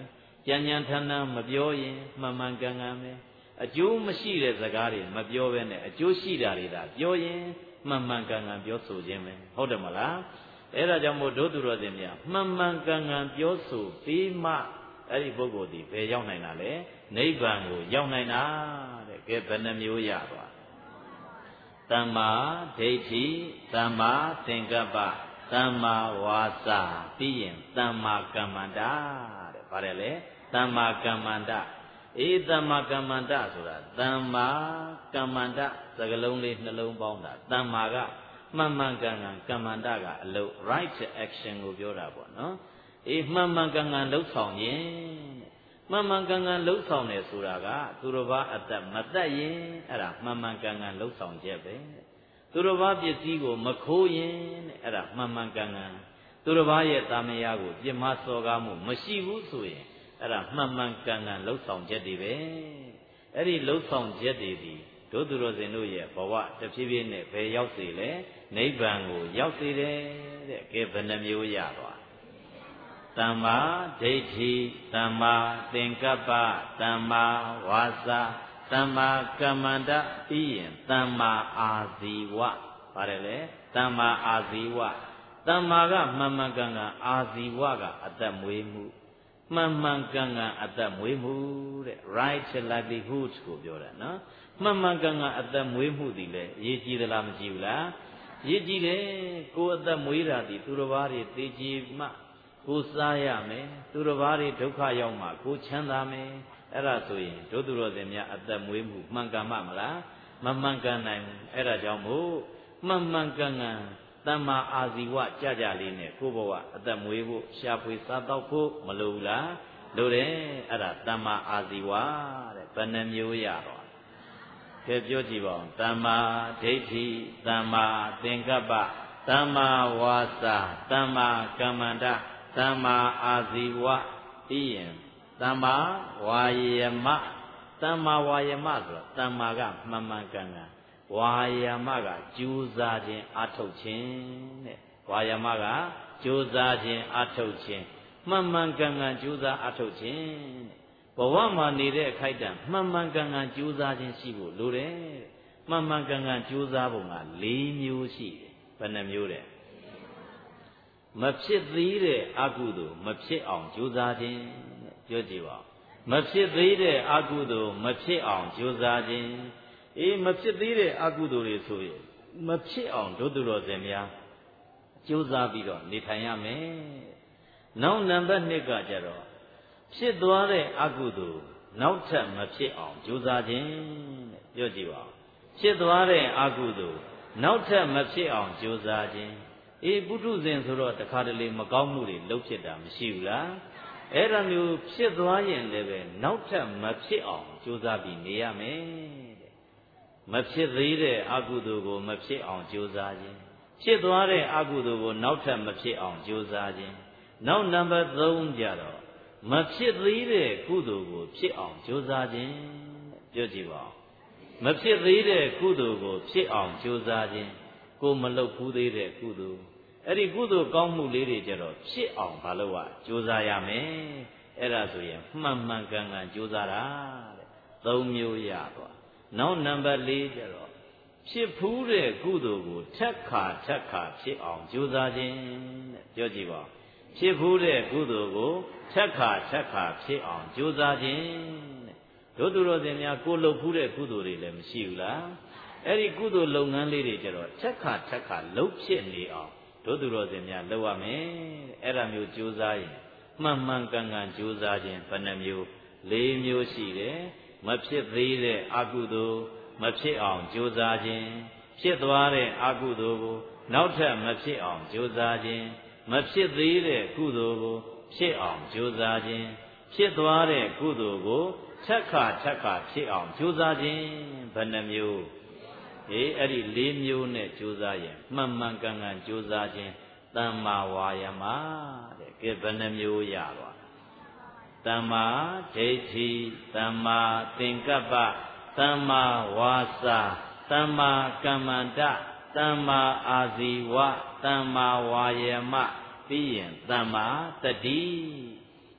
ကြံ့ကြံ့ထမ်းထမ်းမပြောရင်မှန်မှန်ကန်ကန်ပဲအကျိုးမရှိတဲ့စကားတွေမပြောဘဲနဲ့အကျိုးရှိတာတွေဒါပြောရင်မှန်မှန်ကန်ကန်ပြောဆိုခြင်းပဲဟုတ်တယ်မလားအဲ့ဒါကြောင့်မို့ဒုသူတော်စင်များမှန်မှန်ကန်ကန်ပြောဆိုပြီးမှအဲ့ဒီပုဂ္ဂိုလ်ဒီဘယ်ရောက်နိုင်တာလဲနိဗ္ဗာန်ကိုရောက်နိုင်တာတဲ့ကဲဘယ်နှမျိုးရသွားသမ္မာဒိဋ္ဌိသမ္မာသင်္ကပ္ပသမ္မာဝါစာပြီးရင်သမ္မာကမ္မန္တတဲ့ဗါတယ်လေသမ္မာကမ္မန္တအေးသမ္မာကမ္မန္တဆိုတာသမ္မာကမ္မန္တစကားလုံးလေးနှလုံးပေါင်းတာသမ္မာကမှန်မှန်ကန်ကန်ကမ္မန္တကအလုပ် right action ကိုပြောတာပေါ့နော်အေးမှန်မှန်ကန်ကန်လှုပ်ဆောင်ခြင်းမှန်မှန်ကန်ကန်လှုပ်ဆောင်တယ်ဆိုတာကသူတော်ဘာအသက်မသက်ရင်အဲ့ဒါမှန်မှန်ကန်ကန်လှုပ်ဆောင်ချက်ပဲသူတော်ဘာပစ္စည်းကိုမခိုးရင်အဲ့ဒါမှန်မှန်ကန်ကန်သူတော်ဘာရဲ့တာမယာကိုပြမစော်ကားမှုမရှိဘူးဆိုရင်အဲ့ဒါမှန်မှန်ကန်ကန်လှုပ်ဆောင်ချက်တွေပဲအဲ့ဒီလှုပ်ဆောင်ချက်တွေဒီဒုသူတော်စင်တို့ရဲ့ဘဝတဖြည်းဖြည်းနဲ့ဘယ်ရောက်စေလဲနိဗ္ဗာန်ကိုရောက်စေတယ်တဲ့ကဲဘယ်နှမျိုးရသွားသမ္မာဒိဋ္ဌိသမ္မာသင်္ကပ္ပသမ္မာဝါစာသမ္မာကမ္မန္တပြီးရင်သမ္မာအာဇီဝပါတယ်လေသမ္မာအာဇီဝသမ္မာကမှန်မှန်ကန်ကန်အာဇီဝကအသက်မွေးမှုမှန်မှန်ကန်ကန်အသက်မွေးမှုတဲ့ right livelihood ကိုပြောတာနော်မှန်မှန်ကန်ကန်အသက်မွေးမှုဒီလေအရေးကြီးသလားမကြီးဘူးလားအရေးကြီးတယ်ကိုယ်အသက်မွေးတာဒီသူတော်ဘာတွေသိကြည်မှကိုစားရမယ်သူတော်ဘာတွေဒုက္ခရောက်မှကိုချမ်းသာမယ်အဲ့ဒါဆိုရင်ဒုသူတော်စင်များအသက်မွေးမှုမှန်ကန်မှမလားမမှန်ကန်နိုင်ဘူးအဲ့ဒါကြောင့်မို့မှန်မှန်ကန်ကန်သမ္မာအာဇီဝကြကြလေးနဲ့ကိုဘဝအသက်မွေးဖို့ရှားဖွေစားတော့ဖို့မလိုဘူးလားလိုတယ်အဲ့ဒါသမ္မာအာဇီဝတဲ့ဘယ်နှမျိုးရတော့ကဲပြောကြည့်ပါဦးသမ္မာဒိဋ္ဌိသမ္မာသင်္ကပ္ပသမ္မာဝါစာသမ္မာကမ္မန္တသမ္မာအာဇီဝပြီးရင်သမ္မာဝါယမသမ္မာဝါယမဆိုတော့သမ္မာကမှန်မှန်ကန်ကန်ဝါယမကကြိုးစားခြင်းအထုတ်ခြင်းတဲ့ဝါယမကကြိုးစားခြင်းအထုတ်ခြင်းမှန်မှန်ကန်ကန်ကြိုးစားအထုတ်ခြင်းတဲ့ဘဝမှာနေတဲ့အခိုက်အတန့်မှန်မှန်ကန်ကန်ကြိုးစားခြင်းရှိဖို့လိုတယ်မှန်မှန်ကန်ကန်ကြိုးစားပုံက၄မျိုးရှိတယ်ဘယ်နှမျိုးတဲ့မဖြစ်သေးတဲ့အကုသိုလ်မဖြစ်အောင်ကြိုးစားခြင်းပြောကြည့်ပါမဖြစ်သေးတဲ့အကုသိုလ်မဖြစ်အောင်ကြိုးစားခြင်းအေးမဖြစ်သေးတဲ့အကုသိုလ်တွေဆိုရင်မဖြစ်အောင်ဒုသူတော်စင်များကြိုးစားပြီးတော့နေထိုင်ရမယ်နောက်နံပါတ်၂ကကြတော့ဖြစ်သွားတဲ့အကုသိုလ်နောက်ထပ်မဖြစ်အောင်ကြိုးစားခြင်းတဲ့ပြောကြည့်ပါဖြစ်သွားတဲ့အကုသိုလ်နောက်ထပ်မဖြစ်အောင်ကြိုးစားခြင်းအေးပုထုဇဉ်ဆိုတော့တခါတလေမကောင်းမှုတွေလုပ်ဖြစ်တာမရှိဘူးလားအဲ့ဒါမျိုးဖြစ်သွားရင်လည်းပဲနောက်ထပ်မဖြစ်အောင်ကြိုးစားပြီးနေရမယ်တဲ့မဖြစ်သေးတဲ့အကုသိုလ်ကိုမဖြစ်အောင်ကြိုးစားခြင်းဖြစ်သွားတဲ့အကုသိုလ်ကိုနောက်ထပ်မဖြစ်အောင်ကြိုးစားခြင်းနောက်နံပါတ်၃ကြတော့မဖြစ်သေးတဲ့ကုသိုလ်ကိုဖြစ်အောင်ကြိုးစားခြင်းပြောကြည့်ပါဦးမဖြစ်သေးတဲ့ကုသိုလ်ကိုဖြစ်အောင်ကြိုးစားခြင်းကိုမလုပ်ဘူးသေးတဲ့ကုသိုလ်အဲ့ဒီကုသိုလ်ကောင်းမှုလေးတွေကြတော့ဖြစ်အောင်မလုပ်ရကြိုးစားရမယ်အဲ့ဒါဆိုရင်မှန်မှန်ကန်ကန်ကြိုးစားတာတဲ့သုံးမျိုးရသွားနောက်နံပါတ်၄ကျတော့ဖြစ်ဖူးတဲ့ကုသိုလ်ကိုထက်ခါထက်ခါဖြစ်အောင်ကြိုးစားခြင်းတဲ့ပြောကြည့်ပါဖြစ်ဖူးတဲ့ကုသိုလ်ကိုထက်ခါထက်ခါဖြစ်အောင်ကြိုးစားခြင်းတဲ့တို့သူတော်စင်များကိုလုပ်ဖူးတဲ့ကုသိုလ်တွေလည်းမရှိဘူးလားအဲ့ဒီကုသိုလ်လုပ်ငန်းလေးတွေကျတော့ထက်ခါထက်ခါလုပ်ဖြစ်နေအောင်တို့သူတော်စင်များလုပ်ရမယ်အဲ့ဒါမျိုးကြိုးစားရင်မှန်မှန်ကန်ကန်ကြိုးစားခြင်းဘယ်နှမျိုး၄မျိုးရှိတယ်မဖြစ်သေးတဲ့အကုသိုလ်မဖြစ်အောင်ကြိုးစားခြင်းဖြစ်သွားတဲ့အကုသိုလ်ကိုနောက်ထပ်မဖြစ်အောင်ကြိုးစားခြင်းမဖြစ်သေးတဲ့ကုသိုလ်ကိုဖြစ်အောင်ကြိုးစားခြင်းဖြစ်သွားတဲ့ကုသိုလ်ကိုထက်ခါထက်ခါဖြစ်အောင်ကြိုးစားခြင်းဘယ်နှမျိုးအေးအဲ့ဒီ၄မျိုးနဲ့ကြိုးစားရင်မှန်မှန်ကန်ကန်ကြိုးစားခြင်းသမ္မာဝါယမတဲ့ကဲဘယ်နှမျိုးရသွားသမ္မာဒိဋ္ဌိသမ္မာသင်္ကပ္ပသမ္မာဝါစာသမ္မာကမ္မန္တသမ္မာအာဇီဝသမ္မာဝါယမပြီးရင်သမ္မာတတိ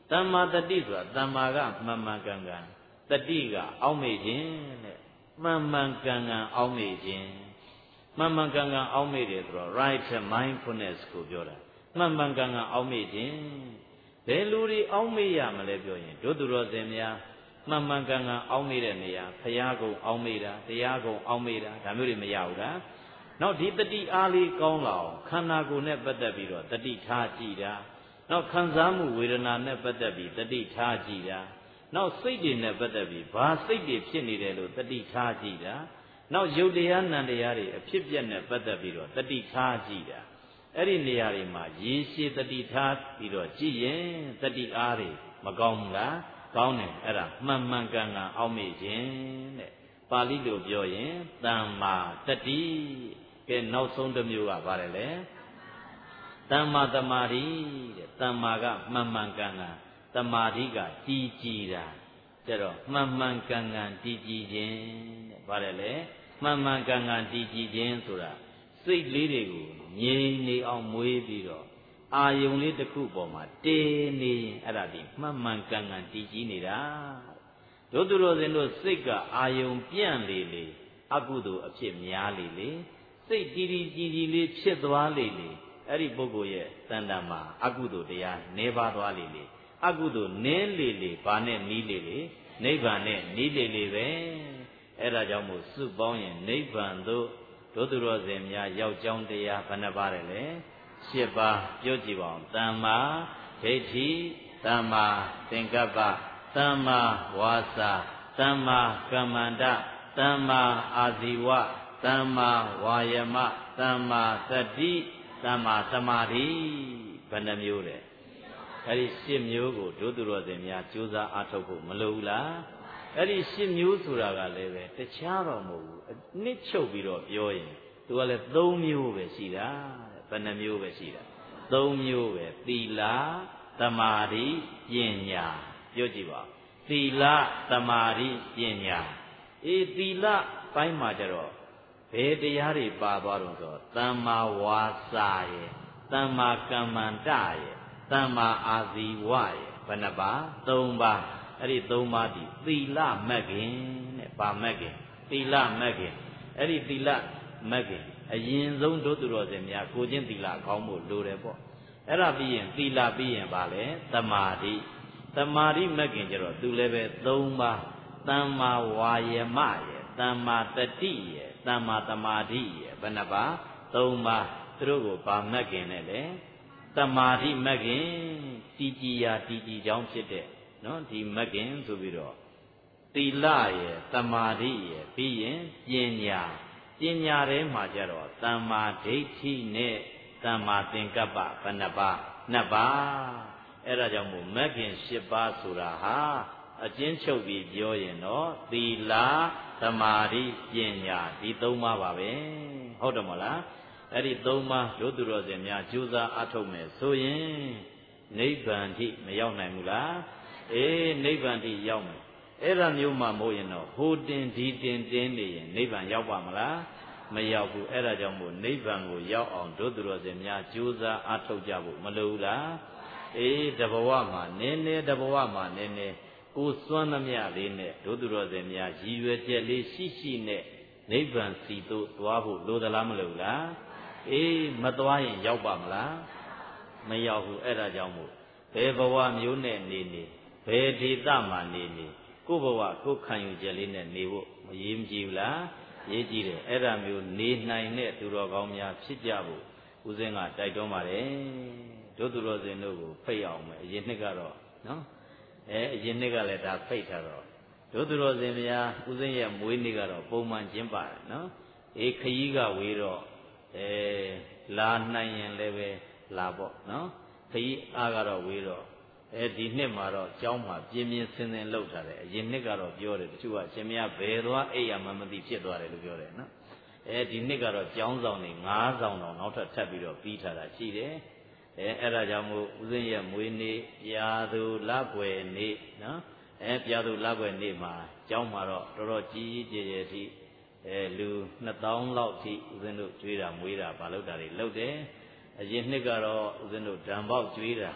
တမ္မာတတိဆိုတာတမ္မာကမှန်မှန်ကန်ကန်တတိကအောက်မေ့ခြင်းတဲ့မှန်မှန်ကန်ကန်အောက်မေ့ခြင်းမှန်မှန်ကန်ကန်အောက်မေ့တယ်ဆိုတော့ right mindfulness ကိုပြောတာမှန်မှန်ကန်ကန်အောက်မေ့ခြင်းဘယ်လူတွေအောက်မေ့ရမလဲပြောရင်တို့သူတော်စင်များမှန်မှန်ကန်ကန်အောက်မေ့တဲ့နေရာဘုရားကုံအောက်မေ့တာတရားကုံအောက်မေ့တာဒါမျိုးတွေမရဘူးလားနောက်ဒီတတိအားလေးကောင်းလာအောင်ခန္ဓာကိုယ်နဲ့ပတ်သက်ပြီးတော့တတိထားကြည့်တာနောက်ခံစားမှုဝေဒနာနဲ့ပတ်သက်ပြီးတတိထားကြည့်တာနောက်စိတ်တွေနဲ့ပတ်သက်ပြီးဘာစိတ်တွေဖြစ်နေတယ်လို့တတိထားကြည့်တာနောက်ယုတ်တရားနံတရားတွေအဖြစ်ပြက်နဲ့ပတ်သက်ပြီးတော့တတိထားကြည့်တာအဲ့ဒီနေရာတွေမှာရေရှည်တတိထားပြီးတော့ကြည့်ရင်တတိအားတွေမကောင်းဘူးလားကောင်းတယ်အဲ့ဒါမှန်မှန်ကန်ကန်အောက်မေ့ခြင်းတဲ့ပါဠိလိုပြောရင်တမ္မာတတိကဲနောက်ဆုံးတစ်မျိုးကဘာလဲလဲတမ္မာတမာတိတဲ့တမ္မာကမှန်မှန်ကန်ကန်တမာတိကတည်ကြည်တာကျတော့မှန်မှန်ကန်ကန်တည်ကြည်ခြင်းတဲ့ဘာလဲလဲမှန်မှန်ကန်ကန်တည်ကြည်ခြင်းဆိုတာစိတ်လေးတွေကိုငြိမ်နေအောင်မွေးပြီးတော့အာယုံလေးတစ်ခုပေါ်မှာတင်းနေရင်အဲ့ဒါဒီမှန်မှန်ကန်ကန်တည်ကြည်နေတာတို့သူတော်စင်တို့စိတ်ကအာယုံပြန့်လေလေအကုသိုလ်အဖြစ်များလေလေစိတ်တည်တည်ကြည်ကြည်လေးဖြစ်သွားလေလေအဲ့ဒီပုဂ္ဂိုလ်ရဲ့တဏ္ဍာမှာအကုသိုလ်တရားနေပါသွားလေလေအကုသိုလ်နင်းလေလေဘာနဲ့နီးလေလေနိဗ္ဗာန်နဲ့နီးလေလေပဲအဲ့ဒါကြောင့်မို့စုပေါင်းရင်နိဗ္ဗာန်သို့တို့သူတော်စင်များရောက်ကြောင်းတရားဘယ်နှပါးလဲရှစ်ပါးပြောကြည့်ပါဦးသမ္မာဒိဋ္ဌိသမ္မာသင်္ကပ္ပသမ္မာဝါစာသမ္မာကမ္မန္တသမ္မာအာဇီဝသမ္မာဝါယမသမ္မာသတိသမ္မာသမာဓိဘယ်နှမျိုးလဲအဲ့ဒီရှစ်မျိုးကိုတို့သူတော်စင်များကြိုးစားအားထုတ်ဖို့မလိုဘူးလားအဲ့ဒီရှစ်မျိုးဆိုတာကလည်းပဲတခြားတော့မဟုတ်ဘူးအနစ်ချုပ်ပြီးတော့ပြောရင်သူကလည်းသုံးမျိုးပဲရှိတာဘယ်နှမျိုးပဲရှိတာသုံးမျိုးပဲသီလသမာဓိပညာပြောကြည့်ပါသီလသမာဓိပညာအေးသီလပိုင်းမှာကြတော့ဘယ်တရားတွေပါသွားတော့ဆိုသမ္မာဝါစာရဲ့သမ္မာကမ္မန္တရဲ့သမ္မာအာဇီဝရဲ့ဘယ်နှပါသုံးပါအဲ့ဒီသုံးပါးဒီသီလမဂ္ဂင်တဲ့ဗာမဂ္ဂင်သီလမဂ္ဂင်အဲ့ဒီသီလမဂ္ဂင်အရင်ဆုံးတို့သူတော်စင်များကိုချင်းသီလကောင်းဖို့လိုတယ်ပေါ့အဲ့ဒါပြီးရင်သီလပြီးရင်ဗာလဲသမာဓိသမာဓိမဂ္ဂင်ကျတော့သူလည်းပဲသုံးပါးသမ္မာဝါယမရဲ့သမ္မာတတိရဲ့သမ္မာသမာဓိရဲ့ဘယ်နှပါသုံးပါးသူတို့ကိုဗာမဂ္ဂင်နဲ့လေသမာဓိမဂ္ဂင်တည်ကြည်ရာတည်ကြည်ကြောင်းဖြစ်တဲ့နော်ဒီမဂ္ဂင်ဆိုပြီးတော့သီလရဲ့သမာဓိရဲ့ပြီးရင်ပညာပညာထဲမှာကြတော့သမ္မာဒိဋ္ဌိနဲ့သမ္မာသင်္ကပ္ပဘယ်နှပါနှစ်ပါအဲ့ဒါကြောင့်မို့မဂ္ဂင်၈ပါးဆိုတာဟာအကျဉ်းချုပ်ပြီးပြောရင်တော့သီလသမာဓိပညာဒီသုံးပါးပါပဲဟုတ်တယ်မလားအဲ့ဒီသုံးပါးတို့သူတော်စင်များကြိုးစားအားထုတ်မယ်ဆိုရင်နိဗ္ဗာန်ထိမရောက်နိုင်ဘူးလားအေးနိဗ္ဗာန်ထိရောက်မယ်အဲ့ဒါမျိုးမှမဟုတ်ရင်တော့ဟိုတင်ဒီတင်တင်းနေရင်နိဗ္ဗာန်ရောက်ပါမလားမရောက်ဘူးအဲ့ဒါကြောင့်မို့နိဗ္ဗာန်ကိုရောက်အောင်တို့သူတော်စင်များကြိုးစားအားထုတ်ကြဖို့မလိုဘူးလားအေးတဘဝမှာနည်းနည်းတဘဝမှာနည်းနည်းကိုစွမ်းသမျှလေးနဲ့တို့သူတော်စင်များရည်ရွယ်ချက်လေးရှိရှိနဲ့နိဗ္ဗာန်စီသို့သွားဖို့လိုသလားမလိုဘူးလားအေးမသွားရင်ရောက်ပါမလားမရောက်ဘူးအဲ့ဒါကြောင့်မို့ဘယ်ဘဝမျိုးနဲ့နေနေဘယ်ဒေသမှာနေနေကိုယ့်ဘဝကိုယ်ခံယူချက်လေးနဲ့နေဖို့မရေးမကြည့်ဘူးလားရေးကြည့်တယ်အဲ့ဒါမျိုးနေနိုင်တဲ့သူတော်ကောင်းများဖြစ်ကြဖို့ဦးဇင်းကတိုက်တွန်းပါတယ်တို့သူတော်စင်တို့ကိုဖိတ်အောင်မယ်အရင်နှစ်ကတော့နော်အဲအရင်နှစ်ကလည်းဒါဖိတ်ထားတော့တို့သူတော်စင်များဦးဇင်းရဲ့မွေးနေ့ကတော့ပုံမှန်ကျင်းပါတယ်နော်အေးခရီးကဝေးတော့အဲလာနိုင်ရင်လည်းပဲလာပေါ့နော်ခရီးအားကတော့ဝေးတော့အဲဒီနှစ်မှာတော့ကျောင်းမှာပြင်းပြင်းစင်စင်လှုပ်ထားတယ်အရင်နှစ်ကတော့ပြောတယ်တချို့ကရှင်မရဘယ်သွားအိပ်ရမှမသိဖြစ်သွားတယ်လို့ပြောတယ်နော်အဲဒီနှစ်ကတော့ကျောင်းဆောင်နေငါးဆောင်တော့နောက်ထပ်ထပ်ပြီးတော့ပြီးထားတာရှိတယ်အဲအဲ့ဒါကြောင့်မို့ဦးဇင်းရဲ့မွေးနေ့ပြာသူလကွယ်နေ့နော်အဲပြာသူလကွယ်နေ့မှာကျောင်းမှာတော့တော်တော်ကြီးကြီးကျယ်ကျယ်ထိအဲလူနှစ်သောင်းလောက်ထိဦးဇင်းတို့ကျွေးတာမွေးတာမလုပ်တာတွေလုပ်တယ်အရင်နှစ်ကတော့ဦးဇင်းတို့ဓမ္ပေါက်ကျွေးတာ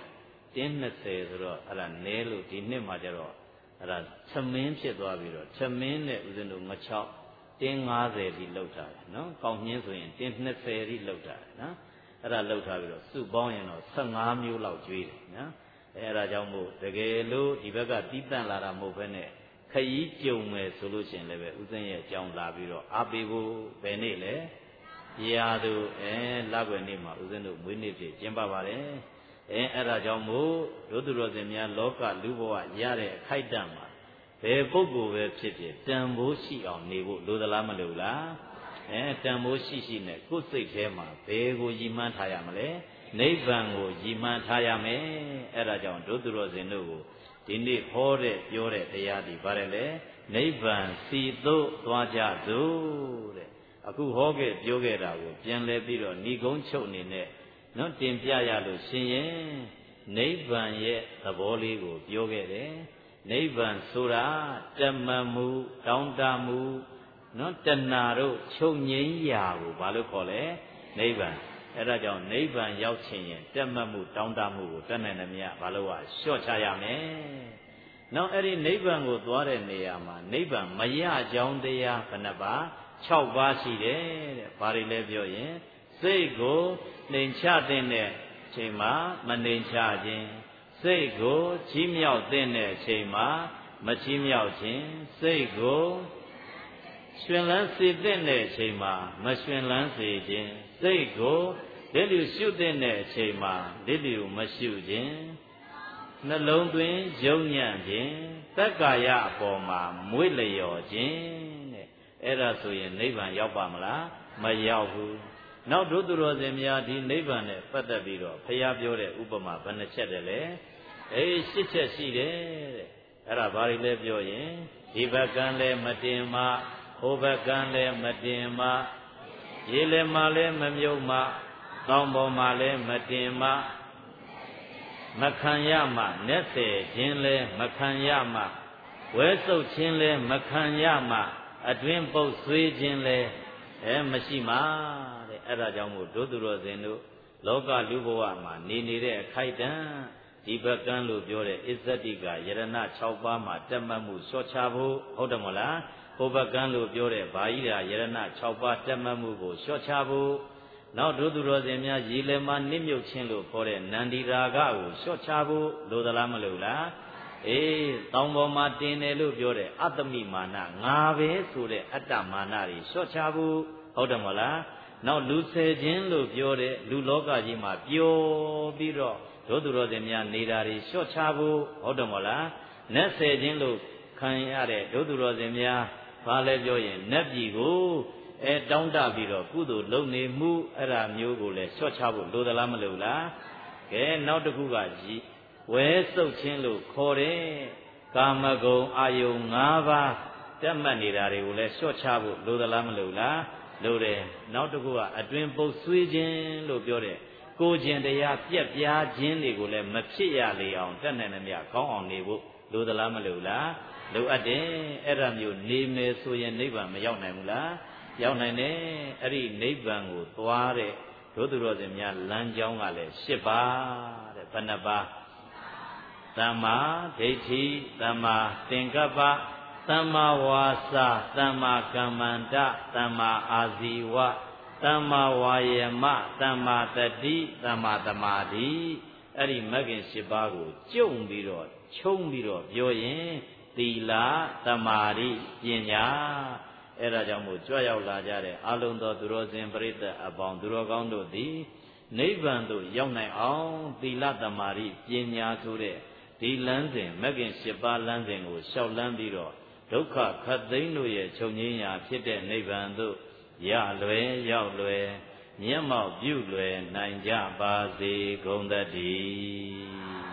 တင်းနှစ်ဆယ်ဆိုတော့အဲ့ဒါနဲလို့ဒီနှစ်မှာကျတော့အဲ့ဒါသမင်းဖြစ်သွားပြီးတော့သမင်းနဲ့ဦးဇင်းတို့ငချောက်တင်း၅၀ထိလောက်ထားတယ်နော်ကောင်းညင်းဆိုရင်တင်း၂၀ထိလောက်ထားတယ်နော်အဲ့ဒါလောက်ထားပြီးတော့စုပေါင်းရင်တော့၁၅မျိုးလောက်ကျွေးတယ်နော်အဲ့ဒါကြောင့်မို့တကယ်လို့ဒီဘက်ကတီးတန့်လာတာမဟုတ်ဘဲနဲ့ခရီးကြုံမယ်ဆိုလို့ရှိရင်လည်းပဲဦးဇင်းရဲ့အကြောင်းလာပြီးတော့အားပေးဖို့ဘယ်နေ့လဲရာသူအဲလောက်ွယ်နေ့မှာဦးဇင်းတို့မွေးနေ့ဖြစ်ကျင်းပပါတယ်အဲအဲ့ဒါကြောင့်မို့ဒုသူတော်စင်များလောကလူဘဝရတဲ့အခိုက်အတန့်မှာဘယ်ပုဂ္ဂိုလ်ပဲဖြစ်ဖြစ်တန်ဖိုးရှိအောင်နေဖို့လိုသလားမလိုလားအဲတန်ဖိုးရှိရှိနဲ့ကိုယ်စိတ်ထဲမှာဘယ်ကိုရည်မှန်းထားရမလဲနိဗ္ဗာန်ကိုရည်မှန်းထားရမယ်အဲ့ဒါကြောင့်ဒုသူတော်စင်တို့ကိုဒီနေ့ဟောတဲ့ပြောတဲ့တရားဒီပါတယ်လေနိဗ္ဗာန်စီသို့သွားကြစို့တဲ့အခုဟောခဲ့ပြောခဲ့တာကိုပြန်လဲပြီးတော့ဏိကုံးချုပ်အနေနဲ့နော်တင်ပြရလို့ရှင်ရင်နိဗ္ဗာန်ရဲ့သဘောလေးကိုပြောခဲ့တယ်နိဗ္ဗာန်ဆိုတာတမန်မှုတောင်းတမှုနော်တဏှာတို့ချုပ်ငြိမ်းရာကိုဘာလို့ခေါ်လဲနိဗ္ဗာန်အဲ့ဒါကြောင့်နိဗ္ဗာန်ရောက်ချင်ရင်တမတ်မှုတောင်းတမှုကိုတတ်နိုင်တယ်မြတ်ဘာလို့ကလျှော့ချရမယ်နောက်အဲ့ဒီနိဗ္ဗာန်ကိုသွားတဲ့နေရာမှာနိဗ္ဗာန်မရကြောင်းတရားဘယ်နှပါ၆ပါးရှိတယ်တဲ့ဘာတွေလဲပြောရင်စိတ်ကိုနှိမ်ချတဲ့ချိန်မှာမနှိမ်ချခြင်းစိတ်ကိုချီးမြှောက်တဲ့အချိန်မှာမချီးမြှောက်ခြင်းစိတ်ကိုရှင်လန်းစေတဲ့အချိန်မှာမရှင်လန်းစေခြင်းစိတ်ကိုလက်လျူရှုတဲ့အချိန်မှာလက်လျူမရှုခြင်းနှလုံးသွင်းယုံညံ့ခြင်းတက္ကာယအပေါ်မှာမွေ့လျော်ခြင်းတဲ့အဲ့ဒါဆိုရင်နိဗ္ဗာန်ရောက်ပါမလားမရောက်ဘူးနောက်ဒုသူတော်စင်များဒီနိဗ္ဗာန်နဲ့ပတ်သက်ပြီးတော့ဘုရားပြောတဲ့ဥပမာဘယ်နှချက်တည်းလဲအေးရှစ်ချက်ရှိတယ်တဲ့အဲ့ဒါဘာတွေလဲပြောရင်ဒီဘက်ကံလည်းမတင်မဟိုဘက်ကံလည်းမတင်မရေလည်းမလည်းမမြုပ်မတောင်ပေါ်မှာလည်းမတင်မမခံရမှနက်စေခြင်းလည်းမခံရမှဝဲဆုပ်ခြင်းလည်းမခံရမှအတွင်ပုတ်ဆွေးခြင်းလည်းအဲမရှိမှတဲ့အဲ့ဒါကြောင့်မို့ဒုသူတော်စင်တို့လောကလူဘဝမှာနေနေတဲ့အခိုက်တန့်ဒီဘက်ကံလို့ပြောတဲ့အစ္ဆတိကယရဏ၆ပါးမှာတက်မှတ်မှုလျှော့ချဖို့ဟုတ်တယ်မလားဟိုဘက်ကံလို့ပြောတဲ့ဘာကြီးရာယရဏ၆ပါးတက်မှတ်မှုကိုလျှော့ချဖို့နောက်ဒုသူတော်စင်များရေလည်းမနစ်မြုပ်ခြင်းလို့ခေါ်တဲ့နန္ဒီရာဂကိုလျှော့ချဖို့လိုသလားမလိုလားအေးတောင်ပေါ်မှာတင်တယ်လို့ပြောတဲ့အတ္တမိမာနငါပဲဆိုတဲ့အတ္တမာနတွေလျှော့ချဖို့ဟုတ်တယ်မလားနောက်လူဆယ်ခြင်းလို့ပြောတဲ့လူလောကကြီးမှာပျော်ပြီးတော့ဒုသူတော်စင်များနေတာတွေလျှော့ချဖို့ဟုတ်တယ်မလားနတ်ဆယ်ခြင်းလို့ခံရတဲ့ဒုသူတော်စင်များဘာလဲပြောရင်နတ်ပြည်ကိုအဲတောင်းတပြီးတော့ကုသိုလ်လုပ်နေမှုအဲ့ဒါမျိုးကိုလည်းလျှော့ချဖို့လိုသလားမလိုလားကဲနောက်တစ်ခုကကြီးဝဲစုပ်ခြင်းလို့ခေါ်တဲ့ကာမဂုဏ်အာယုံ၅ပါးတက်မှတ်နေတာတွေကိုလည်းလျှော့ချဖို့လိုသလားမလိုလားလိုတယ်နောက်တစ်ခုကအတွင်ပုတ်ဆွေးခြင်းလို့ပြောတဲ့ကိုကျင်တရားပြက်ပြားခြင်းတွေကိုလည်းမဖြစ်ရလေအောင်တတ်နိုင်တယ်မြတ်ကောင်းအောင်နေဖို့လိုသလားမလိုလားလိုအပ်တယ်အဲ့ဒါမျိုးနေမယ်ဆိုရင်နိဗ္ဗာန်မရောက်နိုင်ဘူးလားရောက်နိုင်တယ်အဲ့ဒီနိဗ္ဗာန်ကိုသွားတဲ့ဒုသူတော်စင်များလမ်းကြောင်းကလည်း၈ပါးတဲ့ဘယ်နှပါးသမ္မာဒိဋ္ဌိသမ္မာသင်္ကပ္ပသမ္မာဝါစာသမ္မာကမ္မန္တသမ္မာအာဇီဝသမ္မာဝါယမသမ္မာတတိသမ္မာသမာဓိအဲ့ဒီမဂ်ခင်၈ပါးကိုကျုံပြီးတော့ခြုံပြီးတော့ပြောရင်သီလသမာဓိပညာအဲ့ဒါကြောင့်မို့ကြွရောက်လာကြတဲ့အလုံးသောသူတော်စင်ပရိသတ်အပေါင်းသူတော်ကောင်းတို့သည်နိဗ္ဗာန်သို့ရောက်နိုင်အောင်သီလသမာဓိပညာဆိုတဲ့ဒီလမ်းစဉ်မဂ်ခင်၈ပါးလမ်းစဉ်ကိုလျှောက်လန်းပြီးတော့ဒုက္ခခတ်သိမ်းတို့ရဲ့ချုပ်ငြိမ်းရာဖြစ်တဲ့နိဗ္ဗာန်သို့ရလွယ်ရောက်လွယ်မျက်မှောက်ပြုလွယ်နိုင်ကြပါစေကုန်သတည်း